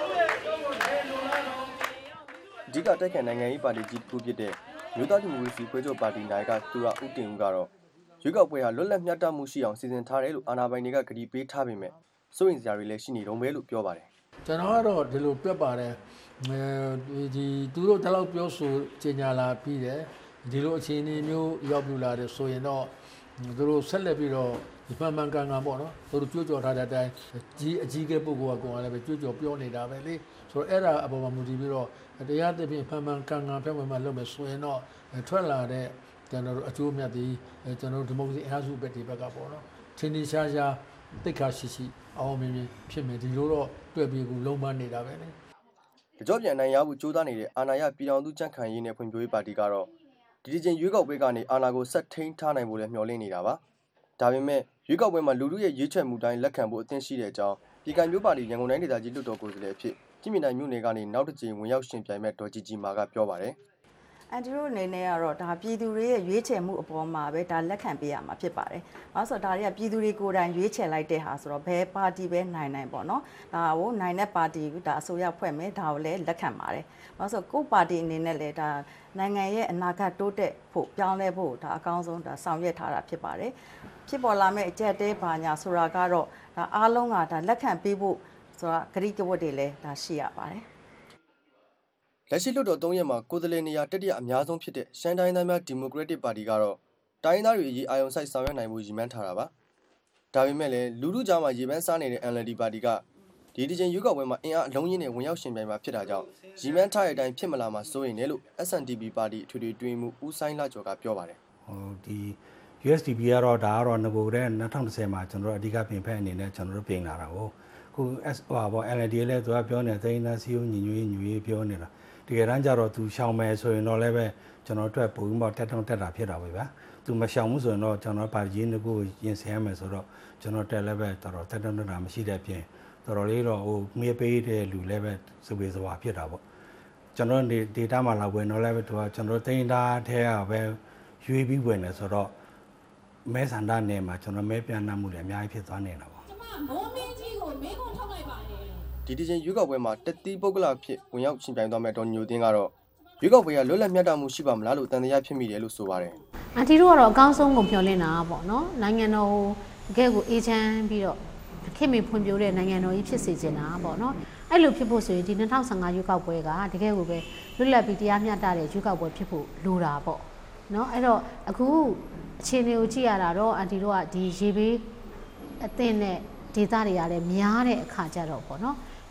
အဓိကတိုက်ခိုက်နိုင်ငံရေးပါတီကြီးတစ်ခုဖြစ်တဲ့မြို့သားဒီမိုကရေစီဖွဲ့ချုပ်ပါတီနိုင်ကသူရဦးတင်ဦးကတော့ရွေးကောက်ပွဲဟာလွတ်လပ်မျှတမှုရှိအောင်စီစဉ်ထားတယ်လို့အာဏာပိုင်တွေကကတိပေးထားပေမဲ့စိုးရိမ်စရာတွေလည်းရှိနေတော့မယ်လို့ပြောပါတယ်ကျွန်တော်ကတော့ဒီလိုပြတ်ပါတယ်အဲဒီသူတို့တလောက်ပြောဆိုကြေညာလာပြီးတယ်ဒီလိုအခြေအနေမျိုးရောက်ပြလာတယ်ဆိုရင်တော့သူတို့ဆက်လက်ပြီးတော့ဒီမှန်မှန်ကန်ကန်ပေါ့နော်သူတို့ကြွကြော်ထားတဲ့အတိုင်းကြီးအကြီးကဲပုဂ္ဂိုလ်ကကိုယ်ကလည်းပဲကြွကြော်ပြောနေတာပဲလေဆိုတော့အဲ့ဒါအပေါ်မှာမူတည်ပြီးတော့တရားသဖြင့်မှန်မှန်ကန်ကန်ပြောင်းမှန်လုပ်မယ်ဆိုရင်တော့ထွက်လာတဲ့ကျွန်တော်တို့အကျိုးမြတ်ဒီကျွန်တော်တို့ဒီမိုကရေစီအားစုဘက်ဒီဘက်ကပေါ့နော်ထင်းထင်းရှားရှားတိတ်ခါရှိရှိအောင်မြင်မြင်ဖြစ်မယ်ဒီလိုတော့တွေ့ပြီးကူလုံးမနေတာပဲလေတကြောပြန်နိုင်ရဖို့ကြိုးစားနေတဲ့အာဏာရပြည်ထောင်စုကြံ့ခိုင်ရေးနဲ့ဖွံ့ဖြိုးရေးပါတီကတော့ဒီဒီချင်းရွေးကောက်ပွဲကနေအာဏာကိုဆက်ထိန်းထားနိုင်ဖို့လည်းမျှော်လင့်နေတာပါဒါပေမဲ့ရွေးကောက်ပွဲမှာလူထုရဲ့ရွေးချယ်မှုတိုင်းလက်ခံဖို့အသင့်ရှိတဲ့အကြောင်းပြည်ကံမျိုးပါတီရန်ကုန်တိုင်းဒေသကြီးလွှတ်တော်ကိုယ်စားလှယ်အဖြစ်ကြည်မြင့်တိုင်းမြို့နယ်ကနေနောက်တစ်ကြိမ်ဝင်ရောက်ရှင်ပြိုင်မဲ့ဒေါ်ကြီးကြီးမာကပြောပါတယ်အန်တီတို့အနေနဲ့ကတော့ဒါပြည်သူတွေရဲ့ရွေးချယ်မှုအပေါ်မှာပဲဒါလက်ခံပေးရမှာဖြစ်ပါတယ်။ဘာလို့ဆိုတော့ဒါတွေကပြည်သူတွေကိုယ်တိုင်ရွေးချယ်လိုက်တဲ့ဟာဆိုတော့ဘယ်ပါတီပဲနိုင်နိုင်ပေါ့နော်။ဒါကိုနိုင်တဲ့ပါတီကဒါအစိုးရဖွဲ့မယ်ဒါကိုလည်းလက်ခံပါတယ်။ဘာလို့ဆိုတော့ကိုယ့်ပါတီအနေနဲ့လည်းဒါနိုင်ငံရဲ့အနာဂတ်တိုးတက်ဖို့ပြောင်းလဲဖို့ဒါအကောင်းဆုံးဒါဆောင်ရွက်ထားတာဖြစ်ပါတယ်။ဖြစ်ပေါ်လာမယ့်အကြက်တဲပါညာဆိုတာကတော့ဒါအားလုံးကဒါလက်ခံပေးဖို့ဆိုတာဂရိကဝတ်တွေလည်းဒါရှိရပါတယ်။လက်ရှိလွှတ်တော်သုံးရက်မှာကိုယ်စားလှယ်နေရာတတိယအများဆုံးဖြစ်တဲ့ရှမ်းတိုင်းသားများဒီမိုကရက်တစ်ပါတီကတော့တိုင်းသားတွေအရေးအာရုံစိုက်ဆောင်ရွက်နိုင်မှုရည်မှန်းထားတာပါ။ဒါပေမဲ့လည်းလူထုကြားမှာရေပန်းစားနေတဲ့ အန် အယ် ဒီ ပါတီကဒီဒီချင်းရွေးကောက်ပွဲမှာအင်အားအလုံးကြီးနဲ့ဝင်ရောက်ရှင်ပြိုင်မှာဖြစ်တာကြောင့်ရည်မှန်းထားတဲ့အတိုင်းဖြစ်မလာမှာစိုးရိမ်တယ်လို့ အက်စ် အန် ဒီ ပီ ပါတီအထွေထွေတွင်းမှုဦးဆိုင်လာကျော်ကပြောပါတယ်။ဟိုဒီ ယူ အက်စ် ဒီ ပီ ကတော့ဒါကတော့ငကိုတဲ့၂၀၂၀မှာကျွန်တော်တို့အဓိကပြင်ဖက်အနေနဲ့ကျွန်တော်တို့ပြင်လာတာကိုခု S ဟိုပေါ့ အန် အယ် ဒီ လည်းသူကပြောနေသိန်းသားစီယုံညီညွတ်ညီညွတ်ပြောနေတာတကယ်တမ်းကျတော့သူရှောင်မယ်ဆိုရင်တော့လည်းပဲကျွန်တော်တို့ပုံမှန်တက်တုံးတက်တာဖြစ်တာပဲဗျာသူမရှောင်ဘူးဆိုရင်တော့ကျွန်တော်ပါရင်းတကူရင်ဆိုင်ရမယ်ဆိုတော့ကျွန်တော်တက်လည်းပဲတော်တော်တက်တုံးတက်တာမရှိတဲ့ပြင်တော်တော်လေးတော့ဟိုမြေပေးတဲ့လူလည်းပဲစပယ်စဝါဖြစ်တာပေါ့ကျွန်တော်ဒီ data မှာလာဝင်တော့လည်းပဲသူကကျွန်တော်သိန်းသားထဲကပဲရွေးပြီးဝင်တယ်ဆိုတော့မဲဆန္ဒနယ်မှာကျွန်တော်မဲပြန်နှံ့မှုလည်းအများကြီးဖြစ်သွားနေတာပေါ့ကျွန်မမိုးမင်းကြီးကိုမဲခွန်ထုတ်လိုက်ပါတယ်ဒီဒီချင်းရွေးကောက်ပွဲမှာတတိပုဂ္ဂလဖြစ်ဝင်ရောက်ရှင်ပြိုင်သွားမဲ့ဒေါ်ညိုတင်းကတော့ရွေးကောက်ပွဲကလွတ်လပ်မျှတမှုရှိပါမလားလို့တန်တရားဖြစ်မိတယ်လို့ဆိုပါတယ်အန်တီတို့ကတော့အကောင်းဆုံးကိုမျှော်လင့်တာပေါ့နော်နိုင်ငံတော်တကယ်ကိုအေးချမ်းပြီးတော့ခင်မီဖွံ့ဖြိုးတဲ့နိုင်ငံတော်ကြီးဖြစ်စေချင်တာပေါ့နော်အဲ့လိုဖြစ်ဖို့ဆိုရင်ဒီ၂၀၁၅ရွေးကောက်ပွဲကတကယ်ကိုပဲလွတ်လပ်ပြီးတရားမျှတတဲ့ရွေးကောက်ပွဲဖြစ်ဖို့လိုတာပေါ့နော်အဲ့တော့အခုအခြေအနေကိုကြည့်ရတာတော့အန်တီတို့ကဒီရေဘေးအသင့်နဲ့ဒေသတွေကလည်းများတဲ့အခါကျတော့ပေါ့နော်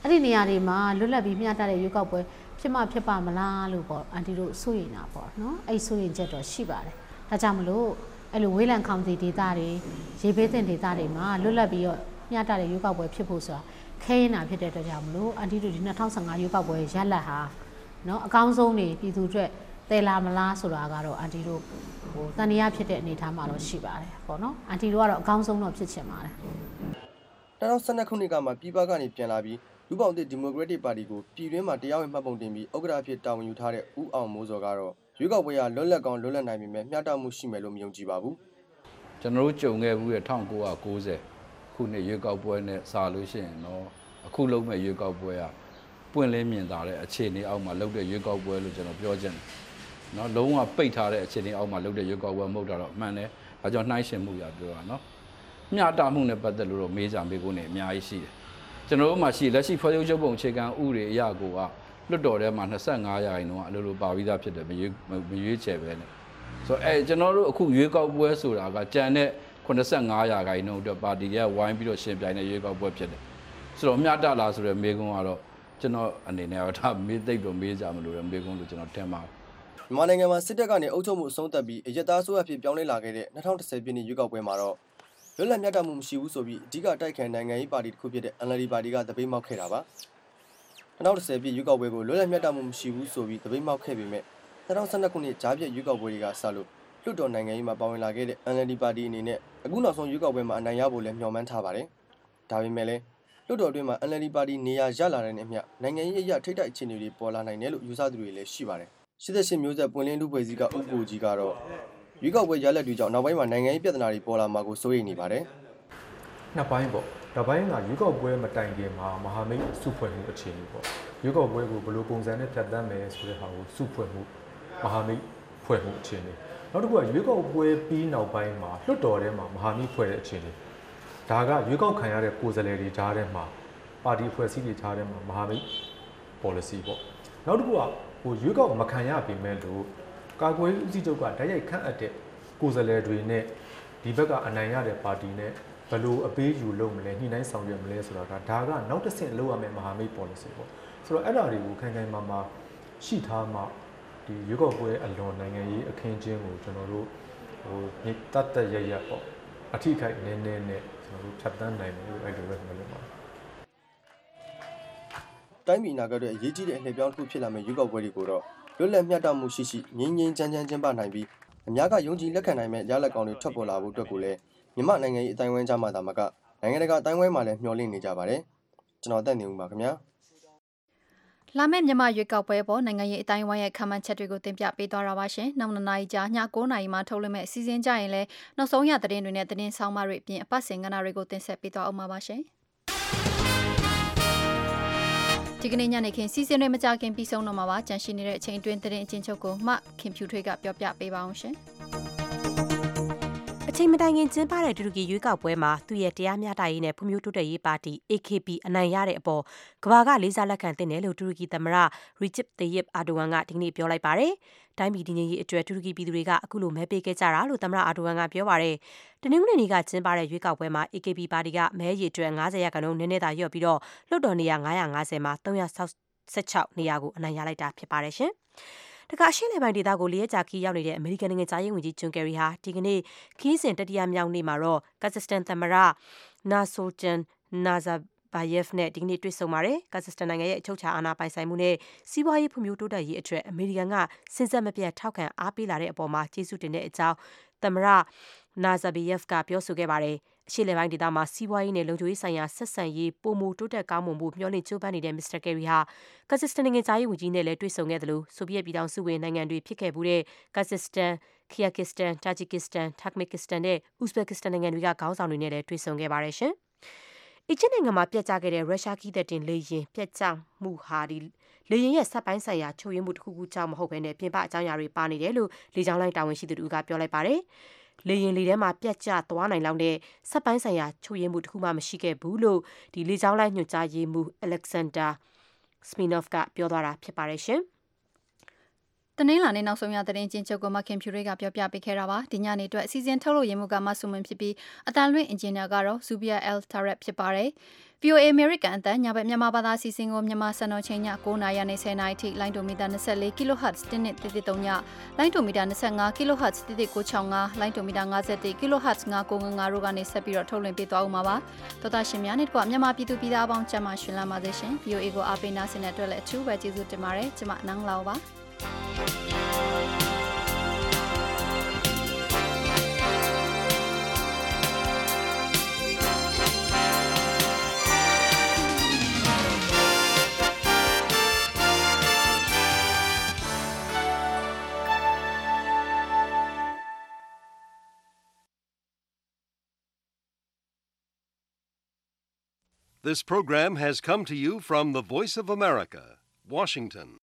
အဲ့ဒီနေရာတွေမှာလွတ်လပ်ပြီးမျှတတဲ့ရွေးကောက်ပွဲဖြစ်မှဖြစ်ပါမလားလို့ပေါ့အန်တီတို့စိုးရိမ်တာပေါ့နော်အဲ့စိုးရိမ်ချက်တော့ရှိပါတယ်ဒါကြောင့်မလို့အဲ့လိုဝေးလံခေါင်စီဒေသတွေရေဘေးသင့်ဒေသတွေမှာလွတ်လပ်ပြီးတော့မျှတတဲ့ရွေးကောက်ပွဲဖြစ်ဖို့ဆိုတာခဲရင်တာဖြစ်တဲ့အတွက်ကြောင့်မလို့အန်တီတို့ဒီ၂၀၁၅ရွေးကောက်ပွဲရလဒ်ဟာနော်အကောင်းဆုံးနေပြည်သူတွေတဲလာမလားဆိုတာကတော့အန်တီတို့ဟိုတန်တရားဖြစ်တဲ့အနေအထားမှာတော့ရှိပါတယ်ပေါ့နော်အန်တီတို့ကတော့အကောင်းဆုံးတော့ဖြစ်ချင်ပါတယ်၂၀၁၂ခုနှစ်ကမှပြည်ပကနေပြန်လာပြီးလူပေါင်းတဲ့ဒီမိုကရက်တစ်ပါတီကိုပြည်တွင်းမှာတရားဝင်မှတ်ပုံတင်ပြီးဥက္ကဋ္ဌဖြစ်တာဝန်ယူထားတဲ့ဦးအောင်မိုးစောကတော့ရွေးကောက်ပွဲကလွတ်လပ်ကောင်းလွတ်လပ်နိုင်ပေမဲ့မျှတမှုရှိမယ်လို့မယုံကြည်ပါဘူးကျွန်တော်တို့ကြုံခဲ့ဘူးတဲ့၁၉၉၀ခုနှစ်ရွေးကောက်ပွဲနဲ့စာလို့ရှိရင်တော့အခုလုံးမဲ့ရွေးကောက်ပွဲကပွင့်လင်းမြင်သာတဲ့အခြေအနေအောက်မှာလုပ်တဲ့ရွေးကောက်ပွဲလို့ကျွန်တော်ပြောချင်တယ်เนาะလုံးဝပိတ်ထားတဲ့အခြေအနေအောက်မှာလုပ်တဲ့ရွေးကောက်ပွဲမဟုတ်တာတော့အမှန်တယ်ဒါကြောင့်နှိုင်းယှဉ်မှုရပြောတာเนาะမျှတမှုနဲ့ပတ်သက်လို့တော့မေးကြမေးခွန်းနေအများကြီးရှိတယ်ကျွန်တော်တို့မှရှိလက်ရှိဖွဲ့စည်းချုပ်ပုံအခြေခံဥပဒေအရကိုကလွတ်တော်ထဲမှာ၂၅ရာခိုင်နှုန်းကအလိုလိုပါပြီးသားဖြစ်တယ်မရွေးမရွေးချယ်ပဲနဲ့ဆိုတော့အဲကျွန်တော်တို့အခုရွေးကောက်ပွဲဆိုတာကကြံတဲ့၈၅ရာခိုင်နှုန်းအတွက်ပါတီကဝိုင်းပြီးတော့ရှင်ပြိုင်တဲ့ရွေးကောက်ပွဲဖြစ်တယ်ဆိုတော့မျှတလားဆိုတဲ့မေးခွန်းကတော့ကျွန်တော်အနေနဲ့တော့ဒါမေးသိပ်တော့မေးကြမလို့တဲ့မေးခွန်းလို့ကျွန်တော်ထင်ပါတယ်မြန်မာနိုင်ငံမှာစစ်တပ်ကနေအုပ်ချုပ်မှုအဆုံးသတ်ပြီးအရက်သားဆိုးအဖြစ်ပြောင်းလဲလာခဲ့တဲ့၂၀၁၀ပြည့်နှစ်ရွေးကောက်ပွဲမှာတော့လွတ်လပ်မျှတမှုမရှိဘူးဆိုပြီးအဓိကတိုက်ခိုက်နိုင်ငံရေးပါတီတစ်ခုဖြစ်တဲ့ N L D ပါတီကတပိတ်မောက်ခဲ့တာပါ၂၀၁၀ပြည့်ရွေးကောက်ပွဲကိုလွတ်လပ်မျှတမှုမရှိဘူးဆိုပြီးတပိတ်မောက်ခဲ့ပေမဲ့၂၀၁၂ခုနှစ်ကြားပြည့်ရွေးကောက်ပွဲတွေကစလို့လွတ်တော်နိုင်ငံရေးမှာပါဝင်လာခဲ့တဲ့ N L D ပါတီအနေနဲ့အခုနောက်ဆုံးရွေးကောက်ပွဲမှာအနိုင်ရဖို့လည်းမျှော်မှန်းထားပါတယ်ဒါပေမဲ့လည်းလွတ်တော်အတွင်းမှာ N L D ပါတီနေရာရလာတဲ့နဲ့အမျှနိုင်ငံရေးအရာထိပ်တိုက်အခြေအနေတွေပေါ်လာနိုင်တယ်လို့ယူဆသူတွေလည်းရှိပါတယ်၈၈မျိုးဆက်ပွင့်လင်းလူဖွဲ့စည်းကဥပ္ပိုလ်ကြီးကတော့ရွေးကောက်ပွဲရလဒ်တွေကြောင့်နောက်ပိုင်းမှာနိုင်ငံရေးပြဿနာတွေပေါ်လာမှာကိုစိုးရိမ်နေပါတယ်နှစ်ပိုင်းပေါ့ဒါပိုင်းကရွေးကောက်ပွဲမတိုင်ခင်မှာမဟာမိတ်စုဖွဲ့မှုအခြေအနေပေါ့ရွေးကောက်ပွဲကိုဘယ်လိုပုံစံနဲ့ဖြတ်သန်းမယ်ဆိုတဲ့ဟာကိုစုဖွဲ့မှုမဟာမိတ်ဖွဲ့မှုအခြေအနေနောက်တစ်ခုကရွေးကောက်ပွဲပြီးနောက်ပိုင်းမှာလွှတ်တော်ထဲမှာမဟာမိတ်ဖွဲ့တဲ့အခြေအနေဒါကရွေးကောက်ခံရတဲ့ကိုယ်စားလှယ်တွေကြားထဲမှာပါတီဖွဲ့စည်းတွေကြားထဲမှာမဟာမိတ် policy ပေါ့နောက်တစ်ခုကဟိုရွေးကောက်မခံရပေမဲ့လို့ကာကွယ်ဦးစီးချုပ်ကတိုက်ရိုက်ခန့်အပ်တဲ့ကိုယ်စားလှယ်တွေနဲ့ဒီဘက်ကအနိုင်ရတဲ့ပါတီနဲ့ဘယ်လိုအပေးယူလုပ်မလဲညှိနှိုင်းဆောင်ရွက်မလဲဆိုတာကဒါကနောက်တစ်ဆင့်လောက်ရမယ့်မဟာမိတ် policy ပေါ့ဆိုတော့အဲ့ဒါတွေကိုခိုင်ခိုင်မာမာရှိထားမှဒီရွေးကောက်ပွဲအလွန်နိုင်ငံရေးအခင်းချင်းကိုကျွန်တော်တို့ဟိုညတတ်တရရပေါ့အထိခိုက်နည်းနည်းနဲ့ကျွန်တော်တို့ဖြတ်တန်းနိုင်မယ်လို့အဲ့လိုပဲမလုပ်ပါဘူးတိုင်းပြည်နာကတော့အရေးကြီးတဲ့အလှည့်ပြောင်းတစ်ခုဖြစ်လာမယ့်ရွေးကောက်ပွဲတွေကိုတော့လွတ်လပ်မျှတမှုရှိရှိငြင်းငြင်းချမ်းချမ်းကျင်းပနိုင်ပြီးအများကယုံကြည်လက်ခံနိုင်မဲ့ရလဒ်ကောင်းတွေထွက်ပေါ်လာဖို့အတွက်ကိုလည်းမြန်မာနိုင်ငံရေးအတိုင်းအဝိုင်းကြမှာဒါမှကနိုင်ငံတကာအတိုင်းအဝိုင်းမှာလည်းမျှော်လင့်နေကြပါတယ်ကျွန်တော်တက်နေဦးပါခင်ဗျာလာမယ့်မြန်မာရွေးကောက်ပွဲပေါ်နိုင်ငံရေးအတိုင်းအဝိုင်းရဲ့ခံမှန်းချက်တွေကိုတင်ပြပေးသွားတာပါရှင်။နောက်နှစ်နာရီကြာည၉နာရီမှာထုတ်လွှင့်မယ့်အစီအစဉ်ကြရင်လည်းနောက်ဆုံးရသတင်းတွေနဲ့သတင်းဆောင်မတွေအပြင်အပတ်စဉ်ကဏ္ဍတွေကိုတင်ဆက်ပေးသွားအောင်ပါရှင်။ဒီကနေ့ညနေခင်းစီစဉ်တွေမကြခင်ပြီးဆုံးတော့မှာပါ။ကြန့်ရှိနေတဲ့အချိန်အတွင်းသတင်းအချင်းချုပ်ကိုမှခင်ဖြူထွေးကပြောပြပေးပါအောင်ရှင်။အချိန်မတိုင်ခင်ကျင်းပတဲ့တူရကီရွေးကောက်ပွဲမှာသူ့ရဲ့တရားမျှတရေးနဲ့ဖွံ့ဖြိုးတိုးတက်ရေးပါတီ A K P အနိုင်ရတဲ့အပေါ်ကမ္ဘာကလေးစားလက်ခံသင့်တယ်လို့တူရကီသမ္မတ Recep Tayyip Erdogan ကဒီကနေ့ပြောလိုက်ပါတယ်။တိုင်းပြည်တည်ငြိမ်ရေးအတွက်တူရကီပြည်သူတွေကအခုလိုမဲပေးခဲ့ကြတာလို့သမ္မတ Erdogan ကပြောပါတယ်။တနင်္ဂနွေနေ့ကကျင်းပတဲ့ရွေးကောက်ပွဲမှာ A K P ပါတီကမဲရည်အတွက်၅၀ရာခိုင်နှုန်းနည်းနည်းသာလျော့ပြီးတော့လွှတ်တော်နေရာ၅၅၀မှာ၃၆၆နေရာကိုအနိုင်ရလိုက်တာဖြစ်ပါတယ်ရှင်။တခါရှင်းလေပိုင်းဒေသကိုလျက်ကြာခီးရောက်နေတဲ့အမေရိကန်နိုင်ငံသားရေးဝန်ကြီးဂျွန်ကယ်ရီဟာဒီကနေ့ခီးစဉ်တတိယမြောက်နေ့မှာတော့ကာဇက်စတန်သမ္မတနာဆိုတန်နာဇာဘာယက်ဖ်နဲ့ဒီကနေ့တွေ့ဆုံပါတယ်ကာဇက်စတန်နိုင်ငံရဲ့အချုပ်အခြာအာဏာပိုင်ဆိုင်မှုနဲ့စီးပွားရေးဖွံ့ဖြိုးတိုးတက်ရေးအတွက်အမေရိကန်ကစဉ်ဆက်မပြတ်ထောက်ခံအားပေးလာတဲ့အပေါ်မှာကျေးဇူးတင်တဲ့အကြောင်းသမ္မတနာဇာဘီယက်ဖ်ကပြောဆိုခဲ့ပါတယ်အရှေ့လေပိုင်းဒေသမှာစီးပွားရေးနဲ့လုံခြုံရေးဆိုင်ရာဆက်ဆံရေးပိုမိုတိုးတက်ကောင်းမွန်ဖို့မျှော်လင့်ကြိုးပမ်းနေတဲ့မစ္စတာကယ်ရီဟာကာဇက်စတန်နိုင်ငံသားရေးဝန်ကြီးနဲ့လည်းတွေ့ဆုံခဲ့တယ်လို့ဆိုဗီယက်ပြည်ထောင်စုဝင်နိုင်ငံတွေဖြစ်ခဲ့မှုတဲ့ကာဇက်စတန်ခီယာကစ္စတန်တာဂျီကစ္စတန်တက်မက်ကစ္စတန်နဲ့ဥဇဘက်ကစ္စတန်နိုင်ငံတွေကခေါင်းဆောင်တွေနဲ့လည်းတွေ့ဆုံခဲ့ပါတယ်ရှင်။အီဂျစ်နိုင်ငံမှာပြတ်ကျခဲ့တဲ့ရုရှားခီးသက်တင်လေယာဉ်ပြတ်ကျမှုဟာဒီလေယာဉ်ရဲ့ဆက်ပိုင်းဆိုင်ရာချုပ်ရင်းမှုတစ်ခုခုကြောင့်မဟုတ်ဘဲနဲ့ပြင်ပအကြောင်းအရာတွေပါနေတယ်လို့လေကြောင်းလိုင်းတာဝန်ရှိသူတို့ကပြောလိုက်ပါတယ်။လေရင်လေထဲမှာပြတ်ကျသွားနိုင်လောက်တဲ့ဆက်ပိုင်းဆိုင်ရာချုပ်ရင်းမှုတစ်ခုမှမရှိခဲ့ဘူးလို့ဒီလေကြောင်းလိုင်းညွှန်ကြားရေးမှူး Alexander Smirnov ကပြောသွားတာဖြစ်ပါတယ်ရှင်တနင်္လာနေ့နောက်ဆုံးရသတင်းချင်းချုပ်ကိုမခင်ဖြူတွေကပြောပြပေးခဲ့တာပါဒီညနေအတွက်အစီအစဉ်ထုတ်လို့ရမှုကမဆုမွန်ဖြစ်ပြီးအတန်လွင့်အင်ဂျင်နီယာကတော့ Zubia El Tarab ဖြစ်ပါတယ် V O A American အတန်ညဘက်မြန်မာဘာသာစီစဉ်ကိုမြန်မာစံတော်ချိန်ည9နာရီနဲ့10နာရီထိလိုင်းဒိုမီတာtwenty-four kilohertz တင်းနဲ့တစ်တစ်သုံးညလိုင်းဒိုမီတာtwenty-five kilohertz တစ်တစ်nine sixty-fiveလိုင်းဒိုမီတာfifty-one kilohertz nine ninety-fiveတို့ကနေဆက်ပြီးတော့ထုတ်လွှင့်ပေးသွားဦးမှာပါသောတာရှင်များနဲ့တကွမြန်မာပြည်သူပြည်သားအပေါင်းကျမ်းမာရှင်လန်းပါစေရှင် V O A ကိုအားပေးနာဆင်တဲ့အတွက်လည်းအထူးပဲကျေးဇူးတင်ပါတယ်ကျွန်မနန်းလောက်ပါ This program has come to you from the Voice of America, Washington.